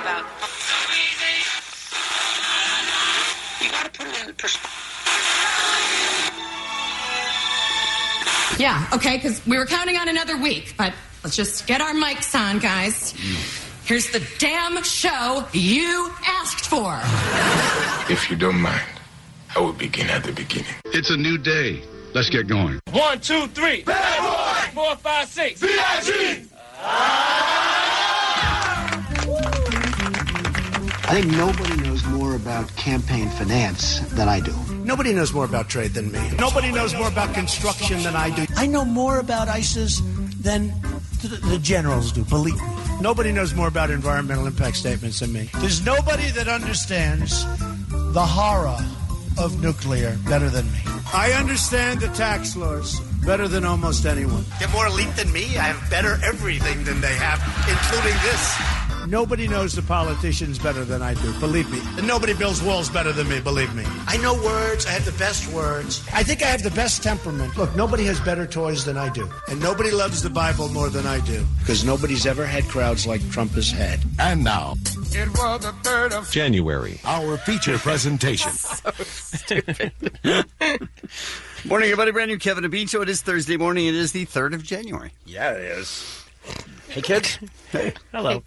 about. You got to put it in perspective. Yeah, okay, because we were counting on another week, but let's just get our mics on, guys. Here's the damn show you asked for. If you don't mind, I will begin at the beginning. It's a new day. Let's get going. 1, 2, 3. Bad boy! 4, 5, 6. B.I.G. I think nobody knows more about campaign finance than I do. Nobody knows more about trade than me. Nobody knows more about construction than I do. I know more about ISIS than the generals do, believe me. Nobody knows more about environmental impact statements than me. There's nobody that understands the horror of nuclear better than me. I understand the tax laws better than almost anyone. They're more elite than me. I have better everything than they have, including this. Nobody knows the politicians better than I do, believe me. And nobody builds walls better than me, believe me. I know words. I have the best words. I think I have the best temperament. Look, nobody has better toys than I do. And nobody loves the Bible more than I do. Because nobody's ever had crowds like Trump has had. And now, It was the 3rd of January, our feature presentation. So stupid. Morning, everybody. Brand new Kevin and Bean Show. It is Thursday morning. It is the 3rd of January. Yeah, it is. Hey, kids. Hey. Hello.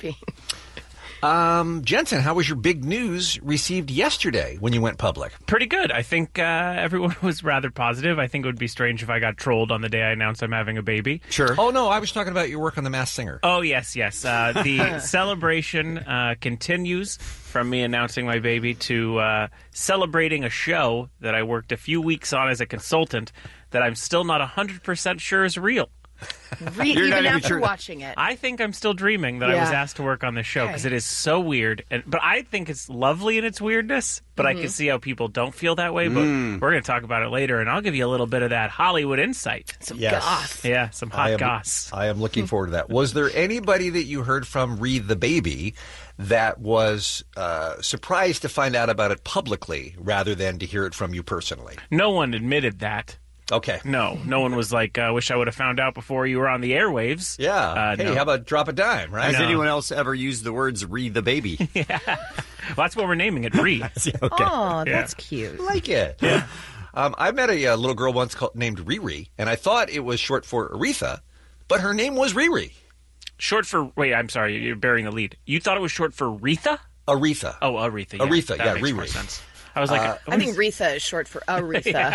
Jensen, how was your big news received yesterday when you went public? Pretty good. I think everyone was rather positive. I think it would be strange if I got trolled on the day I announced I'm having a baby. Sure. Oh, no, I was talking about your work on The Masked Singer. Oh, yes. The celebration continues from me announcing my baby to celebrating a show that I worked a few weeks on as a consultant that I'm still not 100% sure is real. Even after watching it. I think I'm still dreaming that I was asked to work on this show because it is so weird. But I think it's lovely in its weirdness, but I can see how people don't feel that way. But we're going to talk about it later, and I'll give you a little bit of that Hollywood insight. Some goss. Yeah, some hot goss. I am looking forward to that. Was there anybody that you heard from read the baby that was surprised to find out about it publicly rather than to hear it from you personally? No one admitted that. Okay. No one was like, I wish I would have found out before you were on the airwaves. Yeah. Hey, how about drop a dime, right? Has anyone else ever used the words read the baby? Yeah. Well, that's what we're naming it, Ree. Okay. Oh, that's cute. I like it. Yeah. I met a little girl once named Riri, and I thought it was short for Aretha, but her name was Riri. Short for, wait, I'm sorry, you're bearing the lead. You thought it was short for Retha? Aretha. Oh, Aretha. Yeah. Aretha, that makes Riri. more sense. I was like, I think Retha is short for Aretha.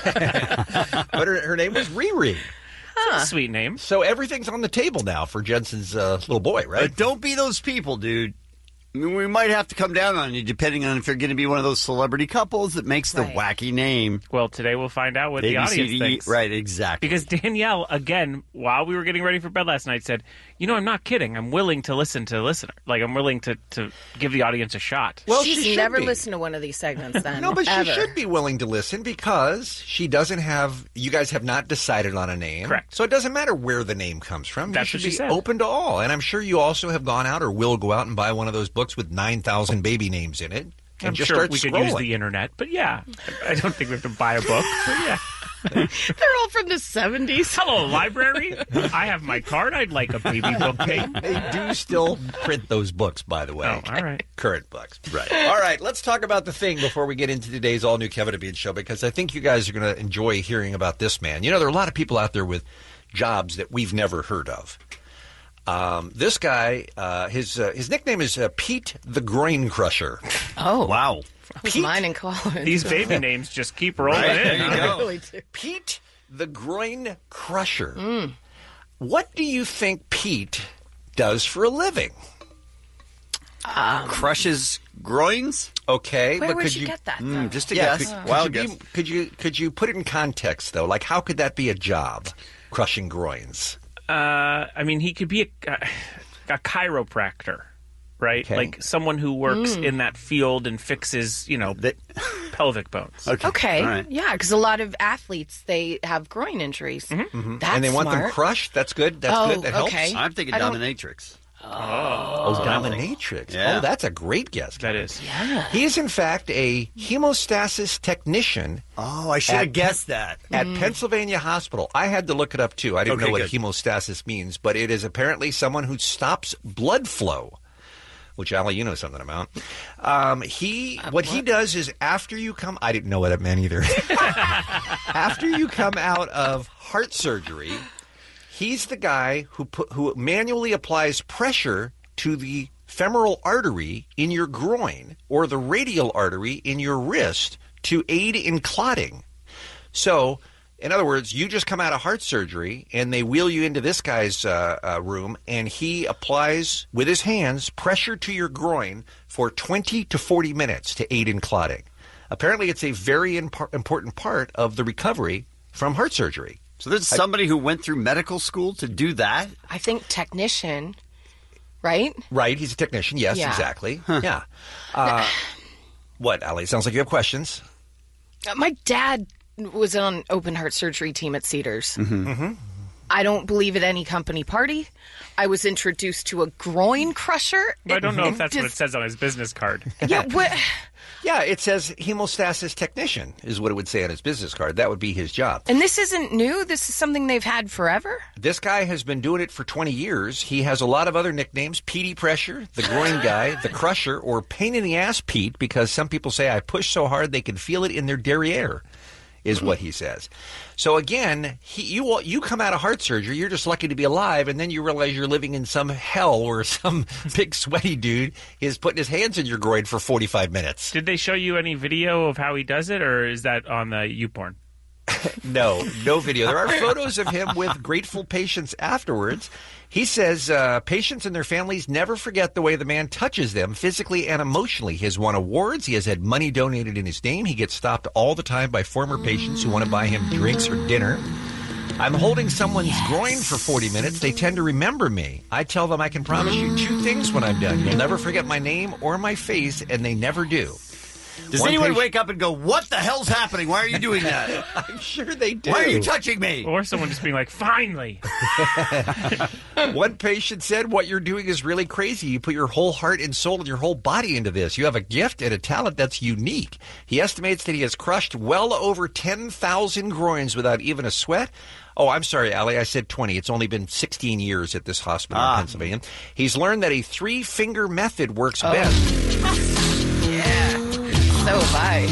But her name was Riri. That's a sweet name. So everything's on the table now for Jensen's little boy, right? But don't be those people, dude. I mean, we might have to come down on you depending on if you're going to be one of those celebrity couples that makes the wacky name. Well, today we'll find out what the audience thinks. Right, exactly. Because Danielle, again, while we were getting ready for bed last night, said, I'm not kidding. I'm willing to listen to the listener. Like, I'm willing to give the audience a shot. Well, she's never listened to one of these segments then. No, but ever. she should be willing to listen because she doesn't have, you guys have not decided on a name. Correct. So it doesn't matter where the name comes from. That's you what should she be said. open to all. And I'm sure you also have gone out or will go out and buy one of those books with 9,000 baby names in it. And I'm just sure start we scrolling. could use the internet, but yeah, I don't think we have to buy a book. But yeah. They're all from the 70s. Hello, library. I have my card. I'd like a baby book name. They do still print those books, by the way. Oh, all right. Current books. Right. All right, let's talk about the thing before we get into today's all-new Kevin and Bean Show, because I think you guys are going to enjoy hearing about this man. There are a lot of people out there with jobs that we've never heard of. This guy, his nickname is Pete the Groin Crusher. Oh. Wow. That was mine in college. These baby names just keep rolling in. There you go. Really do. Pete the Groin Crusher. What do you think Pete does for a living? Crushes groins? Okay. Where but would could you get that? Just a guess. Wild guess. Could you put it in context, though? Like, how could that be a job, crushing groins? I mean, he could be a chiropractor, right? Okay. Like someone who works in that field and fixes, pelvic bones. Okay. All right. Yeah, because a lot of athletes, they have groin injuries. That's And they want them smart. crushed? That's good? That's good? That helps? okay. I'm thinking I don't- dominatrix. Oh, dominatrix. Yeah. Oh, that's a great guess. That is. Yeah. He is, in fact, a hemostasis technician Oh, I should have guessed that. at Pennsylvania Hospital. I had to look it up, too. I didn't Okay, know what good. hemostasis means, but it is apparently someone who stops blood flow which, Allie, you know something about. What he does is after you come... I didn't know what it meant either. After you come out of heart surgery, he's the guy who manually applies pressure to the femoral artery in your groin or the radial artery in your wrist to aid in clotting. So... in other words, you just come out of heart surgery, and they wheel you into this guy's room, and he applies, with his hands, pressure to your groin for 20 to 40 minutes to aid in clotting. Apparently, it's a very important part of the recovery from heart surgery. So there's somebody who went through medical school to do that? I think technician, right? Right, he's a technician. Yes, Yeah. exactly. Yeah. What, Allie? Sounds like you have questions. My dad was on open heart surgery team at Cedars. Mm-hmm. I don't believe at any company party. I was introduced to a groin crusher. I don't know if that's what it says on his business card. Yeah, what? Yeah, it says hemostasis technician is what it would say on his business card. That would be his job. And this isn't new? This is something they've had forever? This guy has been doing it for 20 years. He has a lot of other nicknames. Petey Pressure, the groin guy, the crusher, or pain in the ass Pete, because some people say I push so hard they can feel it in their derriere, is what he says. So again, you come out of heart surgery, you're just lucky to be alive, and then you realize you're living in some hell where some big sweaty dude is putting his hands in your groin for 45 minutes. Did they show you any video of how he does it, or is that on the YouPorn? No video. There are photos of him with grateful patients afterwards. He says patients and their families never forget the way the man touches them physically and emotionally. He has won awards. He has had money donated in his name. He gets stopped all the time by former patients who want to buy him drinks or dinner. I'm holding someone's groin for 40 minutes. They tend to remember me. I tell them I can promise you 2 things when I'm done. You'll never forget my name or my face, and they never do. Does anyone wake up and go, what the hell's happening? Why are you doing that? I'm sure they do. Why are you touching me? Or someone just being like, finally. One patient said, what you're doing is really crazy. You put your whole heart and soul and your whole body into this. You have a gift and a talent that's unique. He estimates that he has crushed well over 10,000 groins without even a sweat. Oh, I'm sorry, Allie. I said 20. It's only been 16 years at this hospital in Pennsylvania. He's learned that a 3-finger method works best. Yeah. So have I.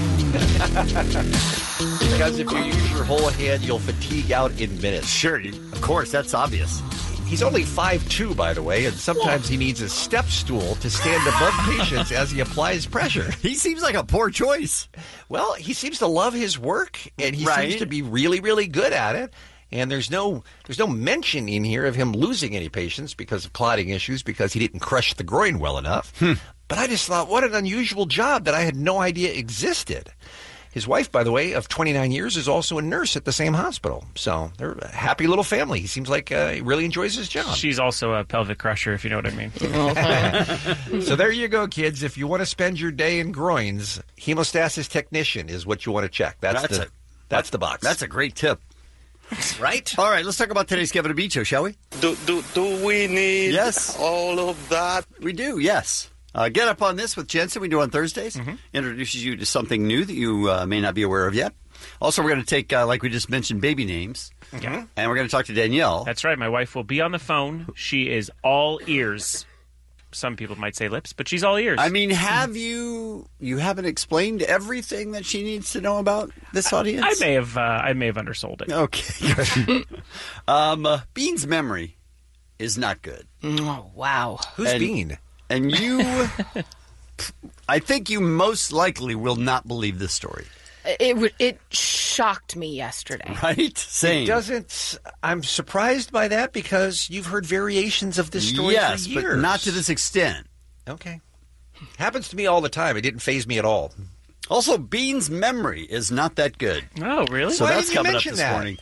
Because if you use your whole hand, you'll fatigue out in minutes. Sure, of course, that's obvious. He's only 5'2", by the way, and sometimes he needs a step stool to stand above patients as he applies pressure. He seems like a poor choice. Well, he seems to love his work, and he seems to be really, really good at it. And there's no mention in here of him losing any patients because of clotting issues, because he didn't crush the groin well enough. But I just thought, what an unusual job that I had no idea existed. His wife, by the way, of 29 years, is also a nurse at the same hospital. So they're a happy little family. He seems like he really enjoys his job. She's also a pelvic crusher, if you know what I mean. So there you go, kids. If you want to spend your day in groins, hemostasis technician is what you want to check. That's the box. That's a great tip. Right? All right, let's talk about today's Kevin and Bean Show, shall we? Do we need all of that? We do, yes. Get Up on This with Jensen, we do on Thursdays. Introduces you to something new that you may not be aware of yet. Also, we're going to take, like we just mentioned, baby names. Okay. And we're going to talk to Danielle. That's right. My wife will be on the phone. She is all ears. Some people might say lips, but she's all ears. I mean, you haven't explained everything that she needs to know about this audience? I may have undersold it. Okay, good. Bean's memory is not good. Oh, wow. Who's Bean? And you, I think you most likely will not believe this story. It shocked me yesterday. Right? Same. It doesn't. I'm surprised by that because you've heard variations of this story for years. But not to this extent. Okay. Happens to me all the time. It didn't faze me at all. Also, Bean's memory is not that good. Oh, really? So Why that's didn't you coming up mention this that? morning.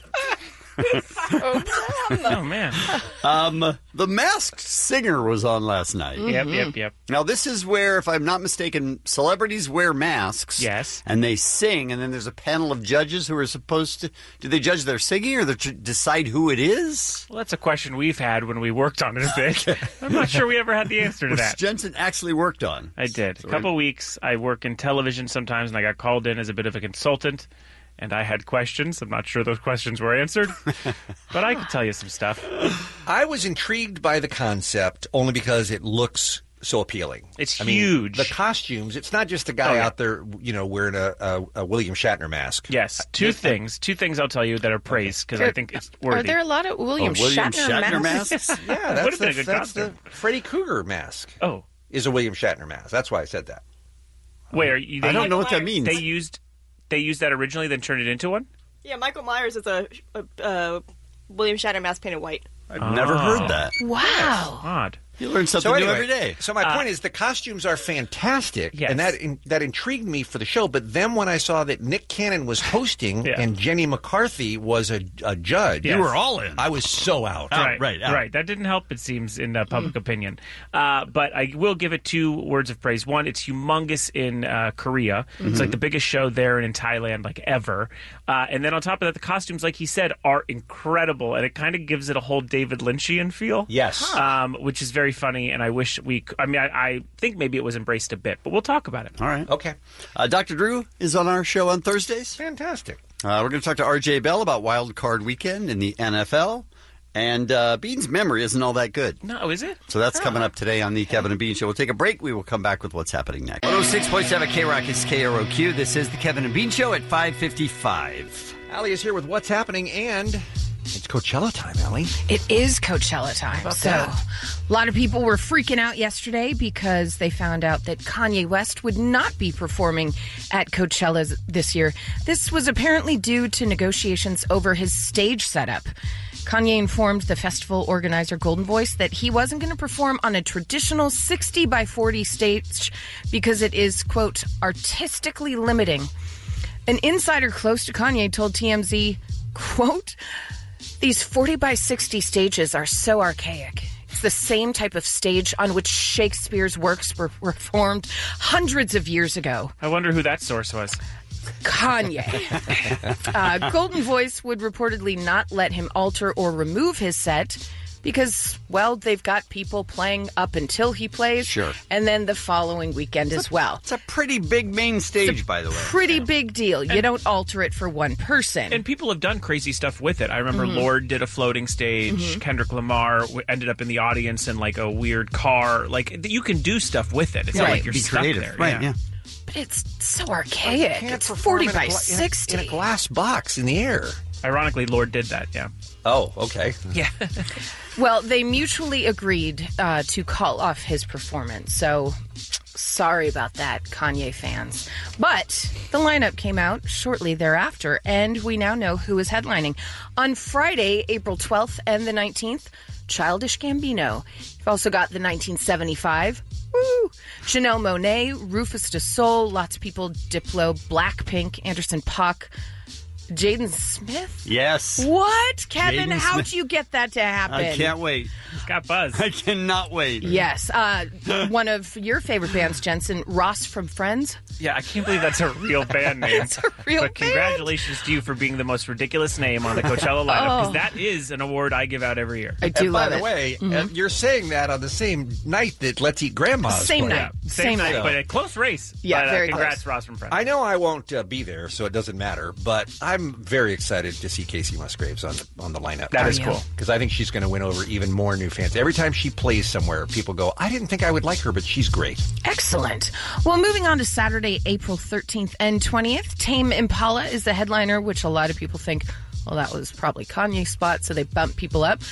Oh, man. The Masked Singer was on last night. Yep. Now, this is where, if I'm not mistaken, celebrities wear masks. Yes. And they sing, and then there's a panel of judges who are supposed to... Do they judge their singing or decide who it is? Well, that's a question we've had when we worked on it a bit. I'm not sure we ever had the answer to Which that. Jensen actually worked on. I did. A couple of weeks. I work in television sometimes, and I got called in as a bit of a consultant. And I had questions. I'm not sure those questions were answered, but I could tell you some stuff. I was intrigued by the concept only because it looks so appealing. It's I mean, huge. the costumes. It's not just a guy out there, wearing a William Shatner mask. Yes, two things I'll tell you that are praised because I think it's worthy. Are there a lot of William Shatner masks? Yeah, Would have been a good that's costume. the Freddy Krueger mask. Oh, is a William Shatner mask. That's why I said that. Wait, I don't know what that means. They used that originally, then turned it into one. Yeah, Michael Myers is a William Shatner mask painted white. I've never heard that. Wow. Odd. You learn something new every day. So my point is, the costumes are fantastic, Yes. and that intrigued me for the show. But then when I saw that Nick Cannon was hosting and Jenny McCarthy was a judge, Yes. You were all in. I was so out. Right. That didn't help, it seems, in public opinion. But I will give it 2 words of praise. One, it's humongous in Korea. It's like the biggest show there and in Thailand, like ever. And then on top of that, the costumes, like he said, are incredible, and it kind of gives it a whole David Lynchian feel. Yes. Which is very funny, and I wish I think maybe it was embraced a bit, but we'll talk about it. All right. Okay. Dr. Drew is on our show on Thursdays. Fantastic. We're going to talk to R.J. Bell about Wild Card Weekend in the NFL. And Bean's memory isn't all that good. No, is it? So that's coming up today on the Kevin and Bean Show. We'll take a break. We will come back with what's happening next. 106.7 K-Rock is KROQ. This is the Kevin and Bean Show at 5:55. Allie is here with what's happening, and it's Coachella time, Allie. It is Coachella time. So a lot of people were freaking out yesterday because they found out that Kanye West would not be performing at Coachella this year. This was apparently due to negotiations over his stage setup. Kanye informed the festival organizer Golden Voice that he wasn't going to perform on a traditional 60 by 40 stage because it is, quote, artistically limiting. An insider close to Kanye told TMZ, quote, "These 40 by 60 stages are so archaic. It's the same type of stage on which Shakespeare's works were performed hundreds of years ago." I wonder who that source was. Kanye. Golden Voice would reportedly not let him alter or remove his set because, well, they've got people playing up until he plays. Sure. And then the following weekend as well. It's a pretty big main stage, by the way. Pretty big deal. You don't alter it for one person. And people have done crazy stuff with it. I remember Lorde did a floating stage. Kendrick Lamar ended up in the audience in like a weird car. Like, you can do stuff with it. It's not like you're stuck there. Right, yeah. But it's so archaic. It's 40 by 60. In a glass box in the air. Ironically, Lorde did that, yeah. Oh, okay. Yeah. Well, they mutually agreed to call off his performance. So, sorry about that, Kanye fans. But the lineup came out shortly thereafter, and we now know who is headlining. On Friday, April 12th and the 19th, Childish Gambino. You've also got the 1975. Woo! Janelle Monáe, Rufus Du Sol, lots of people, Diplo, Blackpink, Anderson .Paak, Jaden Smith? Yes. What? Kevin, Jaden how'd Smith. you get that to happen? I can't wait. He's got buzz. I cannot wait. Yes. One of your favorite bands, Jensen, Ross from Friends. Yeah, I can't believe that's a real band name. It's a real But congratulations to you for being the most ridiculous name on the Coachella lineup, because that is an award I give out every year. I do love by it. the way, you're saying that on the same night that Let's Eat Grandma's Same playing. night. Same night, night. but a close race. Yeah, but, very congrats, close. Ross from Friends. I know I won't be there, so it doesn't matter. But I'm very excited to see Casey Musgraves on the lineup. That is cool. Because I think she's going to win over even more new fans. Every time she plays somewhere, people go, "I didn't think I would like her, but she's great." Excellent. Well, moving on to Saturday, April 13th and 20th, Tame Impala is the headliner, which a lot of people think, well, that was probably Kanye's spot, so they bump people up.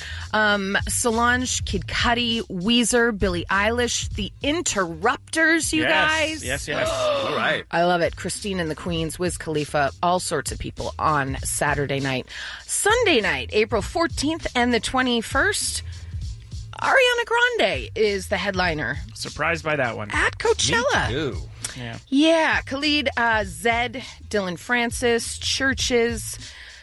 Solange, Kid Cudi, Weezer, Billie Eilish, The Interrupters, you guys. Yes. All right. I love it. Christine and the Queens, Wiz Khalifa, all sorts of people on Saturday night. Sunday night, April 14th and the 21st, Ariana Grande is the headliner Surprised by that one. at Coachella. Me too. Yeah. Yeah, Khalid, Zed, Dylan Francis, Churches,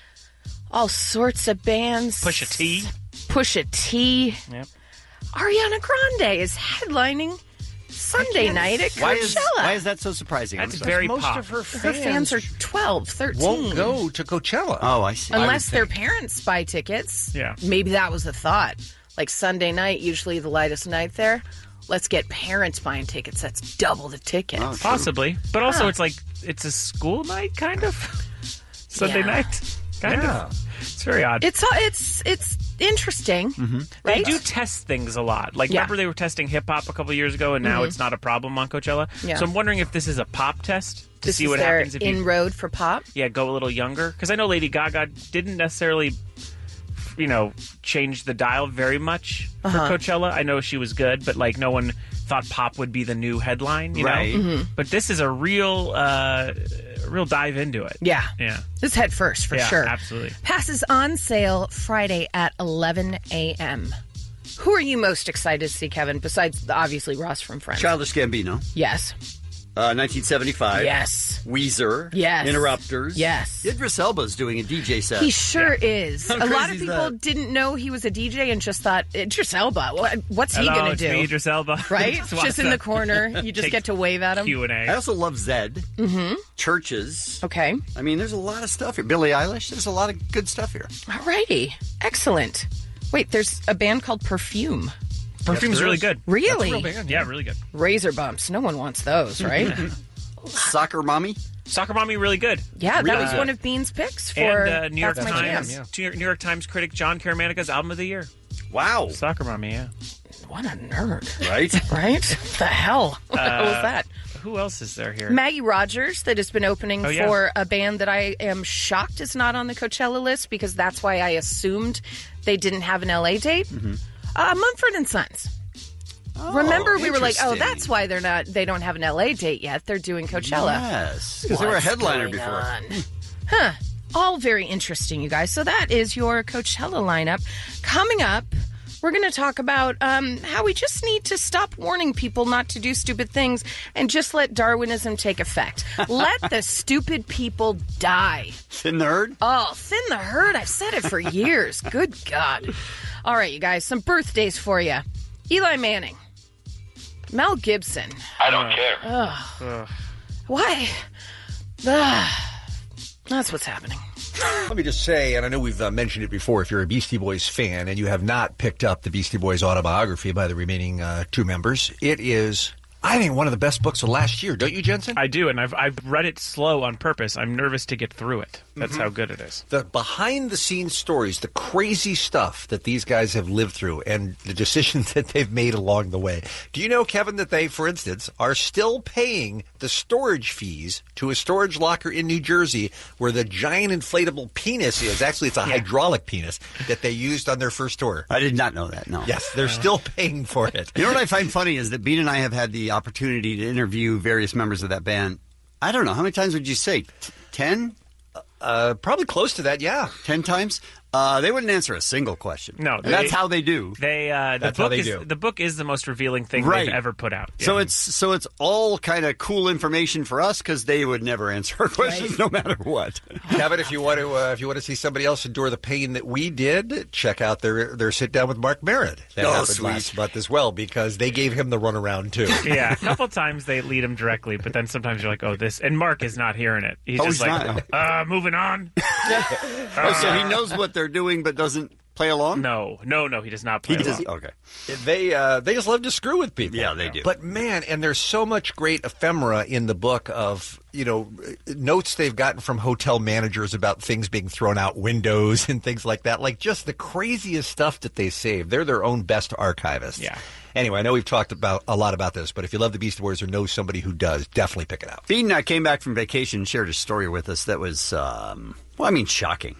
all sorts of bands. Pusha T. Pusha T. Yep. Ariana Grande is headlining Sunday night at Coachella. Why is that so surprising? That's I'm sorry. very Most pop. of her Her fans are 12, 13. won't go to Coachella. Oh, I see. Unless their parents buy tickets. Yeah. Maybe that was the thought. Like Sunday night, usually the lightest night there. Let's get parents buying tickets. That's double the ticket. Oh, Possibly. But also, it's like, it's a school night, kind of. Sunday Yeah. night, kind of. It's very odd. It's interesting, They right? do test things a lot. Like, Yeah. remember they were testing hip-hop a couple years ago, and now it's not a problem on Coachella? Yeah. So I'm wondering if this is a pop test to This see is what their happens if you inroad for pop. go a little younger. Because I know Lady Gaga didn't necessarily, change the dial very much for Coachella. I know she was good, but, like, no one thought pop would be the new headline, you know? But this is a real dive into it. Yeah. Yeah. This head first, for Yeah, sure. absolutely. Passes on sale Friday at 11 a.m. Who are you most excited to see, Kevin, besides, obviously, Ross from Friends? Childish Gambino. Yes. 1975. Yes. Weezer. Yes. Interrupters. Yes. Idris Elba's doing a DJ set. He sure is. How A lot crazy of is people that? didn't know he was a DJ and just thought, Idris Elba, what's he Hello, going to it's do? me, Idris Elba. Right? Just Just in the corner. You just get to wave at him. Q&A. I also love Zed. Mm-hmm. Churches. Okay. I mean, there's a lot of stuff here. Billie Eilish. There's a lot of good stuff here. All righty. Excellent. Wait, there's a band called Perfume. Perfume's really good. Really? That's a real band. Yeah, really good. Razor bumps. No one wants those, right? Soccer Mommy. Soccer Mommy, really good. Yeah, that Really was good. one of Bean's picks for And New York That's My Jam. Times, New York Times critic John Caramanica's album of the year. Wow. Soccer Mommy, yeah. What a nerd. Right? Right? What the hell? What was that? Who else is there here? Maggie Rogers, that has been opening Oh, yeah. for a band that I am shocked is not on the Coachella list because that's why I assumed they didn't have an LA date. Mm-hmm. Mumford & Sons. Remember, we were like, oh, interesting. that's why they don't have an LA date yet. They're doing Coachella. Yes. Because they were a What's headliner going before. on? Huh. All very interesting, you guys. So that is your Coachella lineup. Coming up, we're going to talk about how we just need to stop warning people not to do stupid things and just let Darwinism take effect. Let the stupid people die. Thin the herd? Oh, thin the herd. I've said it for years. Good God. All right, you guys, some birthdays for you. Eli Manning. Mel Gibson. I don't care. Ugh. Why? Ugh. That's what's happening. Let me just say, and I know we've mentioned it before, if you're a Beastie Boys fan and you have not picked up the Beastie Boys autobiography by the remaining two members, it is, I think, one of the best books of last year. Don't you, Jensen? I do, and I've read it slow on purpose. I'm nervous to get through it. That's how good it is. The behind-the-scenes stories, the crazy stuff that these guys have lived through, and the decisions that they've made along the way. Do you know, Kevin, that they, for instance, are still paying the storage fees to a storage locker in New Jersey where the giant inflatable penis is? Actually, it's a hydraulic penis that they used on their first tour. I did not know that, no. Yes, they're still paying for it. You know what I find funny is that Bean and I have had the opportunity to interview various members of that band. I don't know. How many times would you say? 10? Probably close to that, yeah. 10 times? They wouldn't answer a single question. No, And that's how they do. The book is the most reveling thing Right. they've ever put out. So it's all kind of cool information for us because they would never answer our questions no matter what. Kevin, if you want to see somebody else endure the pain that we did, check out their sit down with Mark Merritt. That happened last month as well because they gave him the runaround too. Yeah, a couple times they lead him directly, but then sometimes you're like, oh, this. And Mark is not hearing it. He's just he's like, moving on. So he knows what they're doing but doesn't play along? No, he does not play along. Okay. They just love to screw with people. Yeah, they do. But man, and there's so much great ephemera in the book of, notes they've gotten from hotel managers about things being thrown out windows and things like that. Like just the craziest stuff that they save. They're their own best archivists. Yeah. Anyway, I know we've talked about a lot about this, but if you love the Beastie Boys or know somebody who does, definitely pick it out. Bean came back from vacation and shared a story with us that was, shocking.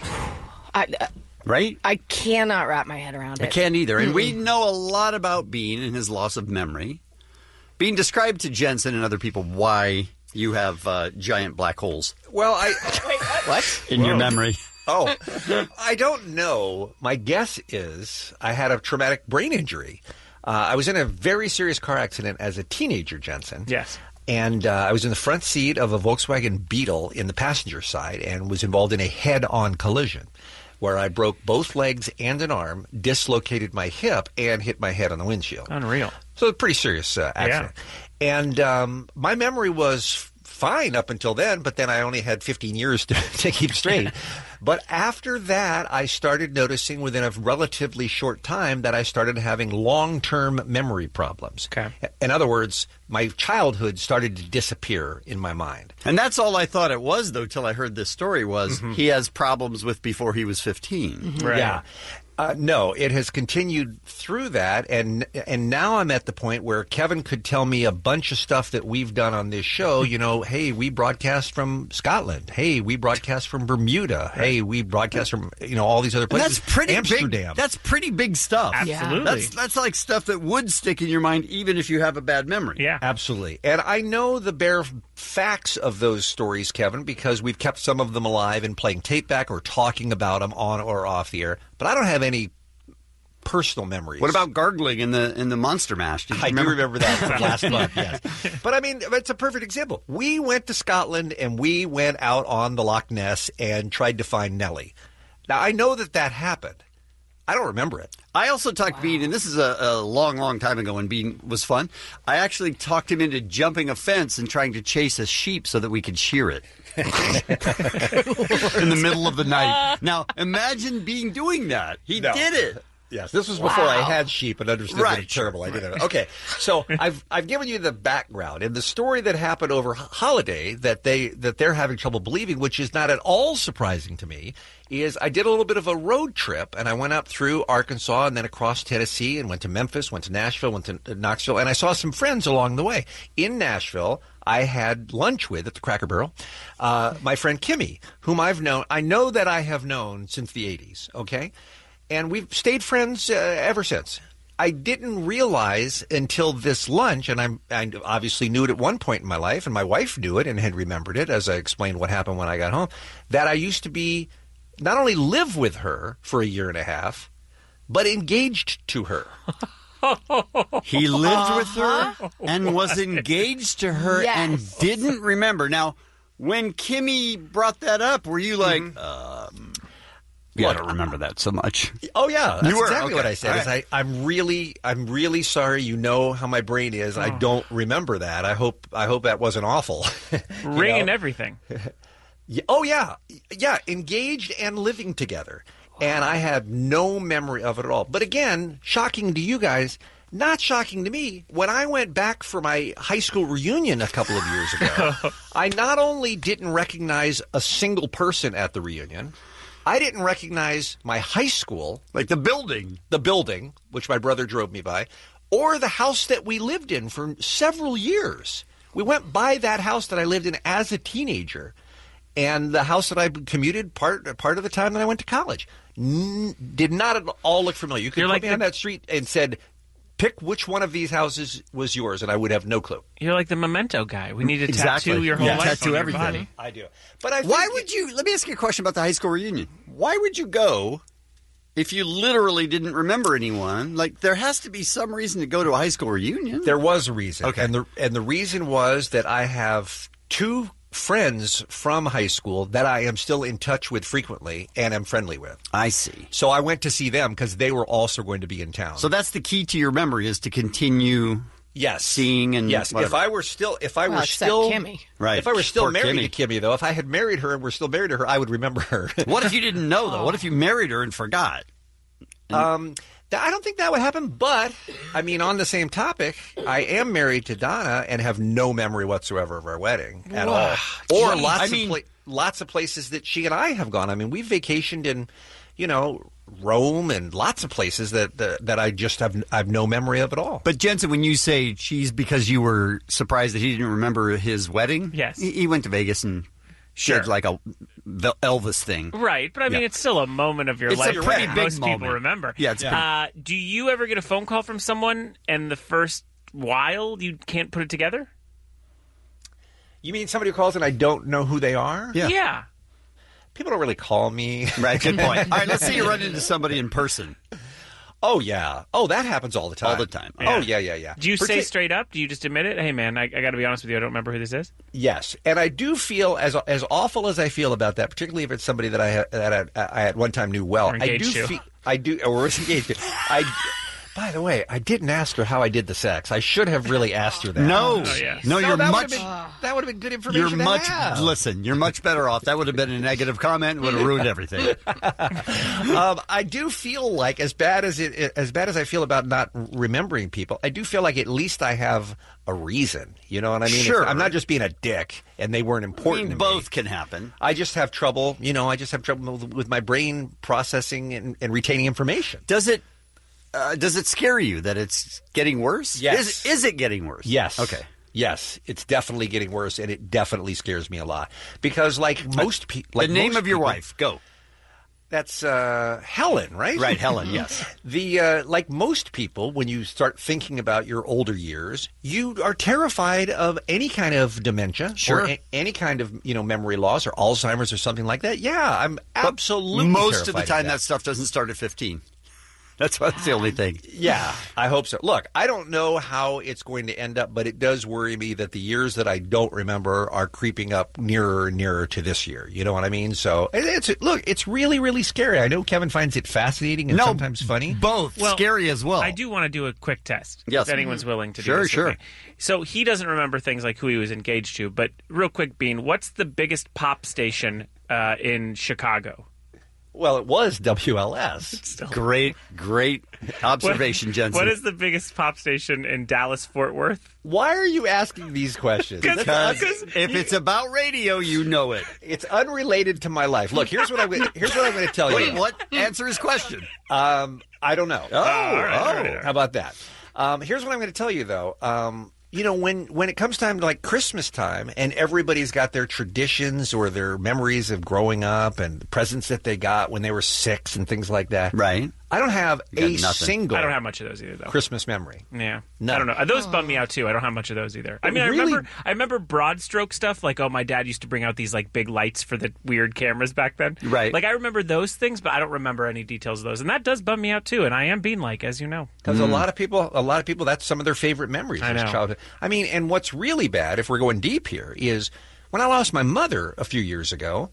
Right? I cannot wrap my head around it. I can't either. And we know a lot about Bean and his loss of memory. Bean, describe to Jensen and other people why you have giant black holes. Well, What? In your memory. Oh, I don't know. My guess is I had a traumatic brain injury. I was in a very serious car accident as a teenager, Jensen. Yes. And I was in the front seat of a Volkswagen Beetle in the passenger side and was involved in a head-on collision where I broke both legs and an arm, dislocated my hip, and hit my head on the windshield. Unreal. So a pretty serious accident. Yeah. And my memory was fine up until then, but then I only had 15 years to keep straight. But after that, I started noticing within a relatively short time that I started having long-term memory problems. Okay. In other words, my childhood started to disappear in my mind. And that's all I thought it was, though, till I heard this story was he has problems with before he was 15. Right. Yeah. No, it has continued through that, and now I'm at the point where Kevin could tell me a bunch of stuff that we've done on this show. You know, hey, we broadcast from Scotland. Hey, we broadcast from Bermuda. Hey, we broadcast from all these other places. That's pretty Amsterdam. big. That's pretty big stuff. Absolutely. That's like stuff that would stick in your mind even if you have a bad memory. Yeah, absolutely. And I know the bare facts of those stories, Kevin, because we've kept some of them alive and playing tape back or talking about them on or off the air. But I don't have any personal memories. What about gargling in the Monster Mash? I do remember that from last month, yes. But I mean, it's a perfect example. We went to Scotland and we went out on the Loch Ness and tried to find Nellie. Now, I know that happened. I don't remember it. I also talked Bean, and this is a long, long time ago when Bean was fun. I actually talked him into jumping a fence and trying to chase a sheep so that we could shear it. In the middle of the night. Now, imagine Bean doing that. He did it. Yes, this was before I had sheep and understood that it's terrible. I did it. Okay, so I've given you the background and the story that happened over holiday that they're having trouble believing, which is not at all surprising to me. Is I did a little bit of a road trip and I went up through Arkansas and then across Tennessee and went to Memphis, went to Nashville, went to Knoxville, and I saw some friends along the way. In Nashville, I had lunch with at the Cracker Barrel my friend Kimmy, whom I know that I have known since the 80s. Okay. And we've stayed friends ever since. I didn't realize until this lunch, and I obviously knew it at one point in my life, and my wife knew it and had remembered it as I explained what happened when I got home, that I used to not only live with her for a year and a half, but engaged to her. He lived with her and was engaged to her and didn't remember. Now, when Kimmy brought that up, were you like... I don't remember that so much. Oh yeah, that's exactly okay. What I said. Right. I'm really sorry. You know how my brain is. I don't remember that. I hope that wasn't awful. Ring and everything. Oh yeah. Engaged and living together, and I had no memory of it at all. But again, shocking to you guys. Not shocking to me. When I went back for my high school reunion a couple of years ago, I not only didn't recognize a single person at the reunion. I didn't recognize my high school. Like the building, which my brother drove me by, or the house that we lived in for several years. We went by that house that I lived in as a teenager, and the house that I commuted part of the time that I went to college. Did not at all look familiar. You could put me on that street and said, pick which one of these houses was yours, and I would have no clue. You're like the Memento guy. We need to tattoo your whole life on your body. I do. But why would you... Let me ask you a question about the high school reunion. Why would you go if you literally didn't remember anyone? Like, there has to be some reason to go to a high school reunion. There was a reason. Okay. And the reason was that I have two friends from high school that I am still in touch with frequently and am friendly with. I see. So I went to see them because they were also going to be in town. So that's the key to your memory, is to continue seeing and whatever. If I were still Kimmy. Right. If I were still Poor married Kimmy. to Kimmy, though, if I had married her and were still married to her, I would remember her. What if you didn't know, though? What if you married her and forgot? I don't think that would happen, but, I mean, on the same topic, I am married to Donna and have no memory whatsoever of our wedding at all. Or lots of places that she and I have gone. I mean, we've vacationed in, Rome and lots of places that I just have no memory of at all. But Jensen, when you say she's because you were surprised that he didn't remember his wedding? Yes. He went to Vegas and did like a Elvis thing. Right, but I mean, it's still a moment of your life a pretty that big most moment. people remember. Yeah, it's do you ever get a phone call from someone and the first while you can't put it together? You mean somebody who calls and I don't know who they are? Yeah. People don't really call me. Right, good point. All right, let's say you run into somebody in person. Oh, yeah. Oh, that happens all the time. All the time. Yeah. Oh, yeah. Do you say straight up? Do you just admit it? Hey, man, I got to be honest with you. I don't remember who this is. Yes, and I do feel as awful as I feel about that, particularly if it's somebody that I at one time knew well. Or engaged to. Or was engaged to. By the way, I didn't ask her how I did the sex. I should have really asked her that. No, no, you're that much. That would have been good information. You're to much. have. Listen, you're much better off. That would have been a negative comment. Would have ruined everything. I do feel like, as bad as I feel about not remembering people, I do feel like at least I have a reason. You know what I mean? Sure. I'm not just being a dick, and they weren't important. Both can happen. I just have trouble. I just have trouble with my brain processing and retaining information. Does it scare you that it's getting worse? Yes. Is it getting worse? Yes. Okay. Yes, it's definitely getting worse, and it definitely scares me a lot because, like most people, the name of your wife. Go. That's Helen, right? Right, Helen. Yes. Like most people, when you start thinking about your older years, you are terrified of any kind of dementia, Sure. or any kind of memory loss or Alzheimer's or something like that. Yeah, I'm absolutely. Most of the terrified time, that stuff doesn't start at 15. That's the only thing. Yeah, I hope so. Look, I don't know how it's going to end up, but it does worry me that the years that I don't remember are creeping up nearer and nearer to this year. You know what I mean? So, it's really, really scary. I know Kevin finds it fascinating and sometimes funny. Both scary as well. I do want to do a quick test. Yes. If anyone's willing to do this. Sure. with me. So he doesn't remember things like who he was engaged to, but real quick, Bean, what's the biggest pop station in Chicago? Well, it was WLS. Great observation, Jensen. What is the biggest pop station in Dallas-Fort Worth? Why are you asking these questions? Because if it's about radio, you know it. It's unrelated to my life. Look, here's what I'm going to tell you. Wait, what? Answer his question. I don't know. All right. How about that? Here's what I'm going to tell you, though. When it comes time to like Christmas time and everybody's got their traditions or their memories of growing up and the presents that they got when they were 6 and things like that. Right. I don't have single. I don't have much of those either, though. Christmas memory. Yeah. No. I don't know. Those bum me out, too. I don't have much of those either. I mean, Really? I remember broad stroke stuff. Like, my dad used to bring out these, like, big lights for the weird cameras back then. Right. Like, I remember those things, but I don't remember any details of those. And that does bum me out, too. And I am Bean-like, as you know. Because a lot of people, that's some of their favorite memories I as know. childhood. I mean, and what's really bad, if we're going deep here, is when I lost my mother a few years ago,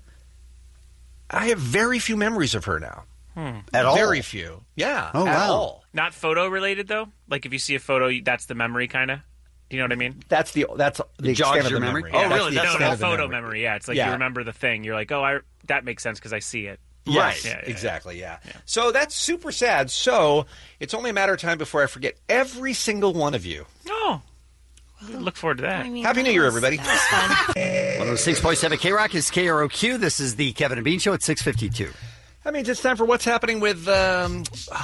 I have very few memories of her now. At all? Very few. Yeah. Oh, at wow. all. Not photo related, though? Like, if you see a photo, that's the memory, kind of? Do you know what I mean? That's the jogs extent of your the memory? memory. Oh, That's really? the That's extent No, of the photo memory. Yeah, it's like you remember the thing. You're like, that makes sense because I see it. Yes, Yeah, exactly, yeah. So that's super sad. So it's only a matter of time before I forget every single one of you. Oh. Look forward to that. Happy New Year, everybody. 106.7 K-Rock is KROQ. This is the Kevin and Bean Show at 6:52. That means it's time for what's happening with Allie.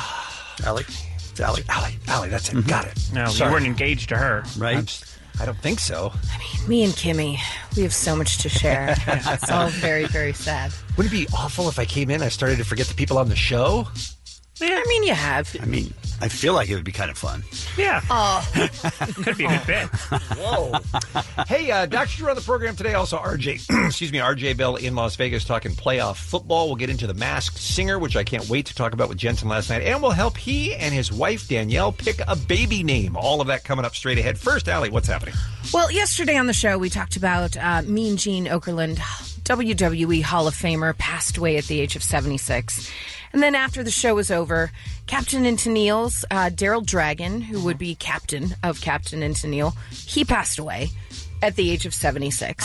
It's Allie. Allie, that's it. Got it. No, Sorry. you weren't engaged to her. Right? I don't think so. Me and Kimmy, we have so much to share. It's all very, very sad. Wouldn't it be awful if I came in and I started to forget the people on the show? Yeah, I mean, you have. I mean, I feel like it would be kind of fun. Yeah. Oh. Could be a good bit. Whoa. Hey, Dr. Drew on the program today. Also, RJ Bell in Las Vegas talking playoff football. We'll get into The Masked Singer, which I can't wait to talk about with Jensen last night. And we'll help he and his wife, Danielle, pick a baby name. All of that coming up straight ahead. First, Allie, what's happening? Well, yesterday on the show, we talked about Mean Gene Okerlund, WWE Hall of Famer, passed away at the age of 76. And then after the show was over, Captain and Tennille's Daryl Dragon, who would be captain of Captain and Tennille, he passed away at the age of 76.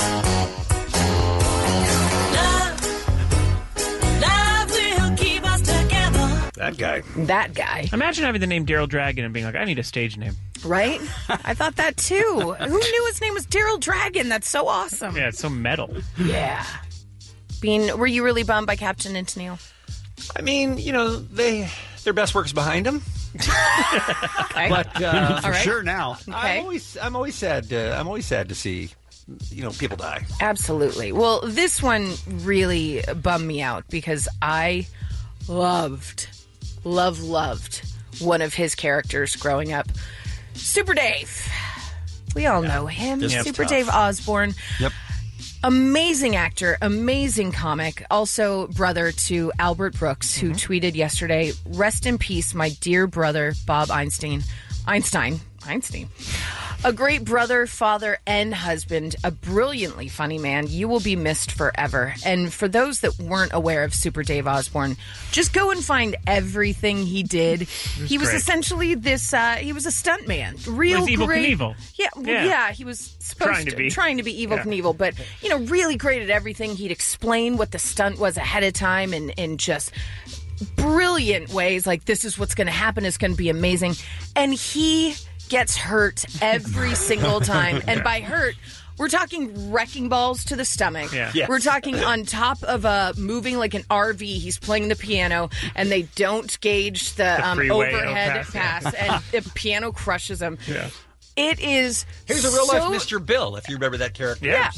That guy. Imagine having the name Daryl Dragon and being like, I need a stage name. Right? I thought that too. Who knew his name was Daryl Dragon? That's so awesome. Yeah, it's so metal. Yeah. Bean, were you really bummed by Captain and Tennille? I mean, their best work's behind them. Okay. But For sure now. Okay. I'm always sad. I'm always sad to see, people die. Absolutely. Well, this one really bummed me out because I loved one of his characters growing up. Super Dave. We all know him. This is Super tough. Dave Osborne. Yep. Amazing actor, amazing comic, also brother to Albert Brooks, who tweeted yesterday, "Rest in peace, my dear brother, Bob Einstein. A great brother, father, and husband, a brilliantly funny man. You will be missed forever. And for those that weren't aware of Super Dave Osborne, just go and find everything he did. He was essentially this, he was a stuntman. Real was Evel great. Knievel. Yeah, he was supposed trying to be Evel Knievel, but, really great at everything. He'd explain what the stunt was ahead of time and just brilliant ways. Like, this is what's going to happen. It's going to be amazing. And he gets hurt every single time. And by hurt, we're talking wrecking balls to the stomach. Yeah. Yes. We're talking on top of moving like an RV. He's playing the piano, and they don't gauge the overhead pass, and the piano crushes him. Yeah. It is Here's a real-life Mr. Bill, if you remember that character. Yeah.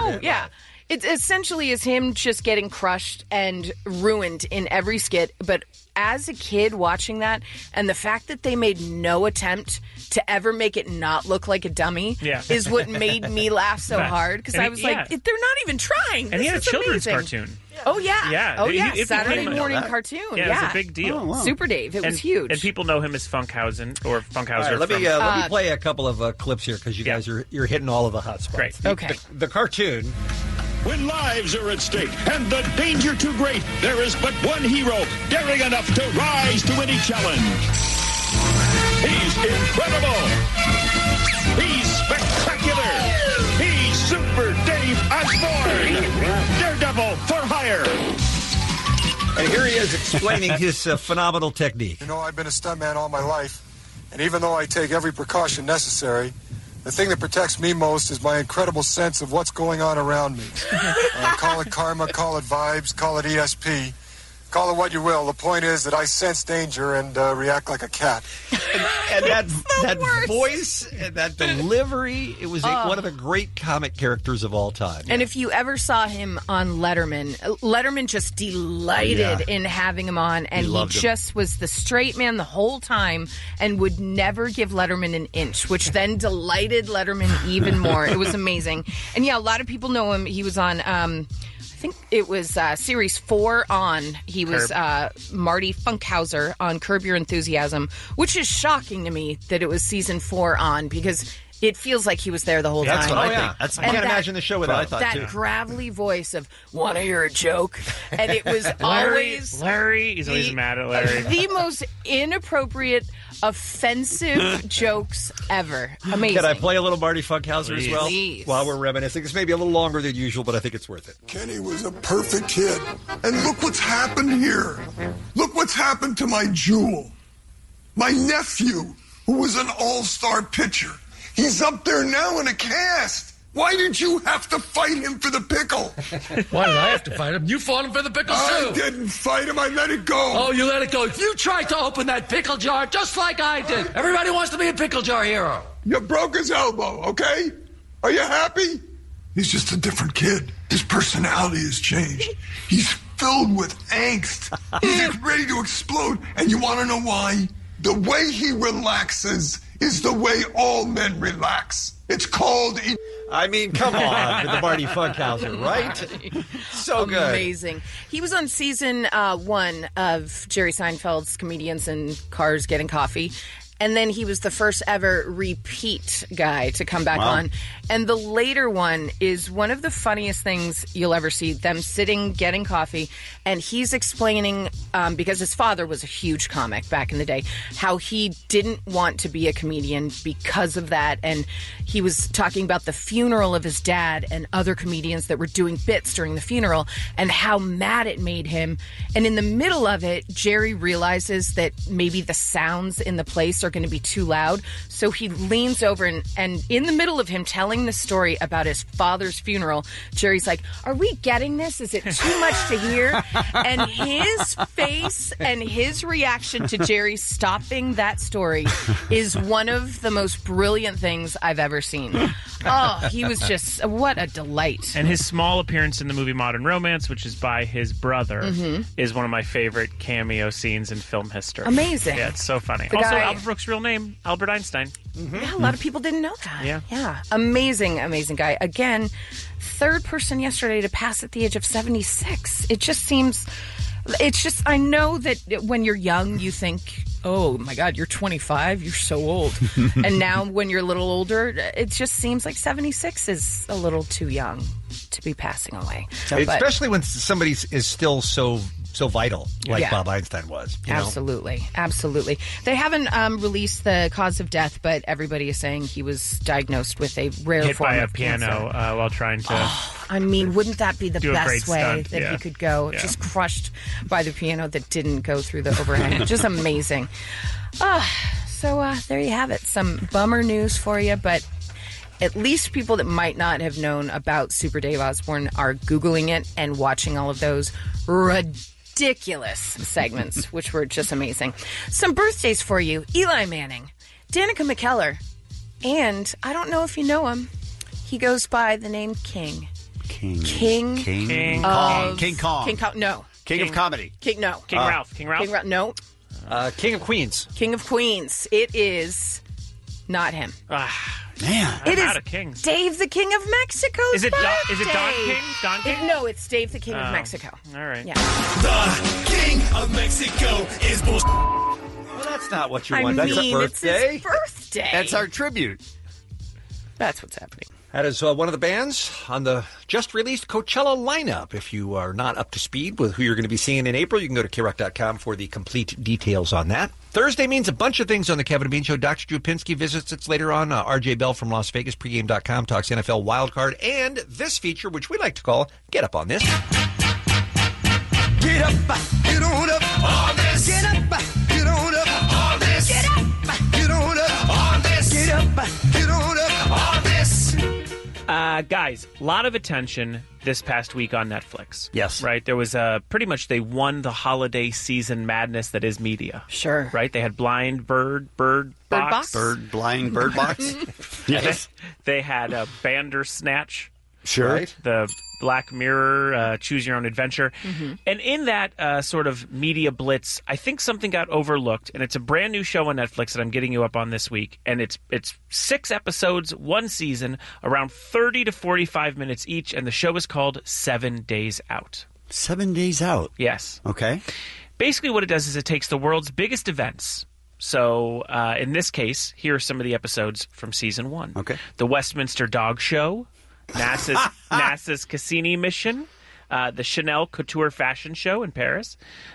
It essentially is him just getting crushed and ruined in every skit. But as a kid watching that, and the fact that they made no attempt to ever make it not look like a dummy is what made me laugh so hard. Because I was like, they're not even trying. And he had a children's amazing. cartoon. Oh, yeah. Yeah. Oh, yeah. It Saturday became morning cartoon. Yeah, it was a big deal. Oh, wow. Super Dave. It was huge. And people know him as Funkhausen or Funkhauser. All right, let me play a couple of clips here because you guys you're hitting all of the hot spots. Great. Okay. The cartoon. When lives are at stake and the danger too great, there is but one hero daring enough to rise to any challenge. He's incredible. He's spectacular. He's Super Dave Osborne. Daredevil for hire. And here he is explaining his phenomenal technique. I've been a stuntman all my life, and even though I take every precaution necessary, the thing that protects me most is my incredible sense of what's going on around me. Call it karma, call it vibes, call it ESP. Call it what you will. The point is that I sense danger and react like a cat. And that voice and that delivery, it was one of the great comic characters of all time. And if you ever saw him on Letterman just delighted in having him on, and he just was the straight man the whole time and would never give Letterman an inch, which then delighted Letterman even more. It was amazing. And yeah, a lot of people know him. He was on... I think it was Series 4 on. He was Marty Funkhauser on Curb Your Enthusiasm, which is shocking to me that it was Season 4 on, because it feels like he was there the whole time. That's what I think. I can't imagine the show without that gravelly voice of, want to hear a joke? And it was always... Larry. He's always mad at Larry. The most inappropriate, offensive jokes ever. Amazing. Can I play a little Marty Funkhauser as well? Please. While we're reminiscing. This may be a little longer than usual, but I think it's worth it. Kenny was a perfect kid. And look what's happened here. Look what's happened to my jewel. My nephew, who was an all-star pitcher. He's up there now in a cast. Why did you have to fight him for the pickle? Why did I have to fight him? You fought him for the pickle, too. I didn't fight him. I let it go. Oh, you let it go. You tried to open that pickle jar just like I did. Everybody wants to be a pickle jar hero. You broke his elbow, okay? Are you happy? He's just a different kid. His personality has changed. He's filled with angst. He's ready to explode. And you want to know why? The way he relaxes is the way all men relax. It's called... I mean, come on with the Marty Funkhauser, right? So good. Amazing. He was on season 1 of Jerry Seinfeld's Comedians in Cars Getting Coffee. And then he was the first ever repeat guy to come back on. And the later one is one of the funniest things you'll ever see. Them sitting, getting coffee, and he's explaining, because his father was a huge comic back in the day, how he didn't want to be a comedian because of that. And he was talking about the funeral of his dad and other comedians that were doing bits during the funeral and how mad it made him. And in the middle of it, Jerry realizes that maybe the sounds in the place are going to be too loud. So he leans over and in the middle of him telling the story about his father's funeral, Jerry's like, are we getting this? Is it too much to hear? And his face and his reaction to Jerry stopping that story is one of the most brilliant things I've ever seen. Oh, he was just, what a delight. And his small appearance in the movie Modern Romance, which is by his brother, is one of my favorite cameo scenes in film history. Amazing. Yeah, it's so funny. The Also, guy- Albert Brooks' real name, Albert Einstein. Yeah, a lot of people didn't know that. Yeah. Amazing, amazing guy. Again, third person yesterday to pass at the age of 76. It just seems... It's just, I know that when you're young, you think oh my God, you're 25, you're so old. And now when you're a little older, it just seems like 76 is a little too young to be passing away. Especially when somebody is still so vital, like Bob Einstein was. Absolutely. They haven't released the cause of death, but everybody is saying he was diagnosed with a rare Hit form by a of piano cancer. while trying to... I mean, wouldn't that be the do a great best way stunt. that Yeah. he could go? Yeah. Just crushed by the piano that didn't go through the overhang. Just amazing. So there you have it. Some bummer news for you, but at least people that might not have known about Super Dave Osborne are Googling it and watching all of those ridiculous segments, which were just amazing. Some birthdays for you. Eli Manning, Danica McKellar, and I don't know if you know him. He goes by the name King. King of... Kong. No. King of comedy. King Ralph. No. King of Queens. King of Queens. It is not him. Man, It I'm is out of Kings. Dave the King of Mexico's Is it Don King? Don King? No, it's Dave the King of Mexico. All right. Yeah. The King of Mexico is bullshit. Well, that's not what you I want. mean, That's a birthday. it's his birthday. That's our tribute. That's what's happening. That is one of the bands on the just-released Coachella lineup. If you are not up to speed with who you're going to be seeing in April, you can go to KROC.com for the complete details on that. Thursday means a bunch of things on the Kevin and Bean Show. Dr. Drew Pinsky visits us later on. RJ Bell from Las Vegas, pregame.com, talks NFL wildcard, and this feature, which we like to call Get Up on This. Get up, get on up on this. Get up, get on up on this. Get up, get on up on this. Get up, get on up on this. Guys, a lot of attention this past week on Netflix. Yes. Right? There was pretty much they won the holiday season madness that is media. Sure. Right? They had Blind Bird Box. Blind Bird Box. Yes. They had Bandersnatch. Sure. Right? The Black Mirror, Choose Your Own Adventure. Mm-hmm. And in that sort of media blitz, I think something got overlooked, and it's a brand new show on Netflix that I'm getting you up on this week, and it's 6 episodes, 1 season, around 30 to 45 minutes each, and the show is called 7 Days Out. 7 Days Out. Yes. Okay. Basically what it does is it takes the world's biggest events. So in this case, here are some of the episodes from season 1. Okay. The Westminster Dog Show, NASA's Cassini mission, the Chanel Couture Fashion Show in Paris.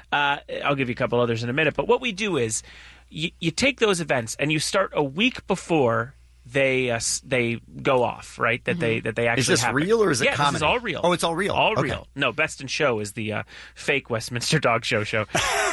I'll give you a couple others in a minute. But what we do is you take those events and you start a week before they go off, right? That they actually Is this happen. real or is it This comedy? is all real. Oh, it's all real. All Okay. real. No, Best in Show is the fake Westminster Dog Show. So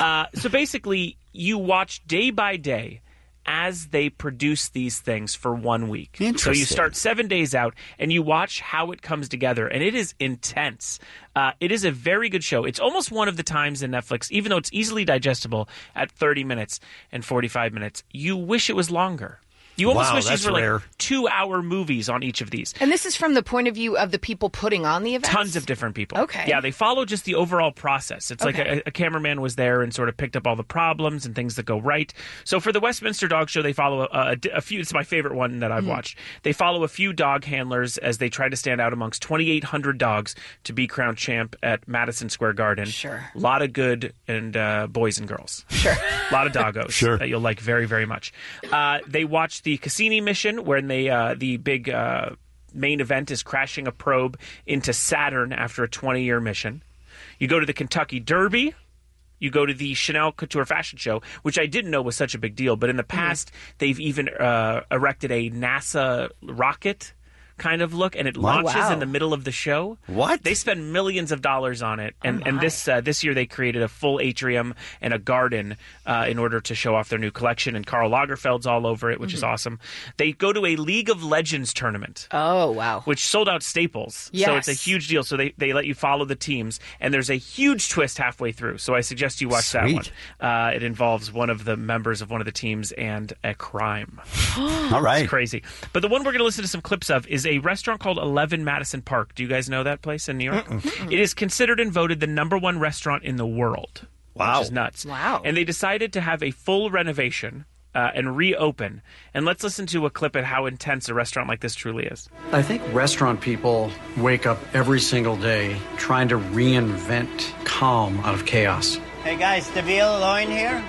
basically, you watch day by day as they produce these things for 1 week. So you Interesting. start 7 days out and you watch how it comes together, and it is intense. It is a very good show. It's almost one of the times in Netflix, even though it's easily digestible at 30 minutes and 45 minutes, you wish it was longer. You almost Wow, wish these that's were rare. like 2-hour movies on each of these. And this is from the point of view of the people putting on the event? Tons of different people. Okay. Yeah, they follow just the overall process. It's like Okay. a cameraman was there and sort of picked up all the problems and things that go right. So for the Westminster Dog Show, they follow a few. It's my favorite one that I've watched. They follow a few dog handlers as they try to stand out amongst 2,800 dogs to be crowned champ at Madison Square Garden. Sure. A lot of good and boys and girls. Sure. A lot of doggos Sure. that you'll like very, very much. They watch the Cassini mission, where the big main event is crashing a probe into Saturn after a 20-year mission. You go to the Kentucky Derby. You go to the Chanel Couture Fashion Show, which I didn't know was such a big deal. But in the past, they've even erected a NASA rocket kind of look, and it launches Wow. in the middle of the show. What? They spend millions of dollars on it, and this year they created a full atrium and a garden in order to show off their new collection. And Karl Lagerfeld's all over it, which is awesome. They go to a League of Legends tournament. Oh, wow. Which sold out Staples. Yes. So it's a huge deal. So they let you follow the teams. And there's a huge twist halfway through. So I suggest you watch that one. Sweet. It involves one of the members of one of the teams and a crime. All right. It's crazy. But the one we're going to listen to some clips of is a restaurant called 11 Madison Park. Do you guys know that place in New York? It is considered and voted the #1 restaurant in the world. Wow. Which is nuts. Wow. And they decided to have a full renovation and reopen. And let's listen to a clip at how intense a restaurant like this truly is. I think restaurant people wake up every single day trying to reinvent calm out of chaos. Hey guys, the veal loin here.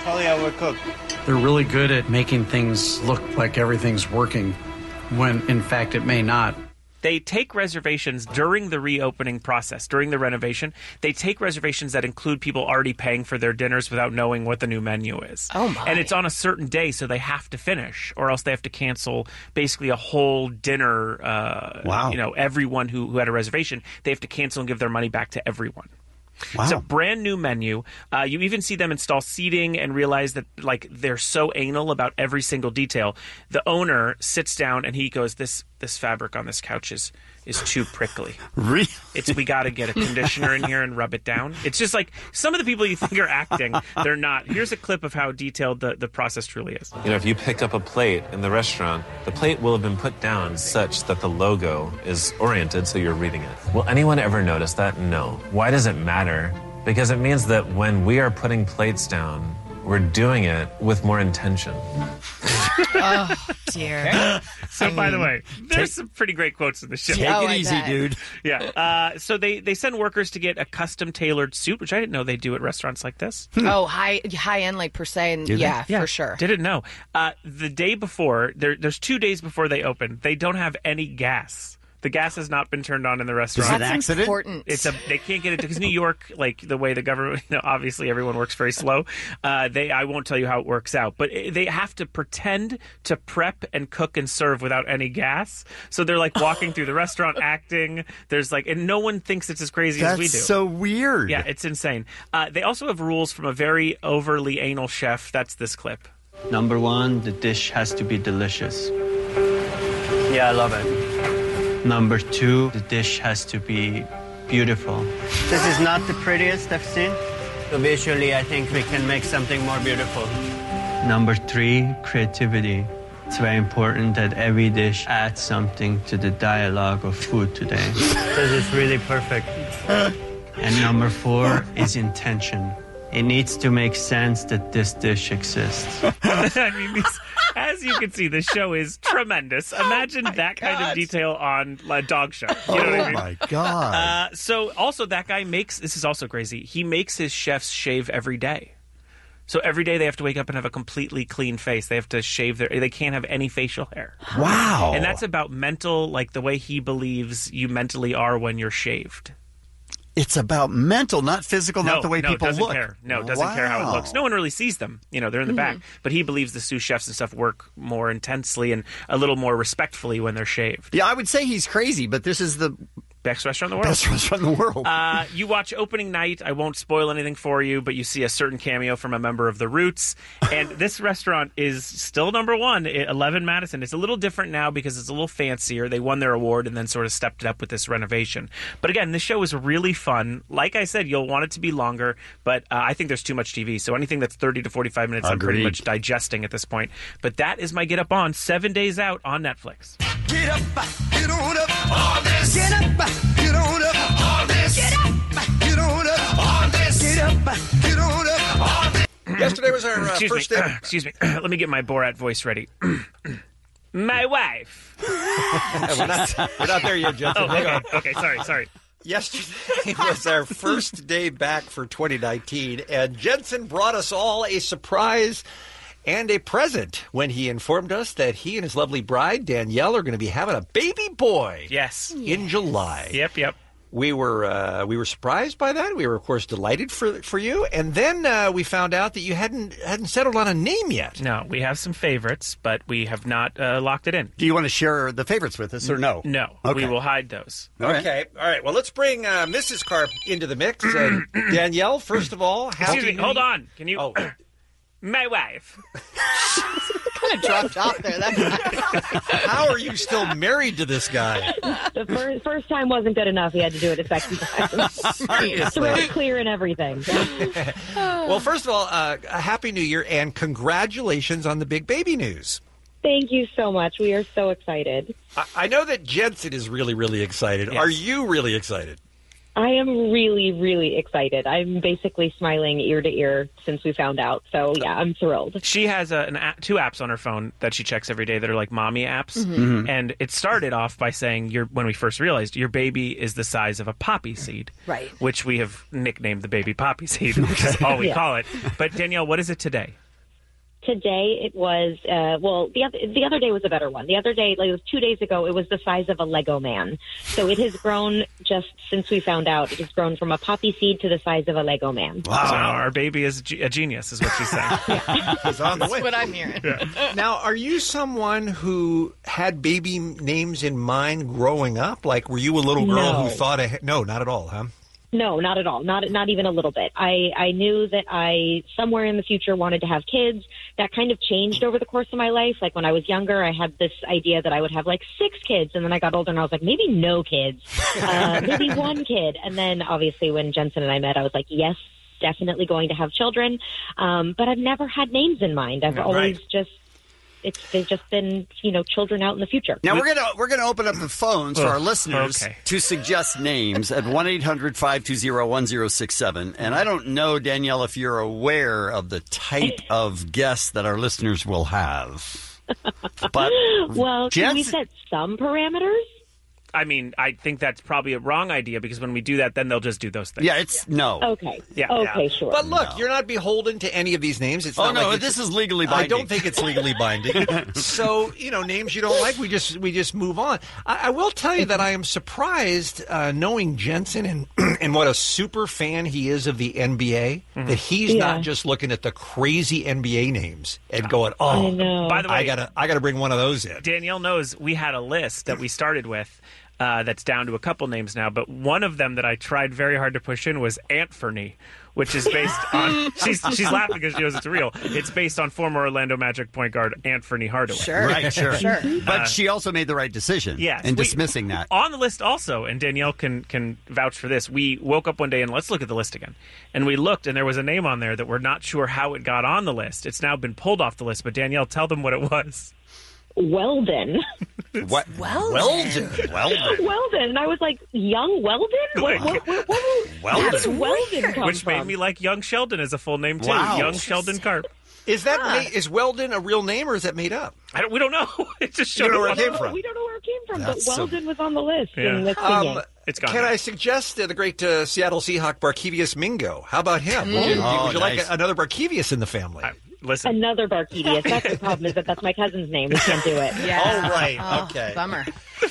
Probably overcooked. They're really good at making things look like everything's working when, in fact, it may not. They take reservations during the reopening process, during the renovation. They take reservations that include people already paying for their dinners without knowing what the new menu is. Oh, my. And it's on a certain day, so they have to finish, or else they have to cancel basically a whole dinner. Wow. You know, everyone who had a reservation, they have to cancel and give their money back to everyone. Wow. It's a brand new menu. You even see them install seating and realize that like they're so anal about every single detail. The owner sits down and he goes, "This fabric on this couch is too prickly. Really? We got to get a conditioner in here and rub it down." It's just like some of the people you think are acting, they're not. Here's a clip of how detailed the process truly is. You know, if you pick up a plate in the restaurant, the plate will have been put down such that the logo is oriented so you're reading it. Will anyone ever notice that? No. Why does it matter? Because it means that when we are putting plates down, we're doing it with more intention. Oh, dear. So, by the way, there's some pretty great quotes in the show. Take it easy, dude. Yeah. So they send workers to get a custom-tailored suit, which I didn't know they do at restaurants like this. Oh, high-end, like, per se. And yeah, for sure. Didn't know. The day before, there's 2 days before they open, they don't have any gas. The gas has not been turned on in the restaurant. Is it an accident? Important. They can't get it because New York, like the way the government, obviously everyone works very slow. I won't tell you how it works out, but they have to pretend to prep and cook and serve without any gas. So they're like walking through the restaurant, acting. There's like, and no one thinks it's as crazy as we do. That's so weird. Yeah, it's insane. They also have rules from a very overly anal chef. That's this clip. Number 1, the dish has to be delicious. Yeah, I love it. Number 2, the dish has to be beautiful. This is not the prettiest I've seen. So visually, I think we can make something more beautiful. Number 3, creativity. It's very important that every dish adds something to the dialogue of food today. This is really perfect. And number 4 is intention. It needs to make sense that this dish exists. I mean, as you can see, the show is tremendous. Imagine that kind of detail on a dog show. You know what I mean? My God. So also that guy this is also crazy, he makes his chefs shave every day. So every day they have to wake up and have a completely clean face. They have to shave they can't have any facial hair. Wow. And that's about mental, like the way he believes you mentally are when you're shaved. It's about mental, not physical, not the way people doesn't look. Care. No, doesn't care how it looks. No one really sees them. They're in the back. But he believes the sous chefs and stuff work more intensely and a little more respectfully when they're shaved. Yeah, I would say he's crazy, but this is the best restaurant in the world. Best restaurant in the world. You watch opening night. I won't spoil anything for you, but you see a certain cameo from a member of the Roots. And this restaurant is still number 1, 11 Madison. It's a little different now because it's a little fancier. They won their award and then sort of stepped it up with this renovation. But again, this show is really fun. Like I said, you'll want it to be longer, but I think there's too much TV. So anything that's 30 to 45 minutes, I'm pretty much digesting at this point. But that is my Get Up On, 7 days out on Netflix. Get up, get on up, on this. Get up, get on up, on this. Get up, get on up, on this. Get up, get on up, on this. Yesterday was our first day. Excuse me. Let me get my Borat voice ready. My wife. we're not there yet, Jensen. Okay, sorry. Yesterday was our first day back for 2019, and Jensen brought us all a surprise and a present when he informed us that he and his lovely bride, Danielle, are going to be having a baby boy. Yes. In July. Yep. We were surprised by that. We were, of course, delighted for you. And then we found out that you hadn't settled on a name yet. No, we have some favorites, but we have not locked it in. Do you want to share the favorites with us or no? No. Okay. We will hide those. Okay. All right. Well, let's bring Mrs. Karp into the mix. Danielle, first of all, excuse me. Hold on. Can you? Oh. My wife. Kind of dropped off there. How are you still married to this guy? The first time wasn't good enough. He had to do it a second time. Throat clear and everything. Well, first of all, a Happy New Year and congratulations on the big baby news. Thank you so much. We are so excited. I know that Jensen is really, really excited. Yes. Are you really excited? I am really, really excited. I'm basically smiling ear to ear since we found out. So, yeah, I'm thrilled. She has two apps on her phone that she checks every day that are like mommy apps. Mhm. And it started off by saying, when we first realized, your baby is the size of a poppy seed. Right. Which we have nicknamed the baby poppy seed, which is all we Yeah. call it. But Danielle, what is it today? Today it was, the other day was a better one. The other day, like it was 2 days ago, it was the size of a Lego man. So it has grown just since we found out. It has grown from a poppy seed to the size of a Lego man. Wow. So our baby is a genius, is what she's saying. It's on the way. That's what I'm hearing. Now, are you someone who had baby names in mind growing up? Like, were you a little girl No. who thought ahead? No, not at all, huh? No, not at all. Not even a little bit. I knew that I, somewhere in the future, wanted to have kids. That kind of changed over the course of my life. Like, when I was younger, I had this idea that I would have, like, 6 kids. And then I got older, and I was like, maybe no kids. Maybe 1 kid. And then, obviously, when Jensen and I met, I was like, yes, definitely going to have children. But I've never had names in mind. I've always they've just been, children out in the future. Now we're gonna open up the phones for our listeners to suggest names at 1-800-520-1067. And I don't know, Danielle, if you're aware of the type of guests that our listeners will have. But well, can we set some parameters? I mean, I think that's probably a wrong idea because when we do that, then they'll just do those things. Yeah, it's no. Okay. Yeah. Okay, sure. But look, you're not beholden to any of these names. It's Oh, not no, like this is legally binding. I don't think it's legally binding. So, names you don't like, we just move on. I will tell you that I am surprised, knowing Jensen and what a super fan he is of the NBA, that he's not just looking at the crazy NBA names and going, "Oh, I know. By the way, I gotta bring one of those in." Danielle knows we had a list that we started with. That's down to a couple names now, but one of them that I tried very hard to push in was Antferny, which is based on. She's laughing because she knows it's real. It's based on former Orlando Magic point guard Antferny Hardaway. Sure. Right, sure. But she also made the right decision in dismissing that. On the list also, and Danielle can vouch for this, we woke up one day and let's look at the list again. And we looked, and there was a name on there that we're not sure how it got on the list. It's now been pulled off the list, but Danielle, tell them what it was. Weldon. What? Weldon. And I was like, young Weldon? What Weldon? That's Weldon come Which from? made me like Young Sheldon as a full name, too. Wow. Young Sheldon Karp. Is Weldon a real name or is that made up? We don't know. It just You showed don't know where up. it came from. We don't know where it came from, That's but so- Weldon was on the list. Yeah. And let's see it. It's gone. Can I suggest the great Seattle Seahawk Barkevius Mingo? How about him? Would you Oh, like nice. another Barkevius in the family? Listen. Another Barkevius. That's the problem, is that's my cousin's name. We can't do it. Yeah. Oh, right. Oh, Okay. Bummer.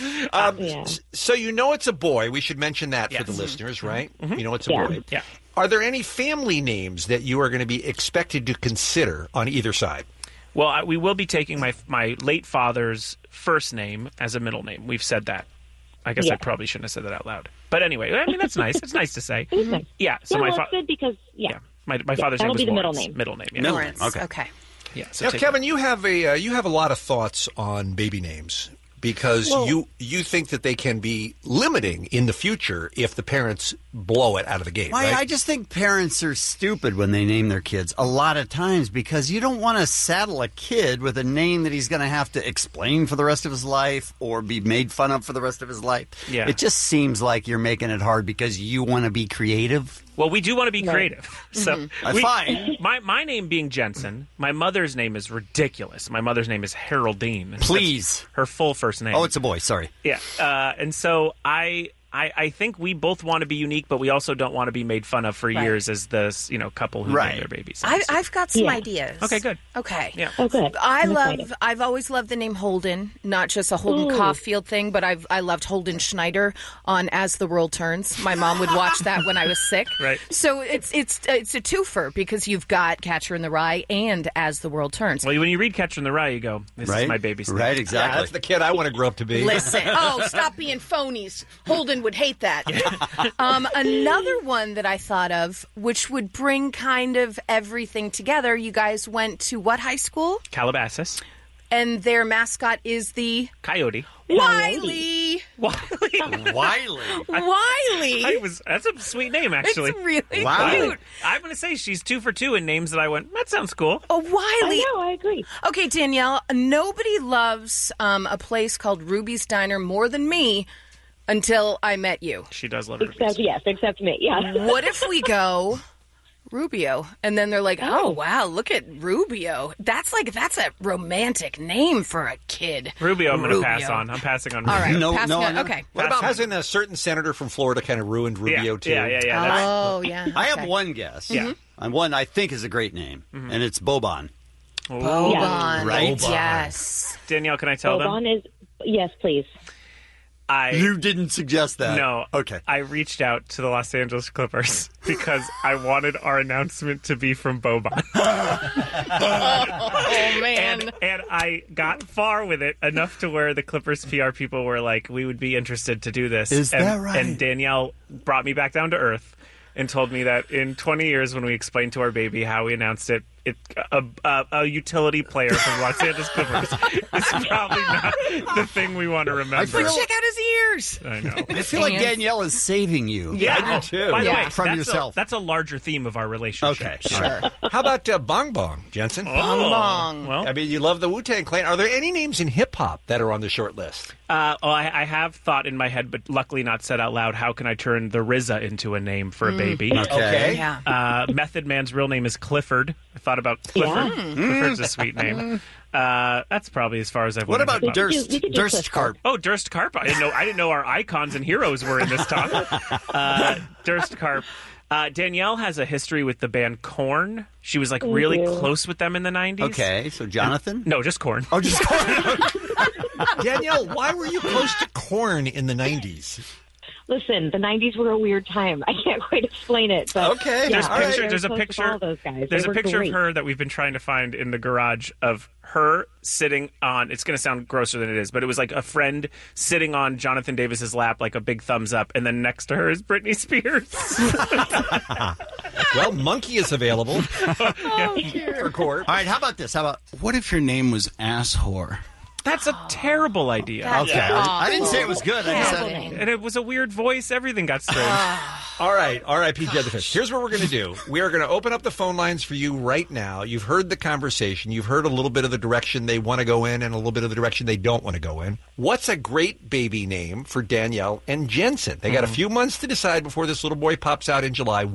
So it's a boy. We should mention that for Yes. the listeners, right? You know it's a Yeah. boy. Yeah. Are there any family names that you are going to be expected to consider on either side? Well, we will be taking my late father's first name as a middle name. We've said that. I guess I Yeah. probably shouldn't have said that out loud. But anyway, I mean, that's nice. It's nice to say. It was nice. Yeah. So Well, my that's good because, my father's name that'll was be the middle Lawrence. name. Middle name. Yeah. Middle Lawrence. name, okay. Okay. Yeah. So Now, take- Kevin, you have a lot of thoughts on baby names because you think that they can be limiting in the future if the parents blow it out of the gate. Why, right? I just think parents are stupid when they name their kids a lot of times because you don't want to saddle a kid with a name that he's going to have to explain for the rest of his life or be made fun of for the rest of his life. Yeah. It just seems like you're making it hard because you want to be creative. Well, we do want to be creative. So Fine. My name being Jensen, my mother's name is ridiculous. My mother's name is Haroldine. That's Please. her full first name. Oh, it's a boy. Sorry. Yeah. And so I think we both want to be unique, but we also don't want to be made fun of for years as the couple who name their babies. I've got some ideas. Okay, good. Okay. Yeah. Oh, good. I've always loved the name Holden, not just a Holden Caulfield thing, but I loved Holden Schneider on As the World Turns. My mom would watch that when I was sick. Right. So it's a twofer because you've got Catcher in the Rye and As the World Turns. Well, when you read Catcher in the Rye, you go, this is my baby's name. Right, Yeah, exactly. that's the kid I want to grow up to be. Listen. Oh, stop being phonies. Holden would hate that. Another one that I thought of, which would bring kind of everything together. You guys went to what high school? Calabasas. And their mascot is the Coyote. Wiley. Wiley. That's a sweet name, actually. It's really cute. I'm going to say she's 2 for 2 in names that I went, that sounds cool. Oh, Wiley. I know, I agree. Okay, Danielle, nobody loves a place called Ruby's Diner more than me, until I met you. She does love Except me. Yeah. What if we go Rubio, and then they're like, "Oh wow, look at Rubio. That's a romantic name for a kid." Rubio, I'm going to pass on. I'm passing on Rubio. All right, passing on. Okay. What about hasn't a certain senator from Florida kind of ruined Rubio too? Yeah. Oh yeah. I have one guess. Yeah. And one I think is a great name, and it's Boban. Boban. Right? Boban. Yes. Danielle, can I tell them? Yes, please. You didn't suggest that. No. Okay. I reached out to the Los Angeles Clippers because I wanted our announcement to be from Boban. Oh, man. And I got far with it enough to where the Clippers PR people were like, we would be interested to do this. Is that right? And Danielle brought me back down to earth and told me that in 20 years when we explained to our baby how we announced it, a utility player from Los Angeles Clippers is probably not the thing we want to remember. But check out his ears. I know. I feel like Danielle is saving you. Yeah, I do too. By the way, from yourself. That's a larger theme of our relationship. Okay, sure. How about Bong Bong, Jensen? Bong Bong. Well, I mean, you love the Wu-Tang Clan. Are there any names in hip-hop that are on the short list? I have thought in my head, but luckily not said out loud, how can I turn the RZA into a name for a baby? Okay. Yeah. Method Man's real name is Clifford. I thought about Clifford. Clifford's a sweet name. That's probably as far as I've. What about Durst Karp? Oh, Durst Karp. I didn't know our icons and heroes were in this talk. Durst Karp. Danielle has a history with the band Korn. She was like really close with them in the 90s. Okay, so Jonathan? No, just Korn. Oh, just Korn. Danielle, why were you close to Korn in the 90s? Listen, the 90s were a weird time. I can't quite explain it. But okay. yeah, There's a picture. All those guys. There's They a were picture great. of her that we've been trying to find in the garage of her sitting on. It's going to sound grosser than it is, but it was like a friend sitting on Jonathan Davis's lap, like a big thumbs up, and then next to her is Britney Spears. Well, Monkey is available for court. All right, how about this? What if your name was Asshore? That's a terrible idea. Okay, I didn't say it was good. I said, And it was a weird voice. Everything got strange. All right, R.I.P. Jed the Fish. Here's what we're going to do. We are going to open up the phone lines for you right now. You've heard the conversation. You've heard a little bit of the direction they want to go in and a little bit of the direction they don't want to go in. What's a great baby name for Danielle and Jensen? They got a few months to decide before this little boy pops out in July.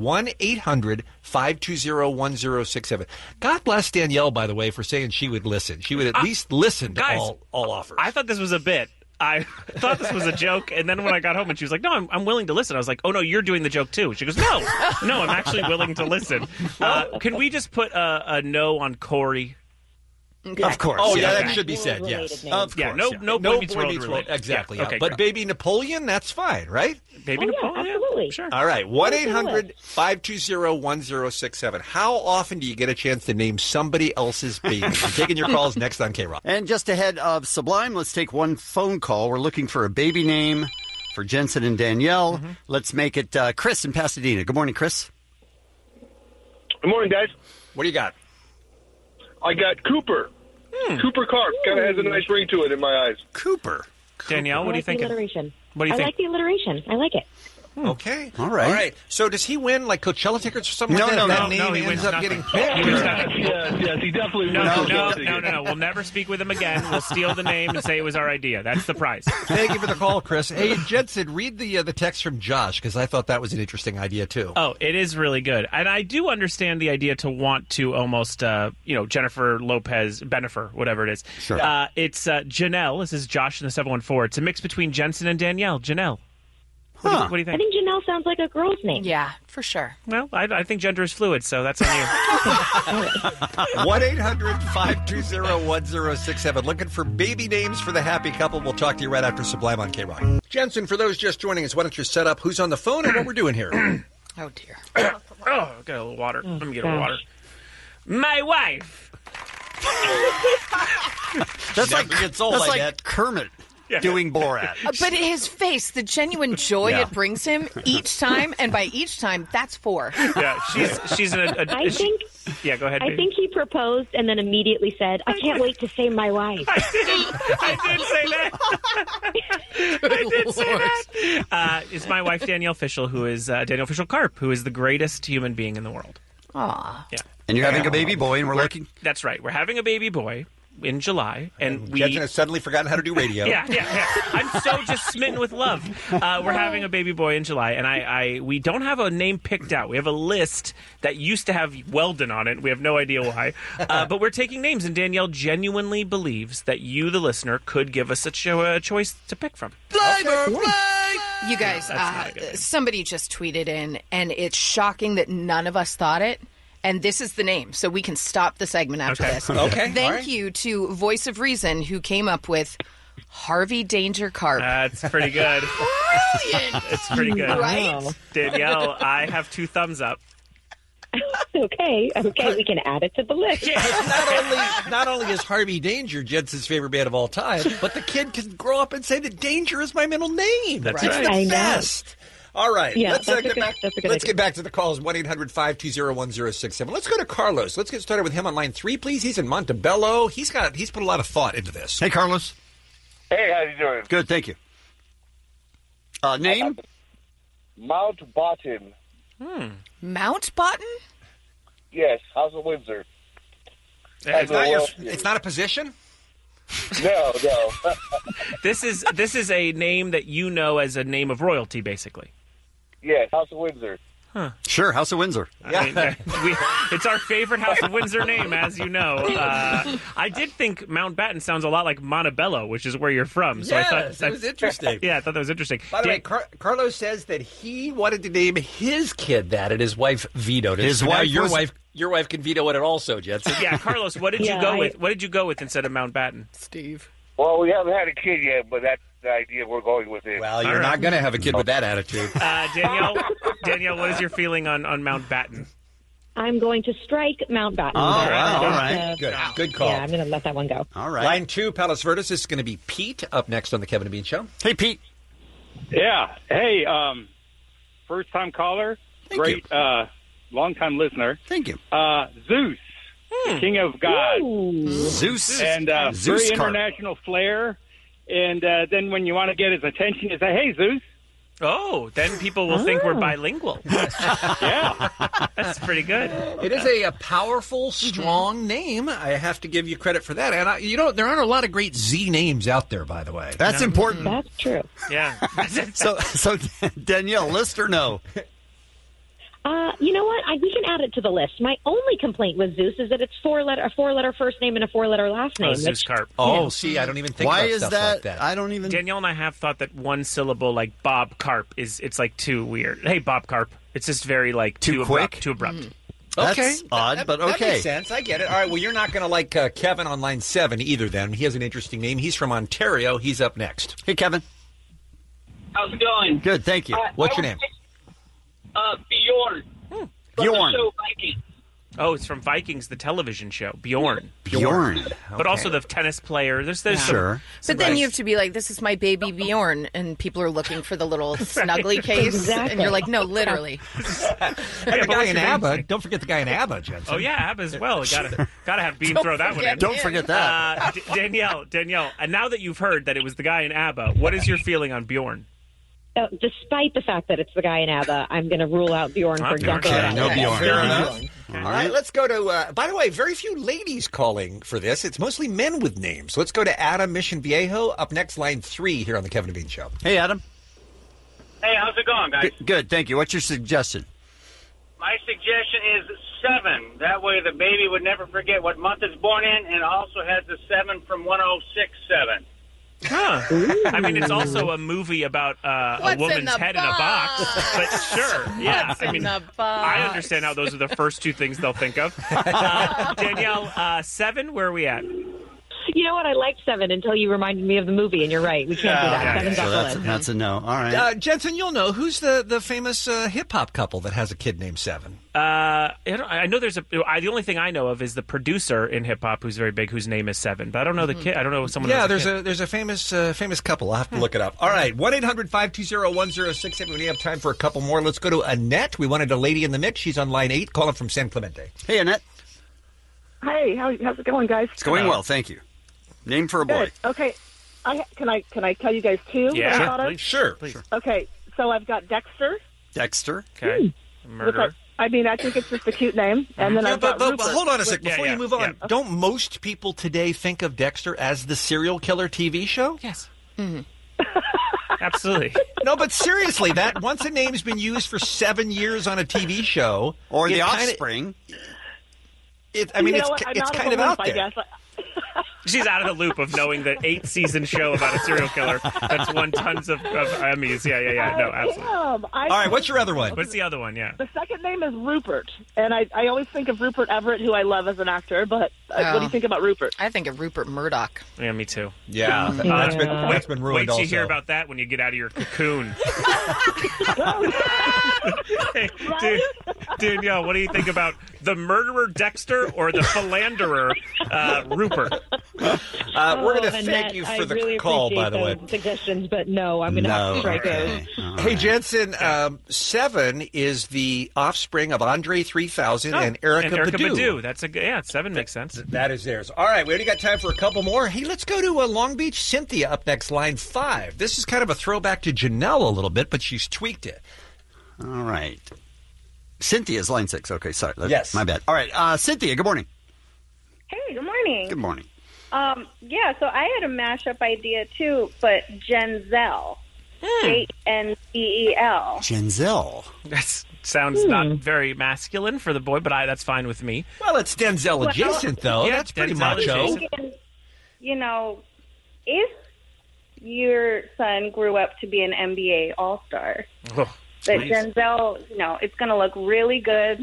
1-800-520-1067. God bless Danielle, by the way, for saying she would listen. She would at least listen to guys, all offers. I thought this was a bit. I thought this was a joke, and then when I got home and she was like, no, I'm willing to listen. I was like, oh, no, you're doing the joke, too. She goes, no, I'm actually willing to listen. Can we just put a no on Corey? Of course. Oh, yeah, that should be said, yes. Of course. No Boy Meets World related. Exactly. Yeah. Yeah. Okay, But Baby Napoleon, that's fine, right? Baby Napoleon? Absolutely. Sure. All right, 1-800-520-1067. How often do you get a chance to name somebody else's baby? We're taking your calls next on K-Rock. And just ahead of Sublime, let's take one phone call. We're looking for a baby name for Jensen and Danielle. Let's make it Chris in Pasadena. Good morning, Chris. Good morning, guys. What do you got? I got Cooper. Cooper Karp. Kind of has a nice ring to it in my eyes. Cooper. Danielle, what do you think? I like the alliteration. I like it. Okay. All right. All right. So does he win like Coachella tickets or something like that? If that name he ends wins up nothing. getting picked? Yes, he definitely wins. No. We'll never speak with him again. We'll steal the name and say it was our idea. That's the prize. Thank you for the call, Chris. Hey, Jensen, read the text from Josh, because I thought that was an interesting idea, too. Oh, it is really good. And I do understand the idea to want to almost, Jennifer Lopez, Bennifer, whatever it is. Sure. It's Janelle. This is Josh in the 714. It's a mix between Jensen and Danielle. Janelle. What do you think? I think Janelle sounds like a girl's name. Yeah, for sure. Well, I think gender is fluid, so that's on you. 1-800-520-1067. Looking for baby names for the happy couple. We'll talk to you right after Sublime on K-Rock. Jensen, for those just joining us, why don't you set up who's on the phone and what we're doing here? Oh, dear. Oh, got a little water. Let me get a water. My wife. That's Never gets old, that's I like bet. Kermit doing Borat. But his face, the genuine joy it brings him each time, and by each time, that's 4. Yeah, she's an. Yeah, go ahead. I baby. think he proposed and then immediately said, I can't wait to say my wife. I did say that. It's my wife, Danielle Fishel, who is Danielle Fishel Karp, who is the greatest human being in the world. Aw. Yeah. And you're having a baby boy, and we're looking. That's right. We're having a baby boy. in July, and Jensen has suddenly forgotten how to do radio. Yeah. I'm so just smitten with love. We're having a baby boy in July, and we don't have a name picked out. We have a list that used to have Weldon on it. We have no idea why, but we're taking names, and Danielle genuinely believes that you, the listener, could give us a choice to pick from. You guys, somebody just tweeted in, and it's shocking that none of us thought it. And this is the name, so we can stop the segment after this. Okay. Thank you to Voice of Reason, who came up with Harvey Danger Carp. That's pretty good. Brilliant. It's pretty good. Right? Danielle, I have 2 thumbs up. Okay, we can add it to the list. Not only is Harvey Danger Jensen's favorite band of all time, but the kid can grow up and say that Danger is my middle name. That's It's right. the I know. best. All right, Yeah, let's that's a get good- back. that's a good Let's idea. get back to the calls. 1-800-520-1067. Let's go to Carlos. Let's get started with him on line 3, please. He's in Montebello. He's put a lot of thought into this. Hey, Carlos. Hey, how you doing? Good, thank you. Name? Mountbatten. Mountbatten? Yes, House of Windsor. It's not a position? No. This is a name that you know as a name of royalty, basically. Yes, House of Windsor. Huh. Sure, House of Windsor. I mean, it's our favorite House of Windsor name, as you know. I did think Mountbatten sounds a lot like Montebello, which is where you're from. So Yes, I thought it was interesting. Yeah, I thought that was interesting. By the way, Carlos says that he wanted to name his kid that, and his wife vetoed it. His So now wife your wife can veto it also, Jensen. Yeah, Carlos, what did you go with? What did you go with instead of Mountbatten? Steve. Well, we haven't had a kid yet, but that's the idea we're going with it. Well, you're not going to have a kid with that attitude. Danielle, what is your feeling on Mountbatten? I'm going to strike Mountbatten. Oh, wow, all right. Good call. Yeah, I'm going to let that one go. All right. Line 2, Palos Verdes, is going to be Pete up next on the Kevin and Bean Show. Hey, Pete. Yeah. Hey, first-time caller. Thank Great, long-time listener. Thank you. Zeus, the king of gods. Zeus. And Zeus very Carp. international flair. And then when you want to get his attention, you say, hey, Zeus. Oh, then people will think we're bilingual. Yeah. That's pretty good. It is a powerful, strong name. I have to give you credit for that. And, there aren't a lot of great Z names out there, by the way. That's important. That's true. Yeah. So Danielle, list or no? You know what? We can add it to the list. My only complaint with Zeus is that it's a four-letter first name and a 4-letter last name. Zeus Carp. Oh, see, I don't even think Why about is stuff that? like that. I don't even. Danielle and I have thought that one syllable like Bob Carp it's like too weird. Hey, Bob Carp. It's just very like Too abrupt, quick? too abrupt. That's odd, but That okay. makes sense. I get it. All right, well, you're not going to like Kevin on line 7 either, then. He has an interesting name. He's from Ontario. He's up next. Hey, Kevin. How's it going? Good, thank you. What's your name? Bjorn. Bjorn. From the show Vikings. Oh, it's from Vikings, the television show. Bjorn. Bjorn. But also the tennis player. There's Sure. But then you have to be like, this is my baby Bjorn, and people are looking for the little snuggly case, Exactly. and you're like, no, literally. And the guy in ABBA. Don't forget the guy in ABBA, Jensen. Oh yeah, ABBA as well. Gotta have Bean throw that one in. Don't forget that. Danielle. And now that you've heard that it was the guy in ABBA, what is your feeling on Bjorn? Despite the fact that it's the guy in ABBA, I'm going to rule out Bjorn for exactly Okay, that. no Bjorn. Fair enough. All All right, let's go to, by the way, very few ladies calling for this. It's mostly men with names. Let's go to Adam Mission Viejo, up next, line 3 here on the Kevin and Bean Show. Hey, Adam. Hey, how's it going, guys? Good, thank you. What's your suggestion? My suggestion is 7. That way the baby would never forget what month it's born in, and also has the 7 from 1067. Huh. I mean, it's also a movie about a What's in woman's the head in a box. But sure, yeah. What's I mean, in the box? I understand how those are the first 2 things they'll think of. Danielle, 7, where are we at? You know what? I liked 7 until you reminded me of the movie, and you're right. We can't do that. 7's off the list. That's a no. All right. Jensen, you'll know. Who's the famous hip-hop couple that has a kid named 7? I know there's the only thing I know of is the producer in hip hop who's very big, whose name is 7. But I don't know the kid. I don't know someone. Yeah, who has there's a famous couple. I'll have to look it up. All right, 1-800-520-1067. We have time for a couple more. Let's go to Annette. We wanted a lady in the mix. She's on line 8. Calling from San Clemente. Hey, Annette. Hey, how's it going, guys? It's going well, thank you. Name for a boy. Good. Okay, can I tell you guys 2? Yeah, that I thought of? sure. Okay, so I've got Dexter. Dexter. Okay. Murderer. I mean, I think it's just a cute name. And then I've got but Rupert. hold on a second before yeah, you move on. Don't most people today think of Dexter as the serial killer TV show? Yes. Mm-hmm. Absolutely. No, but seriously, that once a name's been used for 7 years on a TV show, or The it kinda- Offspring. It's You know it's what? I'm it's out of kind the of out loop, there. I guess. She's out of the loop of knowing that 8-season show about a serial killer that's won tons of Emmys. Yeah. No, absolutely. Damn, All right, what's your other one? What's the other one? Yeah. The second name is Rupert, and I always think of Rupert Everett, who I love as an actor. But what do you think about Rupert? I think of Rupert Murdoch. Yeah, me too. Yeah, that's been ruined. Wait till also. you hear about that when you get out of your cocoon. Hey, Danielle, what do you think about the murderer Dexter or the philanderer Rupert? We're going to thank you for the really call, by the way. Suggestions, but no, I'm going to have to strike out. Hey, Jensen, 7 is the offspring of Andre 3000 and Erykah Badu. That's a good. Yeah, 7 makes sense. That is theirs. All right, we only got time for a couple more. Hey, let's go to Long Beach. Cynthia up next, line 5. This is kind of a throwback to Janelle a little bit, but she's tweaked it. All right. Cynthia's line 6. Okay, sorry. Yes. My bad. All right, Cynthia, good morning. Hey, good morning. Good morning. Yeah, so I had a mashup idea too, but Genzel. Genzel. Genzel. That sounds not very masculine for the boy, but that's fine with me. Well, it's Denzel adjacent, though. Yeah, That's pretty Denzel macho. adjacent. You know, if your son grew up to be an NBA All-Star, Oh, that please. Genzel, it's going to look really good.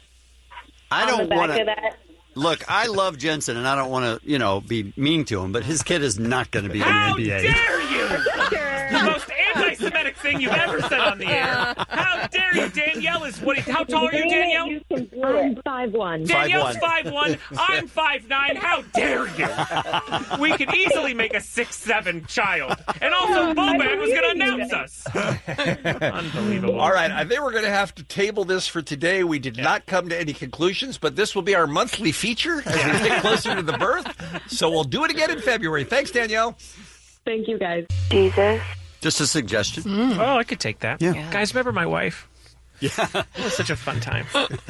I on don't the back want of to. that. Look, I love Jensen, and I don't want to, be mean to him, but his kid is not going to be in the How NBA. dare you! The most anti-Semitic thing you've ever said on the air. How dare you? Danielle is how tall are you, Danielle? I'm 5'1". Danielle's 5'1". I'm 5'9". How dare you? We could easily make a 6'7" child. And also, Boban was going to announce us. Unbelievable. All right, I think we're going to have to table this for today. We did not come to any conclusions, but this will be our monthly feature as we get closer to the birth. So we'll do it again in February. Thanks, Danielle. Thank you, guys. Jesus. Just a suggestion. Oh, I could take that. Yeah. Guys, remember my wife? Yeah. It was such a fun time.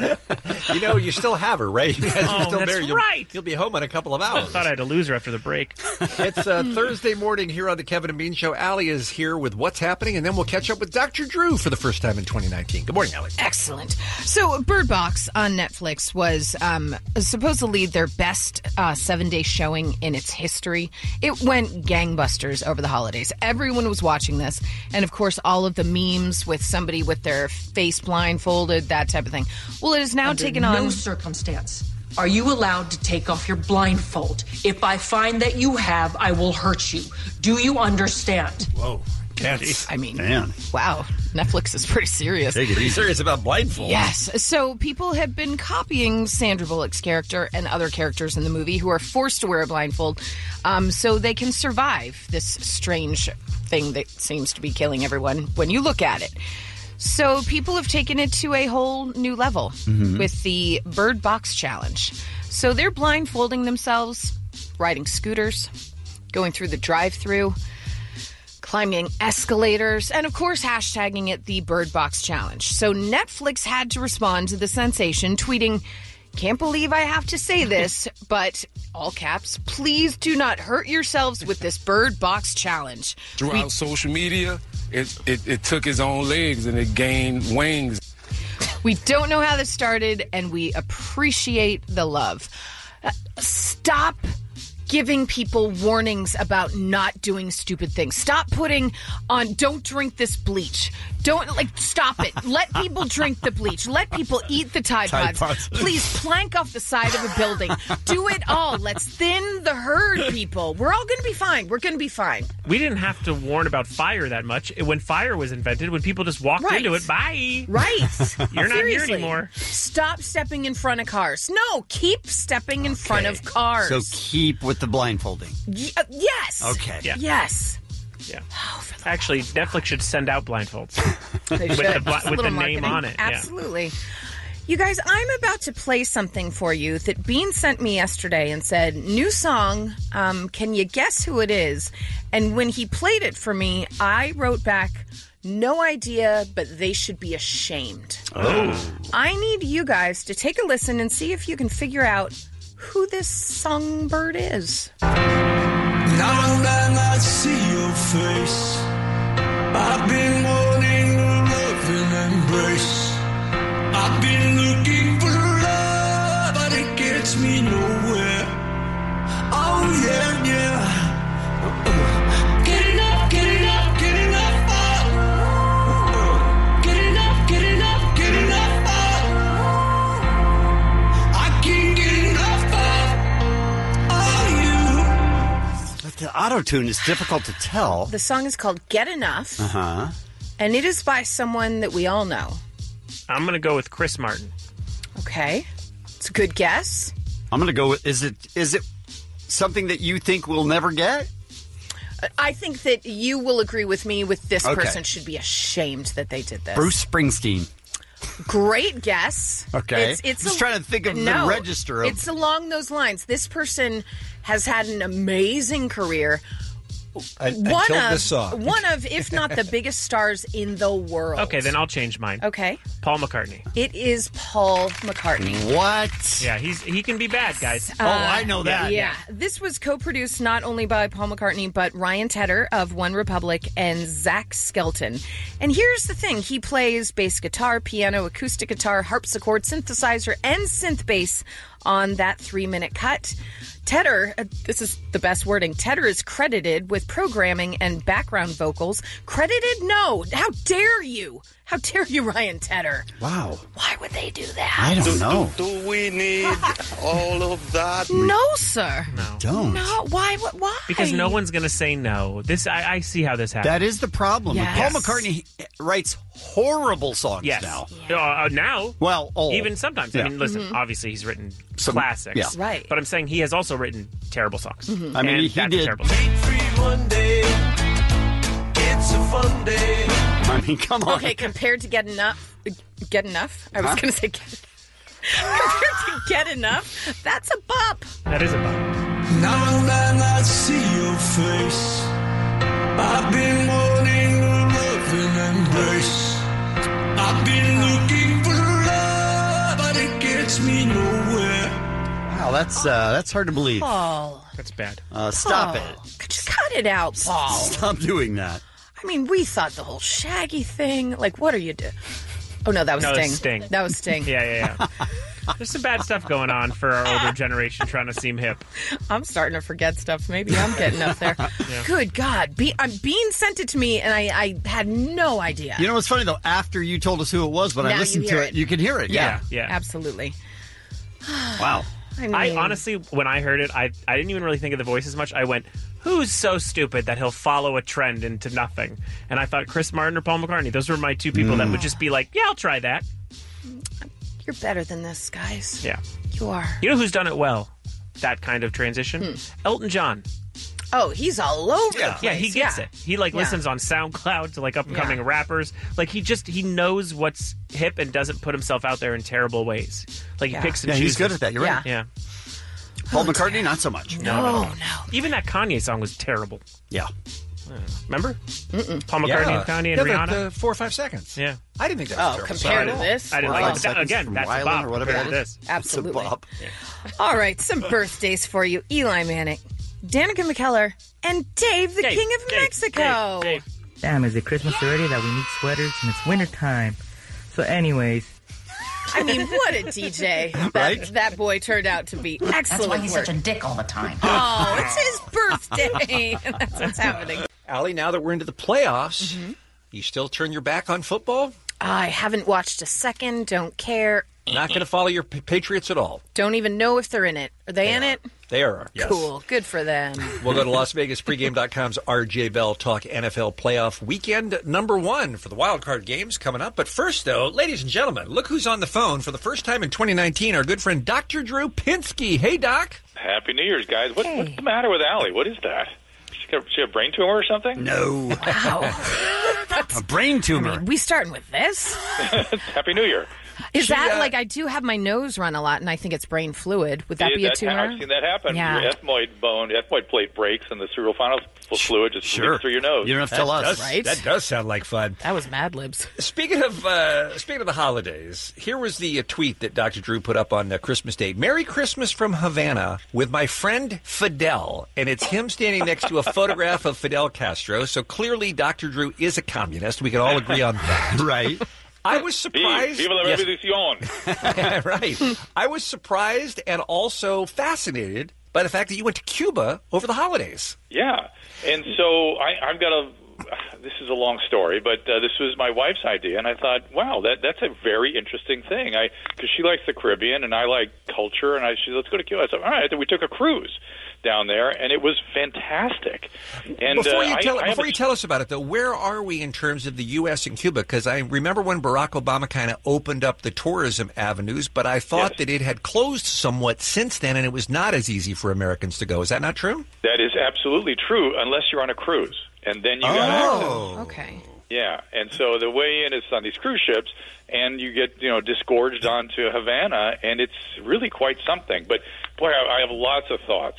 You still have her, right? You guys are Oh, still that's there. right. You'll be home in a couple of I hours. thought I had to lose her after the break. It's Thursday morning here on the Kevin and Bean Show. Allie is here with What's Happening, and then we'll catch up with Dr. Drew for the first time in 2019. Good morning, Allie. Excellent. So, Bird Box on Netflix was supposedly their best 7-day showing in its history. It went gangbusters over the holidays. Everyone was watching this. And, of course, all of the memes with somebody with their face blindfolded, that type of thing. Well, it is now Under taken on... no circumstance are you allowed to take off your blindfold. If I find that you have, I will hurt you. Do you understand? Whoa. I mean, wow, Netflix is pretty serious. Take it easy. Serious about blindfold. Yes. So people have been copying Sandra Bullock's character and other characters in the movie who are forced to wear a blindfold so they can survive this strange thing that seems to be killing everyone when you look at it. So people have taken it to a whole new level with the Bird Box Challenge. So they're blindfolding themselves, riding scooters, going through the drive-thru, climbing escalators, and of course hashtagging it the Bird Box Challenge. So Netflix had to respond to the sensation, tweeting, "Can't believe I have to say this, but all caps, please do not hurt yourselves with this Bird Box Challenge." Throughout social media, it took its own legs and it gained wings. We don't know how this started, and we appreciate the love. Stop giving people warnings about not doing stupid things. Stop putting on, don't drink this bleach. Stop it. Let people drink the bleach. Let people eat the Tide Pods. Please plank off the side of a building. Do it all. Let's thin the herd, people. We're all going to be fine. We're going to be fine. We didn't have to warn about fire that much. When fire was invented, when people just walked into it, bye. Right. You're not Seriously. here anymore. Stop stepping in front of cars. No, keep stepping in front of cars. So keep with the blindfolding. Yes. Okay. Yeah. Yes. Yeah. Actually, Netflix should send out blindfolds They with should. the, Just a with the little name marketing. on it. Yeah. Absolutely. You guys, I'm about to play something for you that Bean sent me yesterday and said, new song, can you guess who it is? And when he played it for me, I wrote back, no idea, but they should be ashamed. Oh. I need you guys to take a listen and see if you can figure out who this songbird is. Now and then I see your face. I've been wanting a loving embrace. I've been looking for love, but it gets me nowhere. Oh yeah, yeah. Get enough, get enough, get enough. Get enough, get enough, get enough. I can't get enough of you. But the auto-tune is difficult to tell. The song is called Get Enough, Uh-huh. and it is by someone that we all know. I'm going to go with Chris Martin. Okay. It's a good guess. I'm going to go with, is it something that you think we'll never get? I think that you will agree with me with this Okay. person should be ashamed that they did this. Bruce Springsteen. Great guess. Okay. It's Just trying to think of the register of... It's along those lines. This person has had an amazing career. Until this song. One of, if not the biggest stars in the world. Okay, then I'll change mine. Okay. Paul McCartney. It is Paul McCartney. What? Yeah, he can be bad, guys. I know that. Yeah. This was co-produced not only by Paul McCartney, but Ryan Tedder of One Republic and Zach Skelton. And here's the thing. He plays bass guitar, piano, acoustic guitar, harpsichord, synthesizer, and synth bass on that 3-minute cut. Tedder, this is the best wording, Tedder is credited with programming and background vocals. Credited? No. How dare you? How dare you, Ryan Tedder? Wow. Why would they do that? I don't know. Do we need all of that? No, sir. No. Don't. No. Why? Why? Because no one's going to say no. I see how this happens. That is the problem. Yes. Paul McCartney writes horrible songs Yes. now. Now. Well, Even sometimes. Yeah. I mean, listen, obviously he's written Some- classics. yeah. Right. But I'm saying he has also written terrible songs. I mean, And he that's did. A terrible song. Free one day. It's a fun day. I mean, come on. Okay, compared to Get Enough. I was Huh? going to say compared to Get Enough, that's a bop. That is a bop. Now and then I see your face. I've been wanting a loving embrace. I've been looking for love, but it gets me nowhere. Wow, that's hard to believe. Paul. That's bad. Stop Paul. it. Just cut it out, Paul. Stop doing that. I mean, we thought the whole Shaggy thing. Like, what are you doing? Oh, no, that was No, Sting. it's Sting. That was Sting. Yeah. There's some bad stuff going on for our older generation trying to seem hip. I'm starting to forget stuff. Maybe I'm getting up there. Good God. Bean sent it to me, and I had no idea. You know what's funny, though? After you told us who it was, when Now I listened you to hear it, you could hear it. Yeah. Absolutely. Wow. I mean, I honestly, when I heard it, I didn't even really think of the voice as much. I went, who's so stupid that he'll follow a trend into nothing? And I thought Chris Martin or Paul McCartney. Those were my two people that would just be like, yeah, I'll try that. you're better than this, guys. Yeah. You are. You know who's done it well? That kind of transition? Elton John. Oh, he's all over the place. Yeah, he gets it. He listens on SoundCloud to up and coming rappers. Like he knows what's hip and doesn't put himself out there in terrible ways. Like he picks and chooses. he's good at that. You're right. Yeah. Paul McCartney, not so much. No. Even that Kanye song was terrible. Yeah. Remember? Paul McCartney and Kanye and Rihanna? The 4 or 5 seconds. Yeah. I didn't think that was terrible. Compared to this? I didn't Wow. like that. Again, that's a bop or whatever compared to that this. Absolutely. It's a bop. All right, some birthdays for you. Eli Manning, Danica McKellar, and Dave, the King of Mexico. Damn, is it Christmas already that we need sweaters and it's winter time? So anyways. I mean, what a DJ that boy turned out to be. Excellent That's why he's work. such a dick all the time. Oh, it's his birthday. That's what's happening. Allie, now that we're into the playoffs, you still turn your back on football? I haven't watched a second. Don't care. Not going to follow your Patriots at all? Don't even know if they're in it. Are they in it? They are. Yes. Cool. Good for them. We'll go to LasVegasPregame.com's RJ Bell Talk NFL Playoff Weekend number 1 for the wild card games coming up. But first, though, ladies and gentlemen, look who's on the phone for the first time in 2019. Our good friend Dr. Drew Pinsky. Hey, Doc. Happy New Year's, guys. What's the matter with Allie? What is that? She have a brain tumor or something? No. Wow. A brain tumor. We starting with this? Happy New Year. Is that like, I do have my nose run a lot, and I think it's brain fluid. Would that be a tumor? I've seen that happen. Yeah. Your ethmoid plate breaks, and the cerebrospinal fluid just leaks through your nose. You don't have to tell us. Right? That does sound like fun. That was Mad Libs. Speaking of the holidays, here was the tweet that Dr. Drew put up on Christmas Day. Merry Christmas from Havana with my friend Fidel. And it's him standing next to a photograph of Fidel Castro. So clearly Dr. Drew is a communist. We can all agree on that. Right. I was surprised. Viva la revolución. Right. I was surprised and also fascinated by the fact that you went to Cuba over the holidays. Yeah. And so I've got this is a long story, but this was my wife's idea, and I thought, wow, that's a very interesting thing. Because she likes the Caribbean, and I like culture, and she said, let's go to Cuba. I said, all right. Then we took a cruise down there, and it was fantastic. And before you tell us about it, though, where are we in terms of the U.S. and Cuba? Because I remember when Barack Obama kind of opened up the tourism avenues, but I thought that it had closed somewhat since then, and it was not as easy for Americans to go. Is that not true? That is absolutely true, unless you're on a cruise, and then you got access. Okay. Yeah, and so the way in is on these cruise ships, and you get disgorged onto Havana, and it's really quite something. But boy, I have lots of thoughts.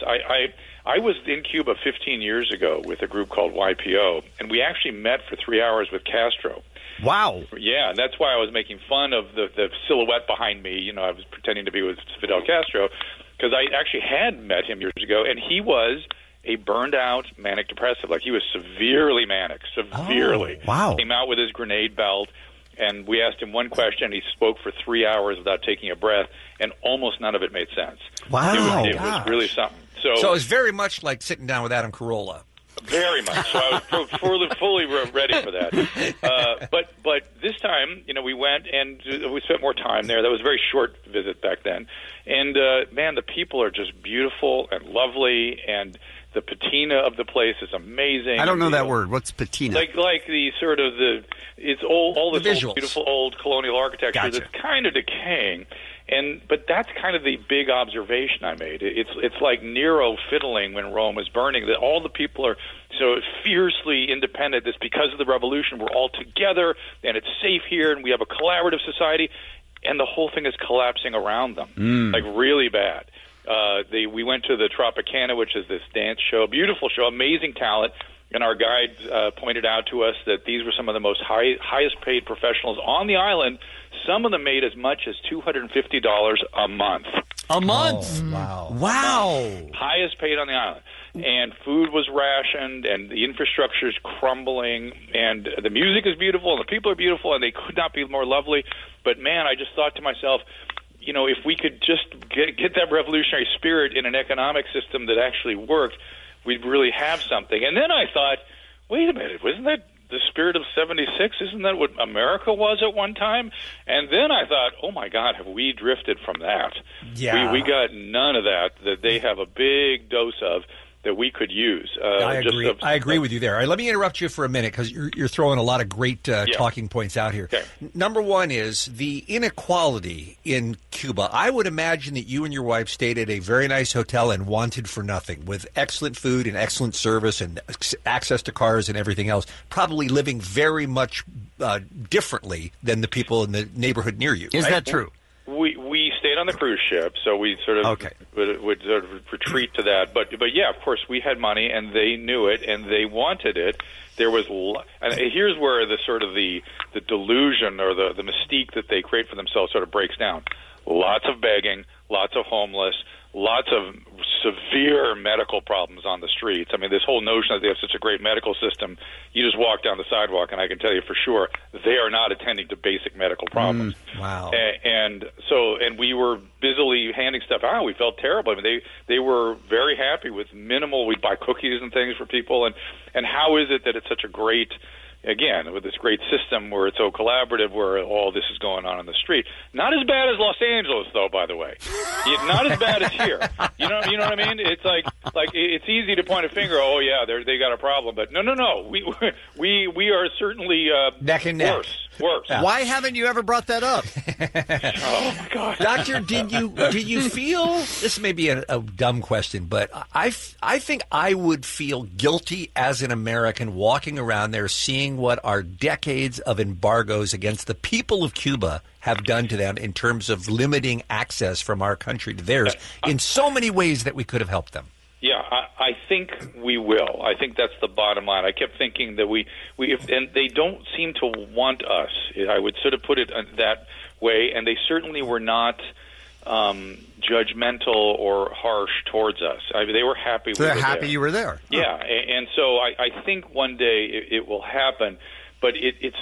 I was in Cuba 15 years ago with a group called YPO, and we actually met for 3 hours with Castro. Wow. Yeah, and that's why I was making fun of the silhouette behind me. I was pretending to be with Fidel Castro, because I actually had met him years ago, and he was a burned-out manic depressive. Like, he was severely manic, severely. Oh, wow. Came out with his grenade belt, and we asked him one question. He spoke for 3 hours without taking a breath, and almost none of it made sense. Wow. It was really something. So it was very much like sitting down with Adam Carolla. Very much. So I was fully ready for that. But this time, we went and we spent more time there. That was a very short visit back then. And, man, the people are just beautiful and lovely, and the patina of the place is amazing. I don't know that word. What's patina? Like the sort of it's all this old, beautiful old colonial architecture that's kind of decaying. But that's kind of the big observation I made. It's like Nero fiddling when Rome was burning. That all the people are so fiercely independent. It's because of the revolution. We're all together, and it's safe here, and we have a collaborative society. And the whole thing is collapsing around them, like really bad. We went to the Tropicana, which is this dance show, beautiful show, amazing talent. And our guide pointed out to us that these were some of the most highest paid professionals on the island. Some of them made as much as $250 a month. A month? Oh, wow. Wow. Highest paid on the island. And food was rationed, and the infrastructure is crumbling, and the music is beautiful, and the people are beautiful, and they could not be more lovely. But, man, I just thought to myself, if we could just get that revolutionary spirit in an economic system that actually worked, we'd really have something. And then I thought, wait a minute, wasn't that the spirit of 76? Isn't that what America was at one time? And then I thought, oh, my God, have we drifted from that? Yeah. We got none of that they have a big dose of that we could use. I agree with you there. All right, let me interrupt you for a minute because you're throwing a lot of great talking points out here. Okay. Number one is the inequality in Cuba. I would imagine that you and your wife stayed at a very nice hotel and wanted for nothing, with excellent food and excellent service and access to cars and everything else, probably living very much differently than the people in the neighborhood near you. Is that true? We stayed on the cruise ship, so we sort of would sort of retreat to that. But yeah, of course, we had money, and they knew it, and they wanted it. There was, and here's where the sort of the delusion or the mystique that they create for themselves sort of breaks down. Lots of begging, lots of homeless, lots of severe medical problems on the streets. I mean, this whole notion that they have such a great medical system, you just walk down the sidewalk, and I can tell you for sure they are not attending to basic medical problems. Wow. And we were busily handing stuff out. We felt terrible. I mean, they were very happy with minimal. We'd buy cookies and things for people. And how is it that it's such a great, again, with this great system where it's so collaborative, where all this is going on the street. Not as bad as Los Angeles, though, by the way. Not as bad as here. You know what I mean? It's like it's easy to point a finger. Oh yeah, they got a problem, but no. We are certainly neck and neck. worse. Works. Why haven't you ever brought that up? Oh my God, Doctor, did you feel, this may be a dumb question, but I think I would feel guilty as an American walking around there seeing what our decades of embargoes against the people of Cuba have done to them in terms of limiting access from our country to theirs in so many ways that we could have helped them. Yeah, I think we will. I think that's the bottom line. I kept thinking that and they don't seem to want us. I would sort of put it that way, and they certainly were not judgmental or harsh towards us. They were happy. They're happy you were there. Yeah, and so I think one day it will happen, but it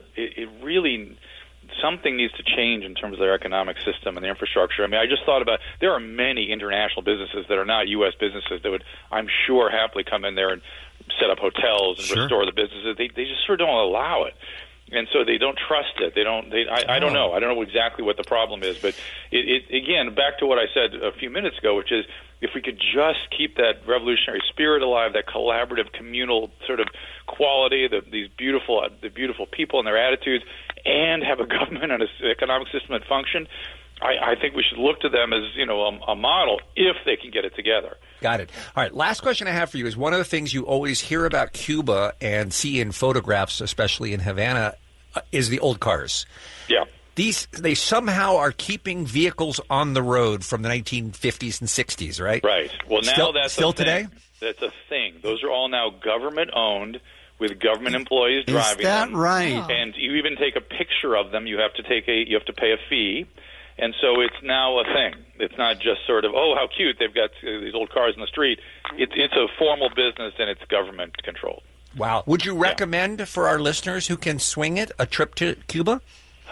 really. Something needs to change in terms of their economic system and the infrastructure. I mean, I just thought about there are many international businesses that are not U.S. businesses that would, I'm sure, happily come in there and set up hotels and restore the businesses. They just sort of don't allow it, and so they don't trust it. I don't know. I don't know exactly what the problem is, but it again, back to what I said a few minutes ago, which is if we could just keep that revolutionary spirit alive, that collaborative, communal sort of quality, the beautiful people and their attitudes, and have a government and an economic system that function, I think we should look to them as a model if they can get it together. Got it. All right, last question I have for you is one of the things you always hear about Cuba and see in photographs, especially in Havana, is the old cars. Yeah. They somehow are keeping vehicles on the road from the 1950s and 60s, right? Right. Well, now that's still today. That's a thing. Those are all now government-owned with government employees driving them. Is that right? And you even take a picture of them. You have to pay a fee, and so it's now a thing. It's not just sort of how cute they've got these old cars in the street. It's a formal business and it's government controlled. Wow. Would you recommend for our listeners who can swing it a trip to Cuba?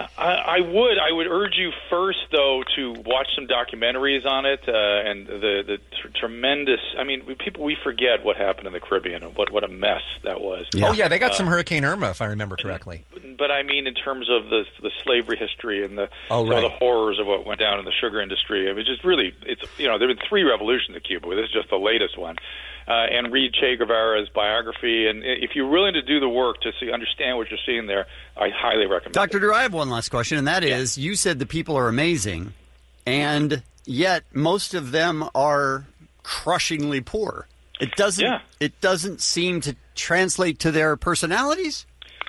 I would. I would urge you first, though, to watch some documentaries on it and the tremendous. I mean, we forget what happened in the Caribbean and what a mess that was. Yeah. Oh yeah, they got some Hurricane Irma, if I remember correctly. But I mean, in terms of the slavery history and the horrors of what went down in the sugar industry. I mean, just really, there have been 3 revolutions in Cuba. This is just the latest one. And read Che Guevara's biography. And if you're willing to do the work to understand what you're seeing there, I highly recommend it. Dr. Drew, I have one last question, and that is, you said the people are amazing, and yet most of them are crushingly poor. It doesn't seem to translate to their personalities?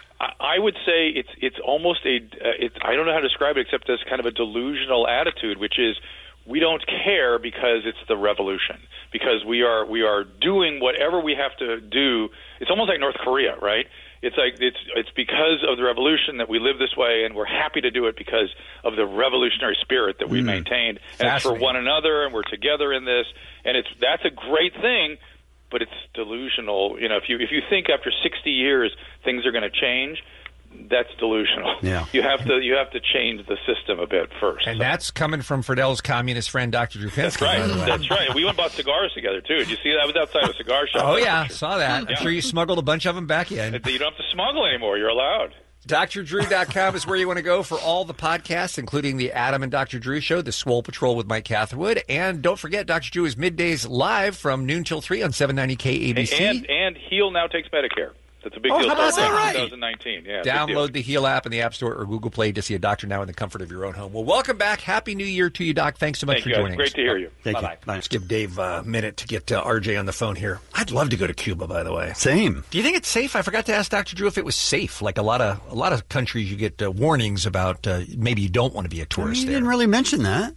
I would say it's almost I don't know how to describe it except as kind of a delusional attitude, which is we don't care because it's the revolution. Because we are doing whatever we have to do. It's almost like North Korea, right? It's like it's because of the revolution that we live this way, and we're happy to do it because of the revolutionary spirit that we maintained. And it's for one another, and we're together in this. And that's a great thing, but it's delusional. If you think after 60 years things are going to change, that's delusional. Yeah. You have to change the system a bit first. And that's coming from Fridel's communist friend, Dr. Drew Pinsky. That's right. That's right. We went and bought cigars together, too. Did you see that? I was outside a cigar shop. Oh, yeah. Saw that. I'm sure you smuggled a bunch of them back in. You don't have to smuggle anymore. You're allowed. DrDrew.com is where you want to go for all the podcasts, including the Adam and Dr. Drew Show, the Swole Patrol with Mike Catherwood. And don't forget, Dr. Drew is middays live from noon till 3 on 790 KABC. And Heal now takes Medicare. That's a big deal. How about that? 2019. Yeah, download the Heal app in the App Store or Google Play to see a doctor now in the comfort of your own home. Well, welcome back. Happy New Year to you, Doc. Thanks so much for joining us. Great to hear you. Bye-bye. Let's give Dave a minute to get RJ on the phone here. I'd love to go to Cuba, by the way. Same. Do you think it's safe? I forgot to ask Dr. Drew if it was safe. Like a lot of countries, you get warnings about maybe you don't want to be a tourist there. You didn't really mention that.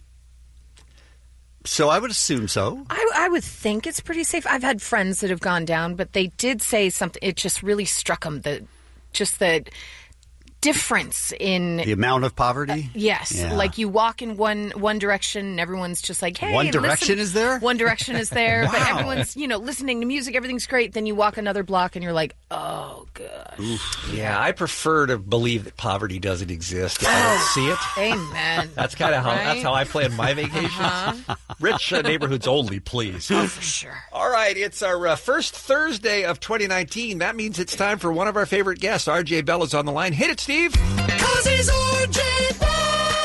So I would assume so. I would think it's pretty safe. I've had friends that have gone down, but they did say something. It just really struck them, the difference in the amount of poverty. Yes, like you walk in one direction, and everyone's just like, "Hey, One Direction is there? One Direction is there." Wow. But everyone's listening to music. Everything's great. Then you walk another block, and you're like, "Oh, gosh." Oof. Yeah, I prefer to believe that poverty doesn't exist if I don't see it. Amen. That's kind of how I plan my vacations. Rich neighborhoods only, please. Oh, for sure. All right, it's our first Thursday of 2019. That means it's time for one of our favorite guests. RJ Bell is on the line. Hit it, Steve. 'Cause he's RJ Bell.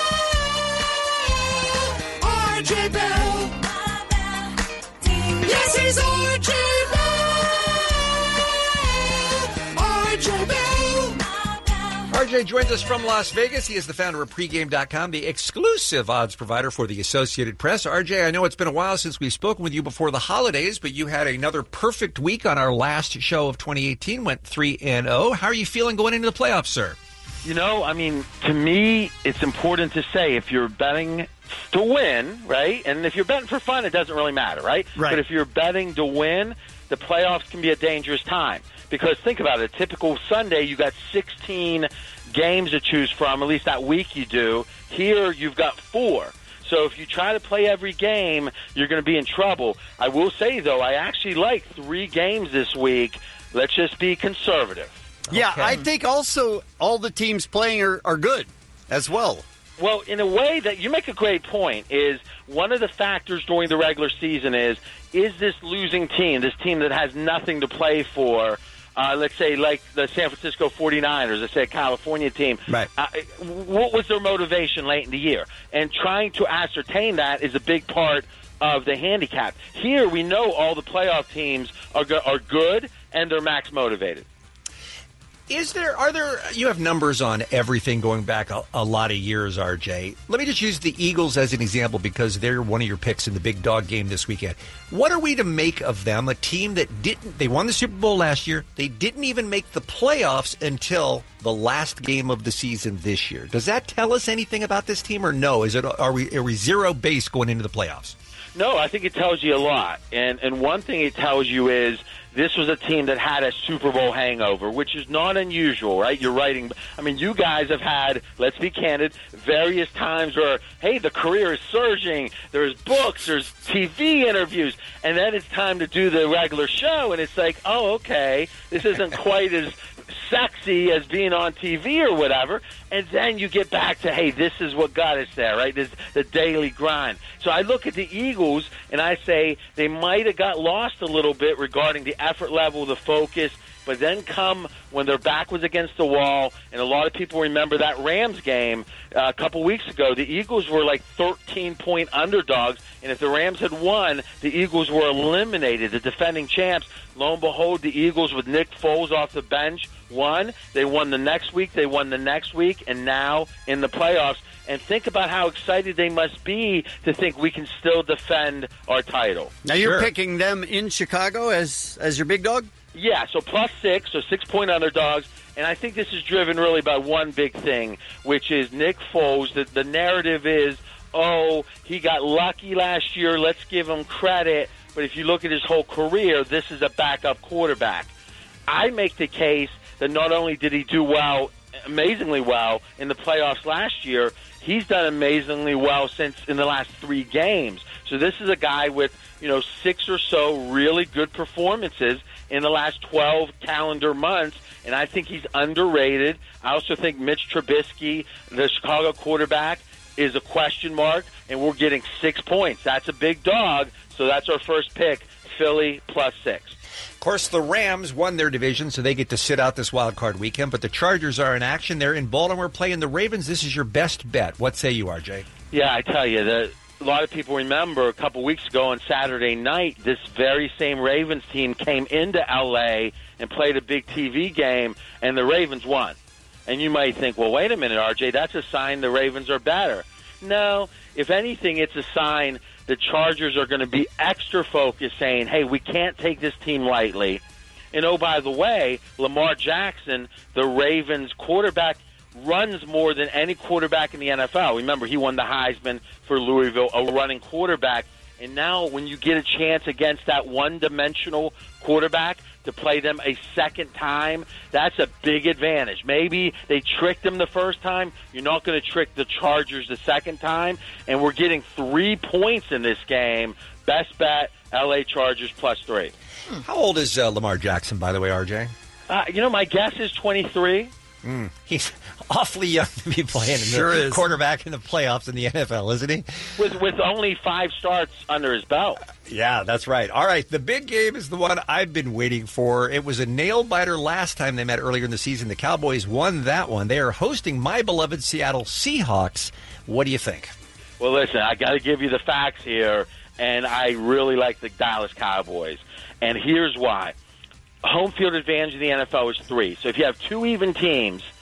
RJ Bell. Yes, he's RJ Bell. RJ Bell. RJ joins us from Las Vegas. He is the founder of pregame.com, the exclusive odds provider for the Associated Press. RJ, I know it's been a while since we've spoken with you before the holidays, but you had another perfect week on our last show of 2018, went 3-0. How are you feeling going into the playoffs, sir? You know, I mean, to me, it's important to say if you're betting to win, right? And if you're betting for fun, it doesn't really matter, right? Right. But if you're betting to win, the playoffs can be a dangerous time. Because think about it, a typical Sunday, you got 16 games to choose from, at least that week you do. Here, you've got 4. So if you try to play every game, you're going to be in trouble. I will say, though, I actually like 3 games this week. Let's just be conservative. Yeah, Okay. I think also all the teams playing are good as well. Well, in a way that you make a great point is one of the factors during the regular season is this losing team, this team that has nothing to play for, let's say like the San Francisco 49ers, let's say a California team, right. What was their motivation late in the year? And trying to ascertain that is a big part of the handicap. Here we know all the playoff teams are good and they're max motivated. You have numbers on everything going back a lot of years, RJ. Let me just use the Eagles as an example because they're one of your picks in the big dog game this weekend. What are we to make of them? A team that they won the Super Bowl last year. They didn't even make the playoffs until the last game of the season this year. Does that tell us anything about this team or no? Are we zero base going into the playoffs? No, I think it tells you a lot. And one thing it tells you is this was a team that had a Super Bowl hangover, which is not unusual, right? You're writing. I mean, you guys have had, let's be candid, various times where, hey, the career is surging. There's books, there's TV interviews, and then it's time to do the regular show, and it's like, oh, okay, this isn't quite as sexy as being on TV or whatever, and then you get back to, hey, this is what got us there, right? This the daily grind. So I look at the Eagles, and I say they might have got lost a little bit regarding the effort level, the focus, but then come when their back was against the wall, and a lot of people remember that Rams game a couple weeks ago. The Eagles were like 13-point underdogs, and if the Rams had won, the Eagles were eliminated, the defending champs. Lo and behold, the Eagles with Nick Foles off the bench won. They won the next week, they won the next week, and now in the playoffs. And think about how excited they must be to think we can still defend our title. Now you're picking them in Chicago as your big dog? Yeah, so +6, so 6-point underdogs. And I think this is driven really by one big thing, which is Nick Foles. The narrative is, oh, he got lucky last year, let's give him credit. But if you look at his whole career, this is a backup quarterback. I make the case that not only did he do well, amazingly well, in the playoffs last year, he's done amazingly well since in the last 3 games. So this is a guy with, 6 or so really good performances in the last 12 calendar months, and I think he's underrated. I also think Mitch Trubisky, the Chicago quarterback, is a question mark, and we're getting 6 points. That's a big dog, so that's our first pick, Philly +6. Of course, the Rams won their division, so they get to sit out this wild card weekend, but the Chargers are in action. They're in Baltimore playing the Ravens. This is your best bet. What say you, RJ? Yeah, I tell you, a lot of people remember a couple weeks ago on Saturday night, this very same Ravens team came into L.A. and played a big TV game, and the Ravens won. And you might think, well, wait a minute, RJ, that's a sign the Ravens are better. No, if anything, it's a sign the Chargers are going to be extra focused, saying, hey, we can't take this team lightly. And, oh, by the way, Lamar Jackson, the Ravens quarterback, runs more than any quarterback in the NFL. Remember, he won the Heisman for Louisville, a running quarterback. And now when you get a chance against that one-dimensional quarterback to play them a second time, that's a big advantage. Maybe they tricked them the first time. You're not going to trick the Chargers the second time. And we're getting 3 points in this game. Best bet, L.A. Chargers +3. How old is Lamar Jackson, by the way, RJ? My guess is 23. He's awfully young to be playing quarterback in the playoffs in the NFL, isn't he? With only 5 starts under his belt. Yeah, that's right. All right, the big game is the one I've been waiting for. It was a nail-biter last time they met earlier in the season. The Cowboys won that one. They are hosting my beloved Seattle Seahawks. What do you think? Well, listen, I got to give you the facts here, and I really like the Dallas Cowboys. And here's why. Home field advantage in the NFL is 3. So if you have 2 even teams,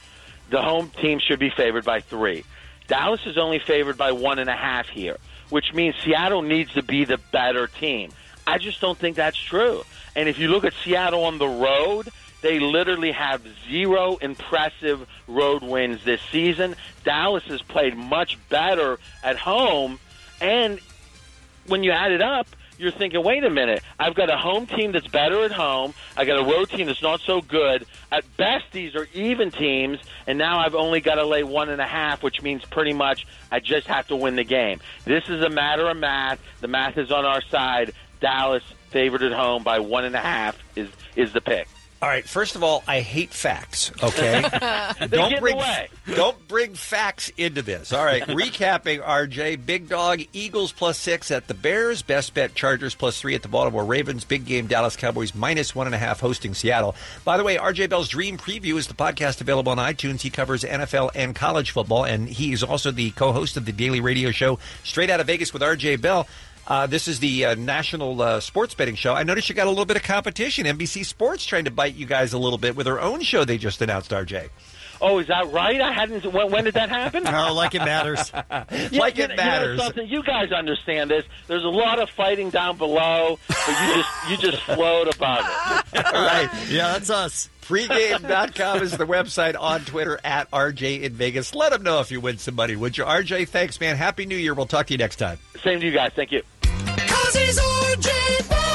the home team should be favored by 3. Dallas is only favored by 1.5 here, which means Seattle needs to be the better team. I just don't think that's true. And if you look at Seattle on the road, they literally have 0 impressive road wins this season. Dallas has played much better at home, and when you add it up, you're thinking, wait a minute, I've got a home team that's better at home. I got a road team that's not so good. At best, these are even teams, and now I've only got to lay 1.5, which means pretty much I just have to win the game. This is a matter of math. The math is on our side. Dallas favored at home by 1.5 is the pick. All right, first of all, I hate facts, okay? Don't bring facts into this. All right, recapping, RJ. Big dog, Eagles +6 at the Bears. Best bet, Chargers +3 at the Baltimore Ravens. Big game, Dallas Cowboys -1.5 hosting Seattle. By the way, RJ Bell's Dream Preview is the podcast available on iTunes. He covers NFL and college football, and he is also the co-host of the daily radio show Straight Out of Vegas with RJ Bell. This is the national sports betting show. I noticed you got a little bit of competition. NBC Sports trying to bite you guys a little bit with their own show they just announced, RJ. Oh, is that right? I hadn't. When did that happen? No, like it matters. Like it matters. You guys understand this. There's a lot of fighting down below, but you just float above it. All right. Yeah, that's us. Pregame.com is the website. On Twitter at RJ in Vegas. Let them know if you win some money, would you? RJ, thanks, man. Happy New Year. We'll talk to you next time. Same to you guys. Thank you. 'Cause he's RJ Bell.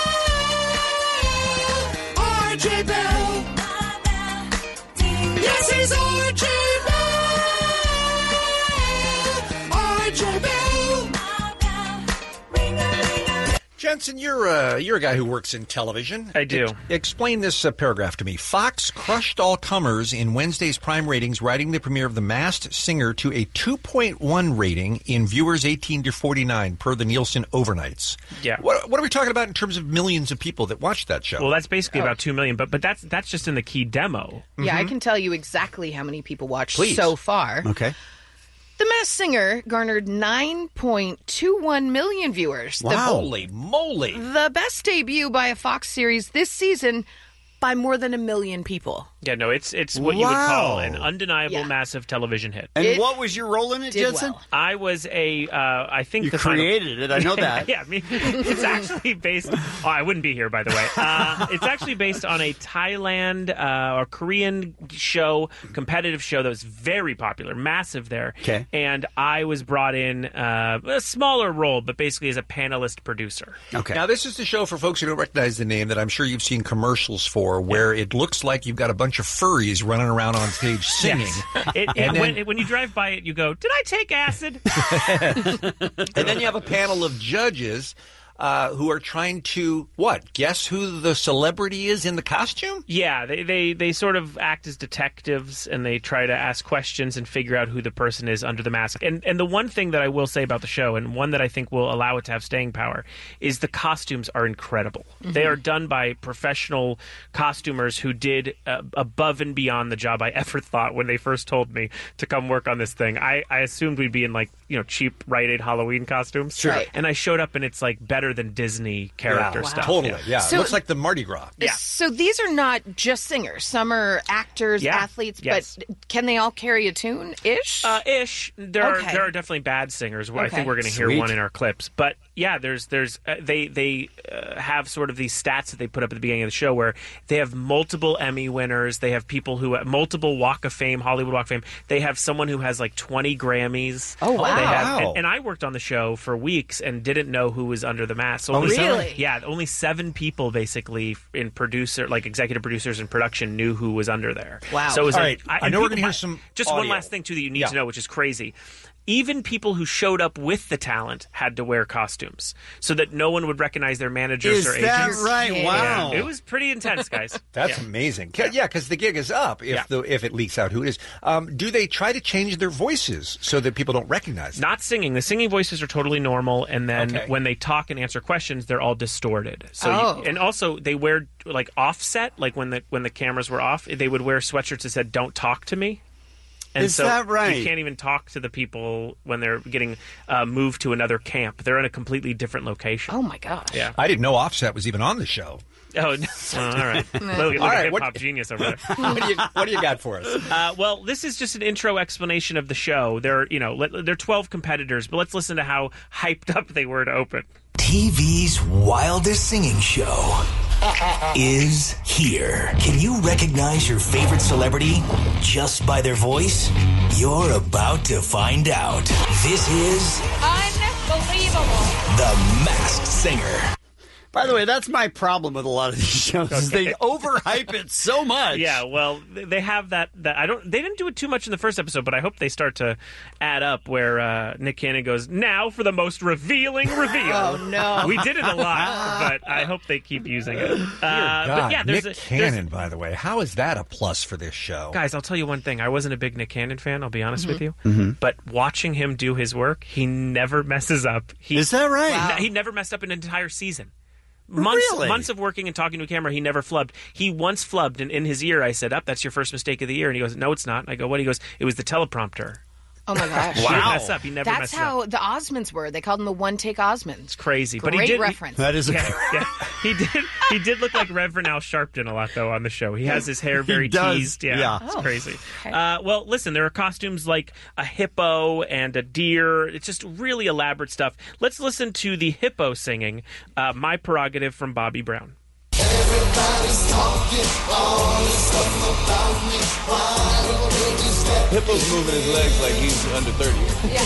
RJ Bell. Yes, he's RJ Bell. RJ Bell. Jensen, you're a guy who works in television. I do. Explain this paragraph to me. Fox crushed all comers in Wednesday's prime ratings, riding the premiere of The Masked Singer to a 2.1 rating in viewers 18 to 49 per the Nielsen overnights. Yeah. What are we talking about in terms of millions of people that watched that show? Well, that's basically about 2 million, but that's just in the key demo. Yeah, I can tell you exactly how many people watched Please. so far. Okay. The Masked Singer garnered 9.21 million viewers. Wow. Holy moly. The best debut by a Fox series this season by more than 1 million people. Yeah, no, it's what you would call an undeniable massive television hit. And what was your role in it, Jensen? Well. I was I think you created it. I know that. Yeah, I mean, it's actually based. Oh, I wouldn't be here, by the way. It's actually based on a Thailand or Korean show, competitive show that was very popular, massive there. Okay. And I was brought in a smaller role, but basically as a panelist producer. Okay. Now, this is the show for folks who don't recognize the name that I'm sure you've seen commercials for, where it looks like you've got a bunch of furries running around on stage singing. Yes. When you drive by it, you go, "Did I take acid?" And then you have a panel of judges who are trying to, guess who the celebrity is in the costume? Yeah, they sort of act as detectives, and they try to ask questions and figure out who the person is under the mask. And the one thing that I will say about the show, and one that I think will allow it to have staying power, is the costumes are incredible. Mm-hmm. They are done by professional costumers who did above and beyond the job I ever thought when they first told me to come work on this thing. I assumed we'd be in cheap Rite Aid Halloween costumes. Sure. Right. And I showed up and it's like better than Disney character stuff. Totally, yeah. So, it looks like the Mardi Gras. Yeah. So these are not just singers. Some are actors, athletes, but can they all carry a tune-ish? Ish. There are definitely bad singers. I think we're going to hear one in our clips. But yeah, they have sort of these stats that they put up at the beginning of the show where they have multiple Emmy winners. They have people who have multiple Walk of Fame, Hollywood Walk of Fame. They have someone who has like 20 Grammys. Oh, wow. And I worked on the show for weeks and didn't know who was under the mask. So really? Yeah, only 7 people basically in executive producers and production knew who was under there. Wow. So it was all right. I know we're going to hear some Just audio. one last thing, too, that you need to know, which is crazy. Even people who showed up with the talent had to wear costumes so that no one would recognize their managers or agents. Is that right? Wow. Yeah, it was pretty intense, guys. That's amazing. Yeah, because the gig is up if it leaks out who it is. Do they try to change their voices so that people don't recognize them? Not singing. The singing voices are totally normal, and then when they talk and answer questions, they're all distorted. So and also they wear like offset, like when the cameras were off, they would wear sweatshirts that said "Don't talk to me." And is that right? You can't even talk to the people when they're getting moved to another camp. They're in a completely different location. Oh, my gosh. Yeah. I didn't know Offset was even on the show. Oh, no. Well, all right. Look at All right, hip-hop genius over there. What do you got for us? Well, this is just an intro explanation of the show. There are 12 competitors, but let's listen to how hyped up they were to open. TV's wildest singing show is here. Can you recognize your favorite celebrity just by their voice? You're about to find out. This is unbelievable. The Masked Singer. By the way, that's my problem with a lot of these shows. Is they overhype it so much. Yeah, well, they have that. They didn't do it too much in the first episode, but I hope they start to add up. Where Nick Cannon goes, now for the most revealing reveal. Oh no, we did it a lot, but I hope they keep using it. God, But yeah, Nick Cannon, by the way, how is that a plus for this show? Guys, I'll tell you one thing. I wasn't a big Nick Cannon fan. I'll be honest with you. Mm-hmm. But watching him do his work, he never messes up. Is that right? Wow. He never messed up an entire season. Months of working and talking to a camera, he never flubbed. He once flubbed, and in his ear, I said, that's your first mistake of the year. And he goes, no, it's not. And I go, what? He goes, it was the teleprompter. Oh my gosh! He didn't mess up. He never That's messed up. how the Osmonds were. They called him the one-take Osmonds. It's crazy, Great but he did. reference. That is He did look like Reverend Al Sharpton a lot though on the show. He has his hair very teased. Yeah, it's crazy. Okay. Well, listen, there are costumes like a hippo and a deer. It's just really elaborate stuff. Let's listen to the hippo singing "My Prerogative" from Bobby Brown. Everybody's talking all this stuff about me. Hippo's moving his legs like he's under 30. Yeah,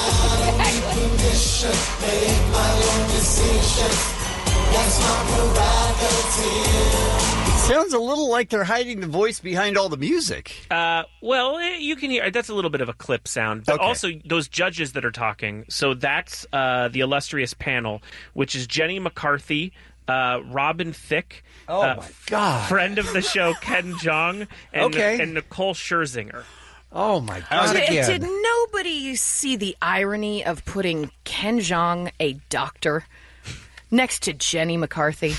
exactly. Make my own decision. That's my prerogative. Sounds a little like they're hiding the voice behind all the music. Well, you can hear that's a little bit of a clip sound, but also those judges that are talking. So that's the illustrious panel, which is Jenny McCarthy, Robin Thicke, my God, friend of the show Ken Jeong, and Nicole Scherzinger. Oh my God! Did nobody see the irony of putting Ken Jeong, a doctor, next to Jenny McCarthy?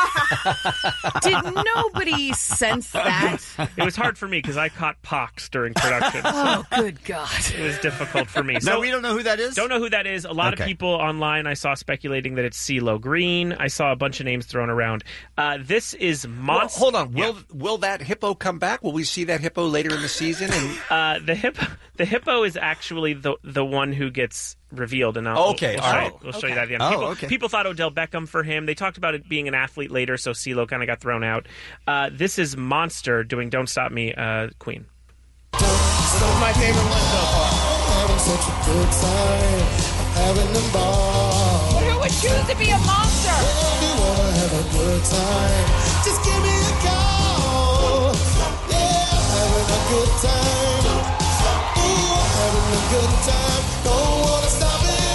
Did nobody sense that? It was hard for me because I caught pox during production. Oh, good God. It was difficult for me. No, we don't know who that is? Don't know who that is. A lot of people online I saw speculating that it's CeeLo Green. I saw a bunch of names thrown around. This is Monster. Well, hold on. Will that hippo come back? Will we see that hippo later in the season? And the hippo is actually the one who gets revealed, and we'll show you that at the end. People thought Odell Beckham for him. They talked about it being an athlete later, so CeeLo kind of got thrown out. This is Monster doing "Don't Stop Me," Queen. This is my favorite one so far. Having such a good time, having the ball. But who would choose to be a monster? If you wanna have a good time, just give me a call. Yeah, having a good time. Ooh, having a good time. Don't wanna stop it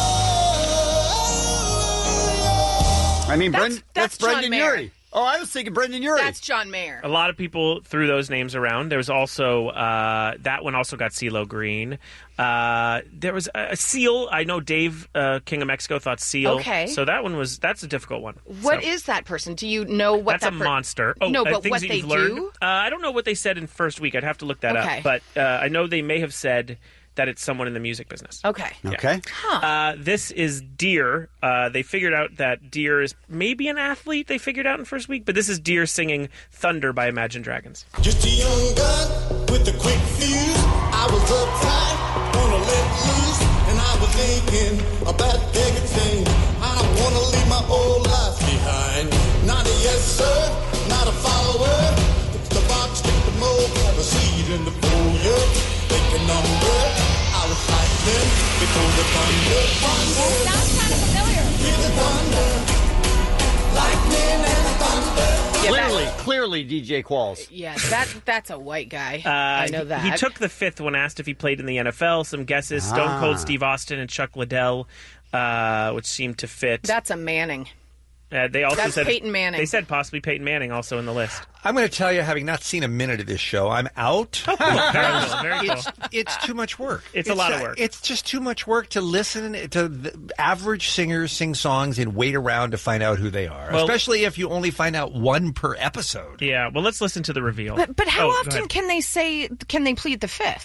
all. I mean, that's Brendan John Mayer. Urie. Oh, I was thinking Brendan Urie. That's John Mayer. A lot of people threw those names around. There was also that one also got CeeLo Green. There was a Seal. I know Dave, King of Mexico, thought Seal. Okay. So that's a difficult one. What is that person? Do you know what that's a monster. Oh, no, but things what that they you've learned? do? I don't know what they said in first week. I'd have to look that up. But I know they may have said that it's someone in the music business. Okay. Yeah. Okay. This is Deer. They figured out that Deer is maybe an athlete. They figured out in first week, but this is Deer singing "Thunder" by Imagine Dragons. Just a young gun with a quick fuse. I was uptight, wanna let loose, and I was thinking about everything. I wanna leave my old life behind. Not a yes sir, not a follower. It's the box with the mold, have a seed in the foyer. Make a number. I was fighting before the thunder. Sounds kind of familiar. Hear the thunder, lightning and thunder. Clearly, DJ Qualls. Yeah, that's a white guy. I know that. He took the fifth when asked if he played in the NFL. Some guesses: Stone Cold Steve Austin and Chuck Liddell, which seemed to fit. That's a Manning. They also That's said Peyton Manning. They said possibly Peyton Manning also in the list. I'm going to tell you, having not seen a minute of this show, I'm out. Very cool. It's too much work. It's a lot of work. It's just too much work to listen to the average singers sing songs and wait around to find out who they are, especially if you only find out one per episode. Yeah, well, let's listen to the reveal. But how often can they plead the fifth?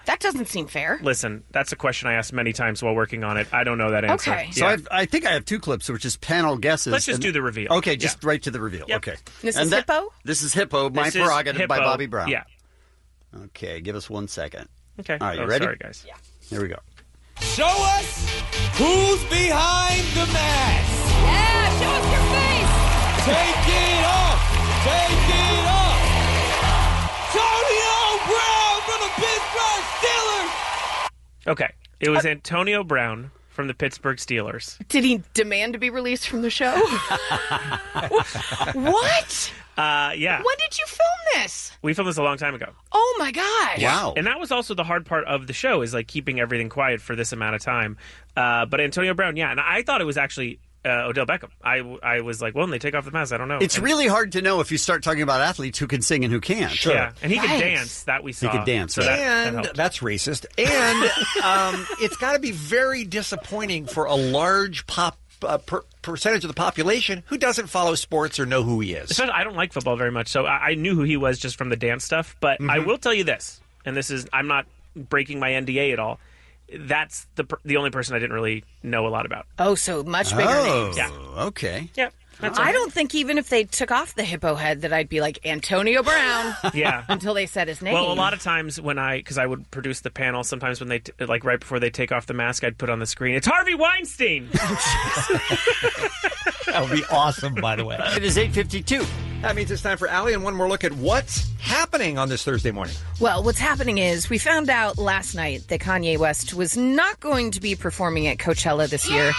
That doesn't seem fair. Listen, that's a question I asked many times while working on it. I don't know that answer. Okay. So I think I have 2 clips, which is panel guesses. Let's just do the reveal. Okay, just right to the reveal. Yep. Okay. This is Hippo? This is Hippo, My This is Prerogative by Hippo. Bobby Brown. Yeah. Okay, give us 1 second. Okay. All right, you Oh, ready? sorry, guys. Yeah. Here we go. Show us who's behind the mask. Yeah, show us your face. Take it off. Take it off. Antonio Brown from the Pittsburgh Steelers. Okay. It was Antonio Brown from the Pittsburgh Steelers. Did he demand to be released from the show? What? Yeah. When did you film this? We filmed this a long time ago. Oh my gosh. Wow. And that was also the hard part of the show, is like keeping everything quiet for this amount of time. But Antonio Brown, yeah. And I thought it was actually Odell Beckham. I was like, well, when they take off the mask, I don't know. It's really hard to know if you start talking about athletes who can sing and who can't. Sure. Yeah. And he could Right. dance. That we saw. He could dance, So right. that And helped. that's racist. And it's got to be very disappointing for a large percentage of the population who doesn't follow sports or know who he is. Especially, I don't like football very much, so I knew who he was just from the dance stuff. But I will tell you this, and this is, I'm not breaking my NDA at all. That's the only person I didn't really know a lot about. Oh, so much bigger names. Yeah. Okay. Yeah. That's I don't think even if they took off the hippo head that I'd be like Antonio Brown Yeah. until they said his name. Well, a lot of times when because I would produce the panel, sometimes when they, like right before they take off the mask, I'd put on the screen, it's Harvey Weinstein! That would be awesome, by the way. It is 8:52. That means it's time for Allie and one more look at what's happening on this Thursday morning. Well, what's happening is we found out last night that Kanye West was not going to be performing at Coachella this year.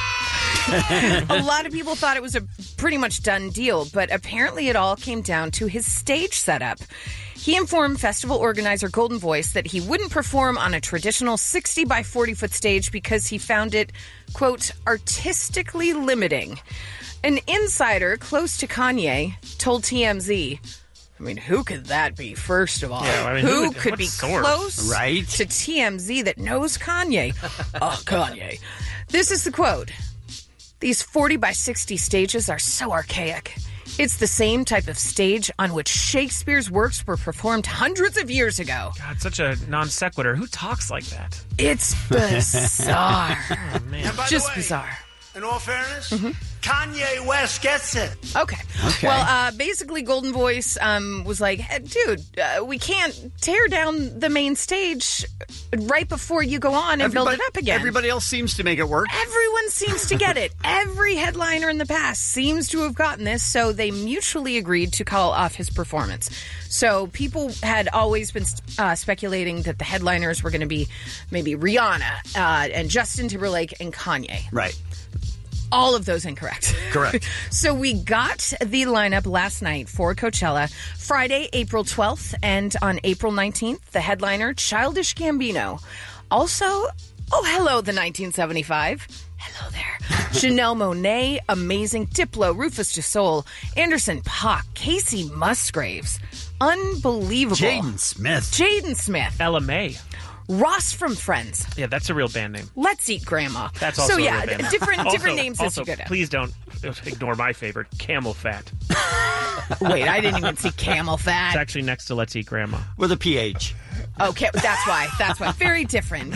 A lot of people thought it was a pretty much done deal, but apparently it all came down to his stage setup. He informed festival organizer Golden Voice that he wouldn't perform on a traditional 60 by 40 foot stage because he found it, quote, artistically limiting. An insider close to Kanye told TMZ, I mean, who could that be, first of all? Yeah, I mean, who what could be source? close Right. to TMZ that knows Kanye? Oh, Kanye. This is the quote. These 40 by 60 stages are so archaic. It's the same type of stage on which Shakespeare's works were performed hundreds of years ago. God, such a non sequitur. Who talks like that? It's bizarre. Oh, man. Just bizarre. In all fairness, Kanye West gets it. Okay. Well, basically, Golden Voice was like, hey, dude, we can't tear down the main stage right before you go on and build it up again. Everybody else seems to make it work. Everyone seems to get it. Every headliner in the past seems to have gotten this, so they mutually agreed to call off his performance. So people had always been speculating that the headliners were going to be maybe Rihanna and Justin Timberlake and Kanye. Right. All of those incorrect. Correct. So we got the lineup last night for Coachella. Friday, April 12th, and on April 19th, the headliner, Childish Gambino. Also, oh, hello, the 1975. Hello there. Janelle Monáe, Amazing, Diplo, Rufus Du Sol, Anderson .Paak, Casey Musgraves. Unbelievable. Jaden Smith. Ella May. Ross from Friends. Yeah, that's a real band name. Let's Eat Grandma. That's also so a yeah, real band name. different names that Also, you could have. please don't ignore my favorite, Camel Fat. Wait, I didn't even see Camel Fat. It's actually next to Let's Eat Grandma. With a PH. Okay, that's why. Very different.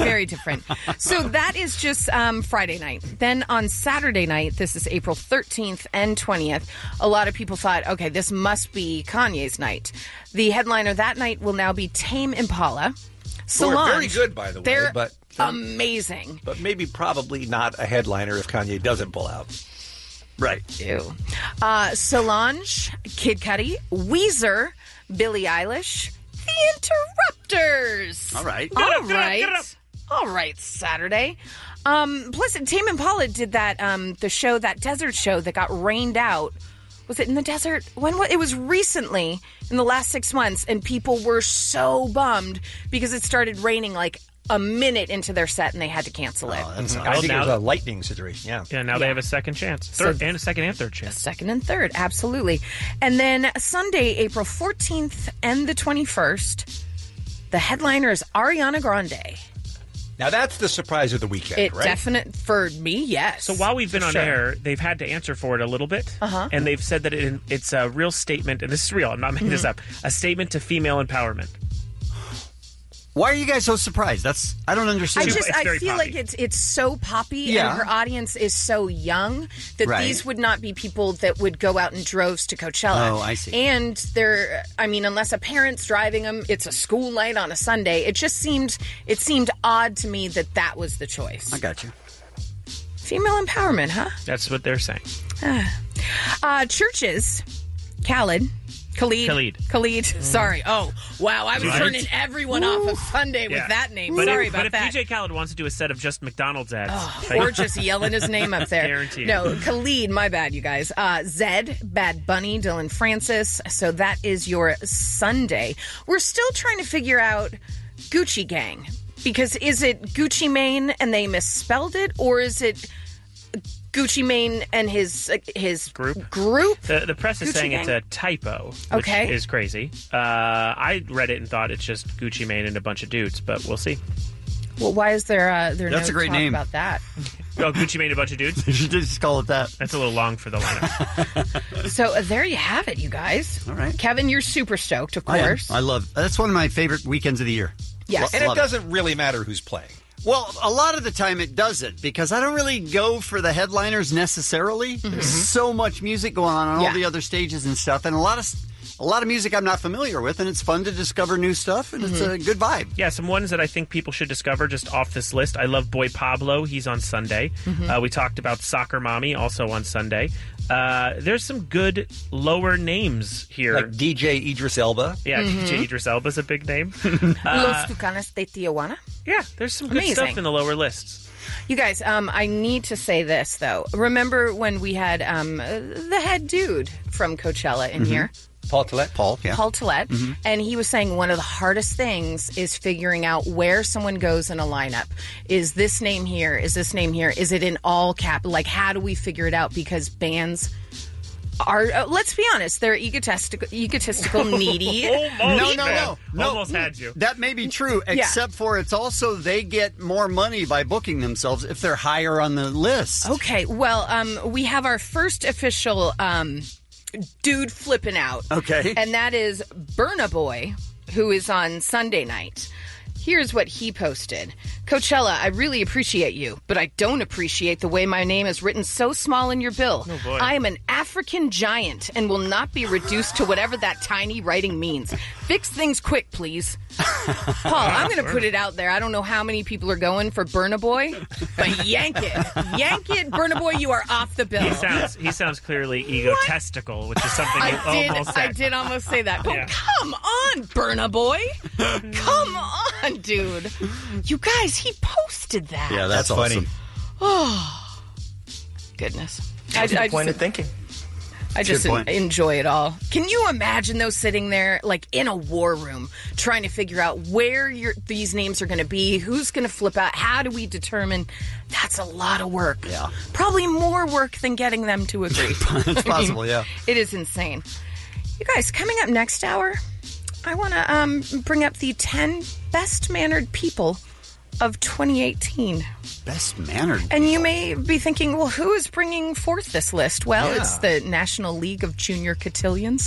So that is just Friday night. Then on Saturday night, this is April 13th and 20th, a lot of people thought, okay, this must be Kanye's night. The headliner that night will now be Tame Impala. Who are very Solange. good, by the way. They're but amazing. But maybe probably not a headliner if Kanye doesn't pull out. Right. Ew. Solange, Kid Cudi, Weezer, Billie Eilish, The Interrupters. All right. All right, Saturday. Plus, Tame Impala did that, the show, that desert show that got rained out. Was it in the desert? It was recently, in the last 6 months, and people were so bummed because it started raining like a minute into their set and they had to cancel it. I think it was a lightning situation, yeah. Yeah, now they have a second chance. Second and third chance. Second and third, absolutely. And then Sunday, April 14th and the 21st, the headliner is Ariana Grande. Now that's the surprise of the weekend, right? Definite for me, yes. So while we've been on Sure. air, they've had to answer for it a little bit. Uh-huh. And they've said that it's a real statement, and this is real, I'm not making this up, a statement to female empowerment. Why are you guys so surprised? I don't understand. I feel like it's so poppy, and her audience is so young that these would not be people that would go out in droves to Coachella. Oh, I see. And unless a parent's driving them, it's a school night on a Sunday. It seemed odd to me that was the choice. I got you. Female empowerment, huh? That's what they're saying. Churches, Khalid. Sorry. Oh, wow. I was turning everyone off of Sunday with that name. Sorry about that. But if PJ Khaled wants to do a set of just McDonald's ads. Or just yelling his name up there. Guaranteed. No, Khalid, my bad, you guys. Zed, Bad Bunny, Dylan Francis. So that is your Sunday. We're still trying to figure out Gucci Gang. Because is it Gucci Mane and they misspelled it? Or is it Gucci Mane and his group? The press is Gucci saying Gang. It's a typo, which is crazy. I read it and thought it's just Gucci Mane and a bunch of dudes, but we'll see. Well, why is there That's a great talk name. about that? Oh, Gucci Mane and a bunch of dudes? You should just call it that. That's a little long for the lineup. So there you have it, you guys. All right. Kevin, you're super stoked, of course. I love that's one of my favorite weekends of the year. Yes. And it doesn't really matter who's playing. Well, a lot of the time it doesn't, because I don't really go for the headliners necessarily. Mm-hmm. There's so much music going on all the other stages and stuff, and a lot of music I'm not familiar with, and it's fun to discover new stuff, and it's a good vibe. Yeah, some ones that I think people should discover just off this list. I love Boy Pablo. He's on Sunday. We talked about Soccer Mommy, also on Sunday. There's some good lower names here. Like DJ Idris Elba. Yeah, DJ Idris Elba's a big name. Los Tucanes de Tijuana. Yeah, there's some good stuff in the lower lists. You guys, I need to say this, though. Remember when we had the head dude from Coachella in here? Paul Tillett. Paul Tillett. And he was saying one of the hardest things is figuring out where someone goes in a lineup. Is this name here? Is this name here? Is it in all cap? Like, how do we figure it out? Because bands are, let's be honest, they're egotistical, needy. No. Almost had you. That may be true, except for it's also they get more money by booking themselves if they're higher on the list. Okay, well, we have our first official dude flipping out. Okay. And that is Burna Boy, who is on Sunday night. Here's what he posted. Coachella, I really appreciate you, but I don't appreciate the way my name is written so small in your bill. Oh, boy. I am an African giant and will not be reduced to whatever that tiny writing means. Fix things quick, please. Paul, I'm going to put it out there. I don't know how many people are going for Burna Boy, but yank it. Yank it, Burna Boy, you are off the bill. He sounds clearly egotistical, which is something you almost said. I did almost say that. Oh, Yeah. come on, Burna Boy. Come on, dude. You guys, he posted that. Yeah, that's funny. awesome. Oh, goodness. Pointed thinking. I just Good point. enjoy it all. Can you imagine, though, sitting there like in a war room trying to figure out where these names are going to be, who's going to flip out, how do we determine? That's a lot of work. Yeah. Probably more work than getting them to agree. It's possible, yeah. It is insane. You guys, coming up next hour, I want to bring up the 10 best-mannered people of 2018. Best-mannered. And you may be thinking, well, who is bringing forth this list? Well, it's the National League of Junior Cotillions.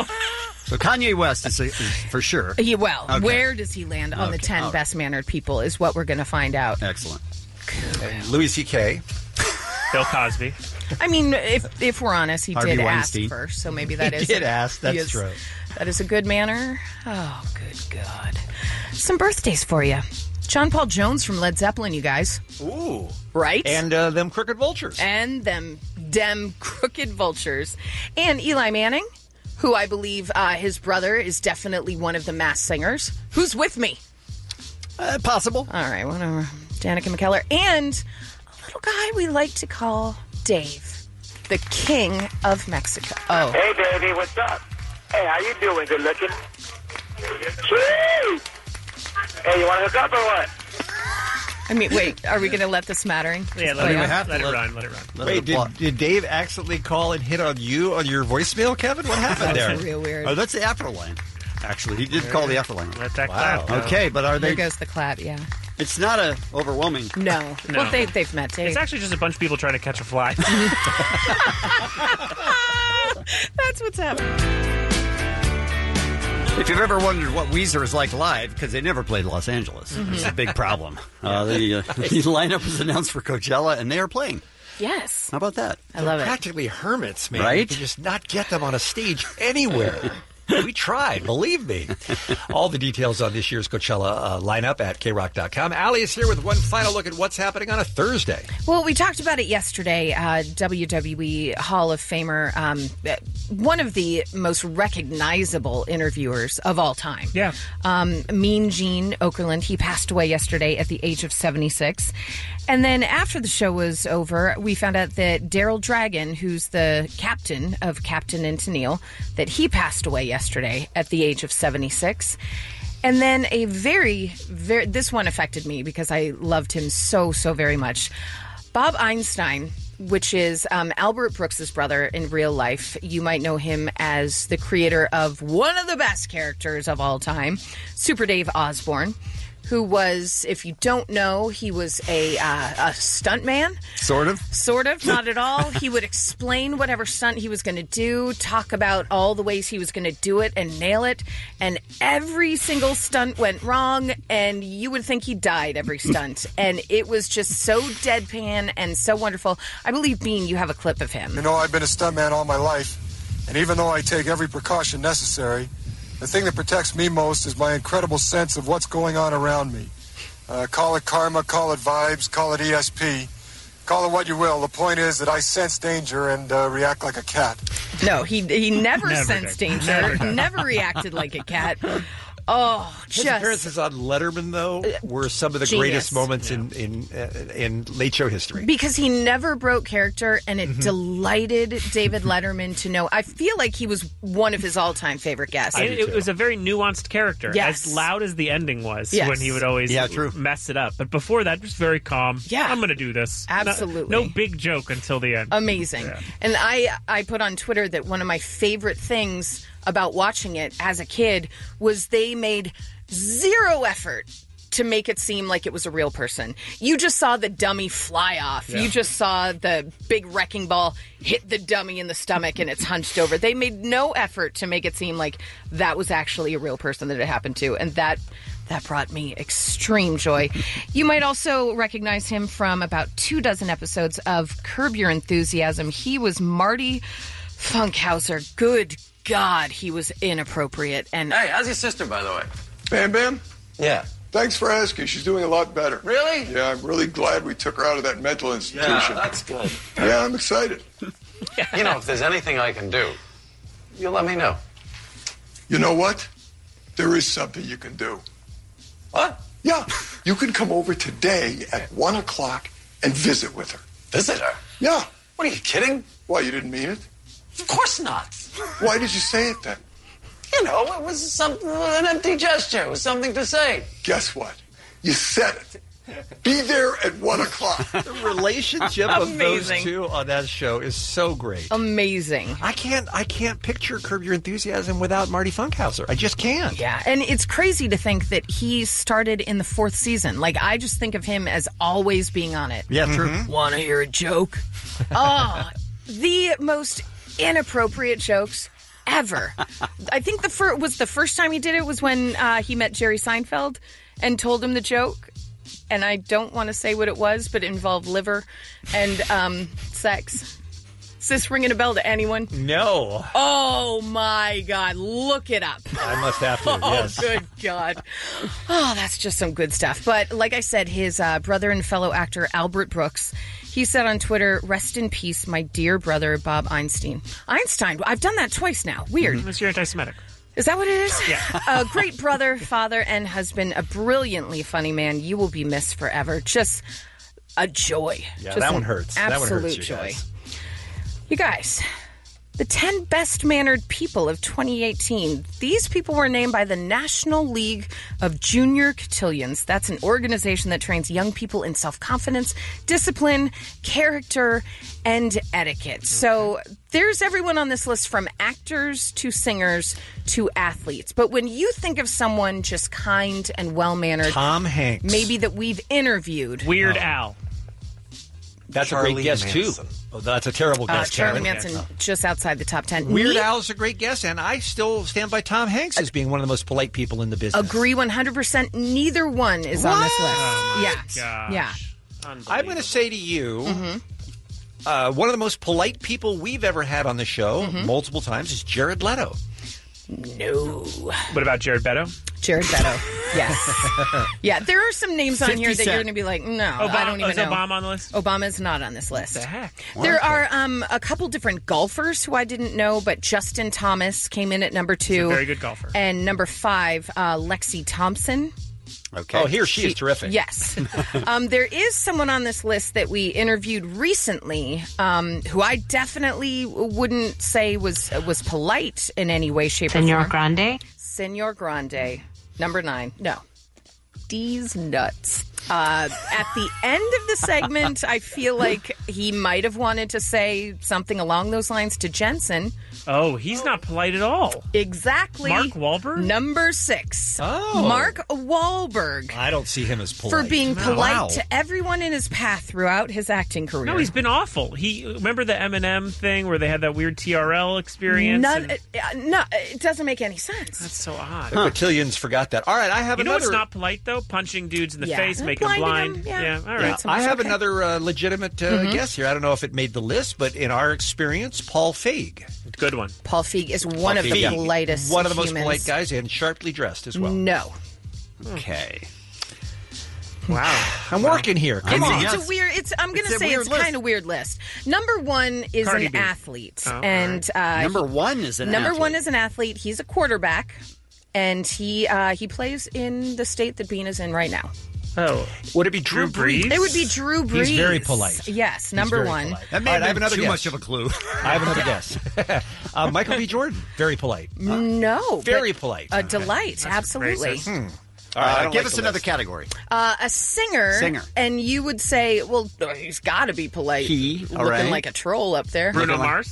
So Kanye West is for sure. Okay. Where does he land on the 10 best-mannered people is what we're going to find out. Excellent. Louis C.K. Bill Cosby. I mean, if we're honest, he Harvey did Weinstein. ask first, so maybe that He is... did ask, that's true. That is a good manner. Oh, good God. Some birthdays for you. John Paul Jones from Led Zeppelin, you guys. Ooh. Right? And them Crooked Vultures. And them Crooked Vultures. And Eli Manning, who I believe his brother is definitely one of the Masked Singers. Who's with me? Possible. All right, whatever. Danica McKellar. And a little guy we like to call Dave, the King of Mexico. Oh. Hey, baby, what's up? Hey, how you doing? Good looking? Woo! Hey, you want to hook up or what? I mean, wait, are we going to let the smattering? Yeah, let it run. Wait, did Dave accidentally call and hit on you on your voicemail, Kevin? What happened there? That's real weird. Oh, that's the after line. Actually, he did call the after line. Let that Wow. clap go. Okay, but are There they? goes the clap, yeah. It's not overwhelming. No. No. Well, they've met Dave. It's actually just a bunch of people trying to catch a fly. That's what's happening. If you've ever wondered what Weezer is like live, because they never played Los Angeles, it's a big problem. The lineup was announced for Coachella, and they are playing. Yes. How about that? I love it. Practically hermits, man. Right? You can just not get them on a stage anywhere. We tried, believe me. All the details on this year's Coachella lineup at KROC.com. Allie is here with one final look at what's happening on a Thursday. Well, we talked about it yesterday. WWE Hall of Famer, one of the most recognizable interviewers of all time. Yeah. Mean Gene Okerlund. He passed away yesterday at the age of 76. And then after the show was over, we found out that Daryl Dragon, who's the captain of Captain and Tennille, that he passed away yesterday at the age of 76. And then a very, this one affected me because I loved him so very much. Bob Einstein, which is Albert Brooks' brother in real life. You might know him as the creator of one of the best characters of all time, Super Dave Osborne, who was, if you don't know, he was a stuntman. Sort of. Sort of, not at all. He would explain whatever stunt he was going to do, talk about all the ways he was going to do it and nail it. And every single stunt went wrong, and you would think he died every stunt. And it was just so deadpan and so wonderful. I believe, Bean, you have a clip of him. You know, I've been a stuntman all my life, and even though I take every precaution necessary, the thing that protects me most is my incredible sense of what's going on around me. Call it karma, call it vibes, call it ESP, call it what you will. The point is that I sense danger and react like a cat. No, he never sensed danger, never reacted like a cat. Oh, his appearances on Letterman, though, were some of the greatest moments in late show history. Because he never broke character, and it delighted David Letterman to know. I feel like he was one of his all-time favorite guests. It was a very nuanced character. Yes. As loud as the ending was Yes. when he would always mess it up. But before that, just very calm. Yeah. I'm going to do this. Absolutely. No big joke until the end. Amazing. Yeah. And I put on Twitter that one of my favorite things about watching it as a kid was they made zero effort to make it seem like it was a real person. You just saw the dummy fly off. Yeah. You just saw the big wrecking ball hit the dummy in the stomach and it's hunched over. They made no effort to make it seem like that was actually a real person that it happened to. And that brought me extreme joy. You might also recognize him from about 24 episodes of Curb Your Enthusiasm. He was Marty Funkhauser. Good God, he was inappropriate. And hey, how's your sister, by the way? Bam Bam? Yeah. Thanks for asking. She's doing a lot better. Really? Yeah, I'm really glad we took her out of that mental institution. Yeah, that's good. Yeah, I'm excited. You know, if there's anything I can do, you let me know. You know what? There is something you can do. What? Yeah, you can come over today at 1 o'clock and visit with her. Visit her? Yeah. What, are you kidding? Why, you didn't mean it? Of course not. Why did you say it then? You know, it was an empty gesture. It was something to say. Guess what? You said it. Be there at 1 o'clock. The relationship of those two on that show is so great. Amazing. I can't picture Curb Your Enthusiasm without Marty Funkhauser. I just can't. Yeah, and it's crazy to think that he started in the 4th season. Like, I just think of him as always being on it. Yeah, true. Want to hear a joke? Oh, the most inappropriate jokes ever. I think the first time he did it was when he met Jerry Seinfeld and told him the joke. And I don't want to say what it was, but it involved liver and sex. Is this ringing a bell to anyone? No. Oh, my God. Look it up. I must have to, yes. Oh, good God. Oh, that's just some good stuff. But like I said, his brother and fellow actor, Albert Brooks, he said on Twitter, "Rest in peace, my dear brother, Bob Einstein." Einstein. I've done that twice now. Weird. Unless you're anti-Semitic. Is that what it is? Yeah. A great brother, father, and husband. A brilliantly funny man. You will be missed forever. Just a joy. Yeah, just that one hurts. Absolute that one hurts, joy. You guys, the 10 best-mannered people of 2018. These people were named by the National League of Junior Cotillions. That's an organization that trains young people in self-confidence, discipline, character, and etiquette. So there's everyone on this list from actors to singers to athletes. But when you think of someone just kind and well-mannered... Tom Hanks. Maybe that we've interviewed... Weird Al. That's Charlie a great guess, Manson. too. Oh, that's a terrible guess, Charlie Kevin. Manson, just outside the top 10. Weird Al's a great guess, and I still stand by Tom Hanks as being one of the most polite people in the business. Agree 100%. Neither one is on this list. Yeah. I'm going to say to you, Mm-hmm. one of the most polite people we've ever had on the show, multiple times, is Jared Leto. No. What about Jared Beto? Jared Beto. Yes. Yeah, there are some names on 50 here that Cent. you're going to be like, no, Obama, I don't even is know. Obama on the list? Obama is not on this list. What the heck? There are a couple different golfers who I didn't know, but Justin Thomas came in at number 2. He's a very good golfer. And number 5, Lexi Thompson. Okay. Oh, he or she is terrific. Yes. There is someone on this list that we interviewed recently who I definitely wouldn't say was polite in any way, shape, or Senor form. Grande? Senor Grande. Number 9. No. D's nuts. At the end of the segment, I feel like he might have wanted to say something along those lines to Jensen. Oh, he's not polite at all. Exactly. Mark Wahlberg? Number 6. Oh. Mark Wahlberg. I don't see him as polite. For being polite Wow. to everyone in his path throughout his acting career. No, he's been awful. Remember the Eminem thing where they had that weird TRL experience? No, it doesn't make any sense. That's so odd. The cotillions forgot that. All right, I have You know another. what's not polite, though? Punching dudes in the Yeah. face, making them Blinding blind. them, yeah. All right. I have another legitimate guess here. I don't know if it made the list, but in our experience, Paul Feig. Good one. Paul Feig is one of the politest One of the most humans. polite guys and sharply dressed as well. No. Okay. Wow. I'm working here. Come on. It's a weird. I'm going to say it's kind of weird list. Number 1 is Cardi an B. athlete, Oh, and Number 1 is an number athlete. 1 is an athlete. He's a quarterback, and he plays in the state that Bean is in right now. Oh, would it be Drew Brees? It would be Drew Brees. He's very polite. Yes, He's number very 1. polite. That may All have right, I have been another too guess. much of a clue. I have another guess. Michael B. Jordan, very polite. No, Very but polite. A delight, absolutely. All right, I don't give like us the another list. category. A singer. Singer. And you would say, well, he's got to be polite. He, all looking right. like a troll up there. Bruno Mars?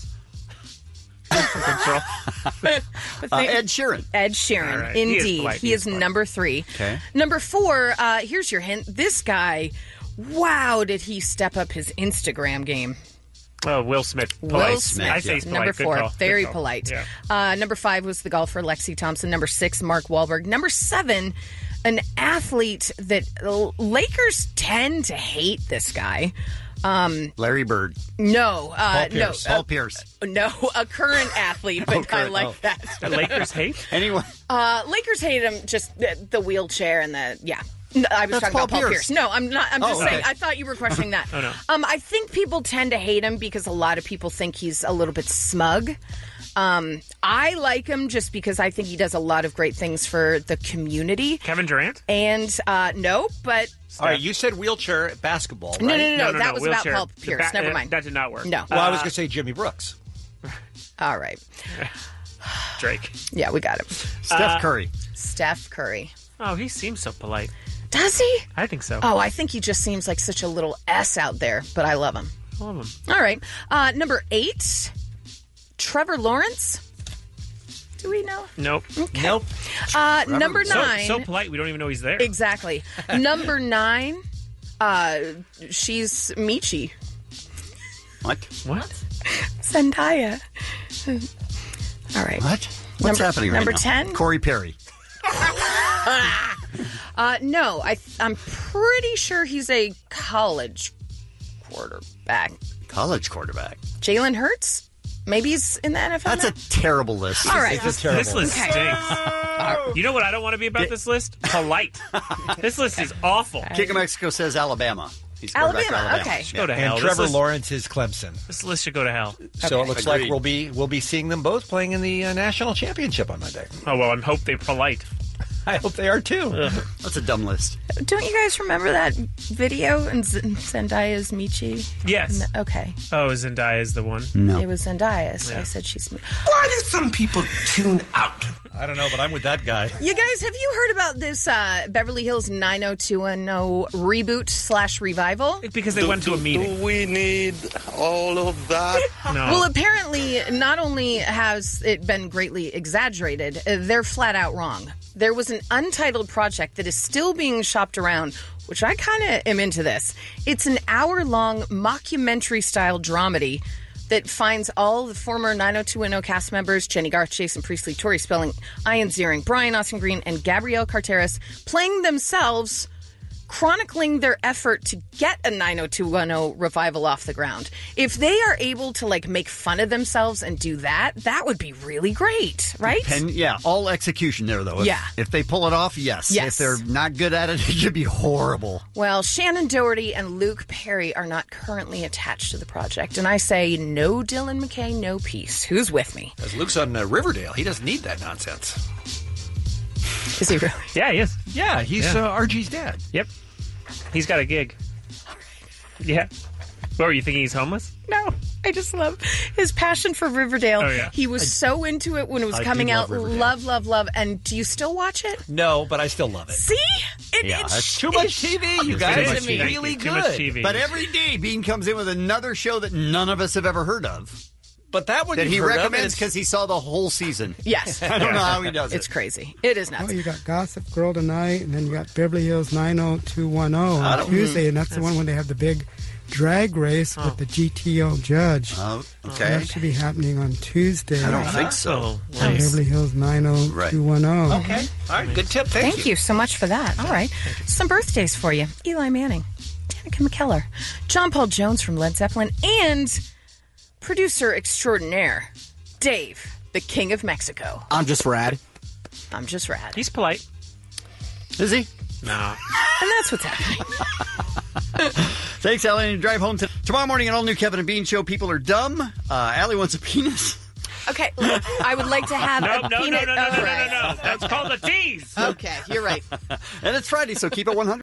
Ed Sheeran. Ed Sheeran, All right. He is indeed. polite. He is number 3. Okay. Number 4, here's your hint. This guy, wow, did he step up his Instagram game. Oh, Will Smith. Will Polite. Smith. I say he's polite. Number Good 4, call. very Good call. polite. Yeah. Number 5 was the golfer Lexi Thompson. Number 6, Mark Wahlberg. Number 7, an athlete that Lakers tend to hate this guy. Larry Bird. No, Paul Pierce. no, Paul Pierce. No, a current athlete, but I like that. The Lakers hate? Anyway. Lakers hate him, just the wheelchair and the, yeah. No, I was That's talking Paul about Paul Pierce. Pierce. No, I'm not. I'm just okay. saying. I thought you were questioning that. Oh, no. I think people tend to hate him because a lot of people think he's a little bit smug. I like him just because I think he does a lot of great things for the community. Kevin Durant? And no, but All right, you said wheelchair basketball, right? No, that was wheelchair. about Paul Pierce. Never mind. That did not work. No. Well, I was going to say Jimmy Brooks. All right. Drake. Yeah, we got him. Steph Curry. Steph Curry. Oh, he seems so polite. Does he? I think so. Oh, I think he just seems like such a little S out there, but I love him. Love him. All right. Number 8, Trevor Lawrence. Do we know? Nope. Okay. Nope. Number 9. So polite, we don't even know he's there. Exactly. Number 9, she's Michi. What? Zendaya. All right. What? What's happening right number now? 10? Corey Perry. No, I'm pretty sure he's a college quarterback. College quarterback. Jalen Hurts? Maybe he's in the NFL That's now? a terrible list. All right. It's a terrible This list Okay. stinks. You know what I don't want to be about this list? Polite. This list is awful. King of Mexico says Alabama. He's quarterback for Alabama, okay. Go to hell. And This Trevor list- Lawrence is Clemson. This list should go to hell. So it looks Agreed. like we'll be seeing them both playing in the national championship on Monday. Oh, well, I hope they're polite. I hope they are too. That's a dumb list. Don't you guys remember that video and Zendaya's Michi? Yes. Okay. Oh, Zendaya is the one. No. It was Zendaya, so I said she's... Why do some people tune out? I don't know, but I'm with that guy. You guys, have you heard about this Beverly Hills 90210 reboot/revival? Because they went to a meeting. Do we need all of that? No. Well, apparently, not only has it been greatly exaggerated, they're flat out wrong. there was an untitled project that is still being shopped around, which I kind of am into this. It's an hour-long mockumentary-style dramedy that finds all the former 90210 cast members, Jenny Garth, Jason Priestley, Tori Spelling, Ian Ziering, Brian Austin Green, and Gabrielle Carteris playing themselves, chronicling their effort to get a 90210 revival off the ground. If they are able to make fun of themselves and do that, that would be really great, right? All execution there, though. If they pull it off, yes. If they're not good at it, it could be horrible. Well, Shannon Doherty and Luke Perry are not currently attached to the project, and I say no Dylan McKay, no peace. Who's with me? As Luke's on Riverdale, he doesn't need that nonsense. Is he really? Yeah, he is. Yeah, he's RG's dad. Yep. He's got a gig. Yeah. What, were you thinking he's homeless? No. I just love his passion for Riverdale. Oh, yeah. He was so into it when it was coming out. Love. And do you still watch it? No, but I still love it. See? It's too much TV, you guys. It's really Too much good. TV. But every day, Bean comes in with another show that none of us have ever heard of. But that one that you've he heard of, recommends because he saw the whole season. Yes. I don't know how he does it. It's crazy. It is nuts. Oh, you got Gossip Girl tonight, and then you got Beverly Hills 90210 on Tuesday, and that's the one when they have the big drag race with the GTO judge. Oh, okay. That should be happening on Tuesday. I don't think so. On Beverly Hills 90210. Okay. All right. Good tip. Thank you so much for that. All right. Some birthdays for you. Eli Manning, Danica McKellar, John Paul Jones from Led Zeppelin, and producer extraordinaire, Dave, the King of Mexico. I'm just rad. He's polite. Is he? No. And that's what's happening. Thanks, Allie. And drive home tomorrow morning, an all-new Kevin and Bean show. People are dumb. Allie wants a penis. Okay, I would like to have a peanut. No. That's called a tease. Okay, you're right. And it's Friday, so keep it 100.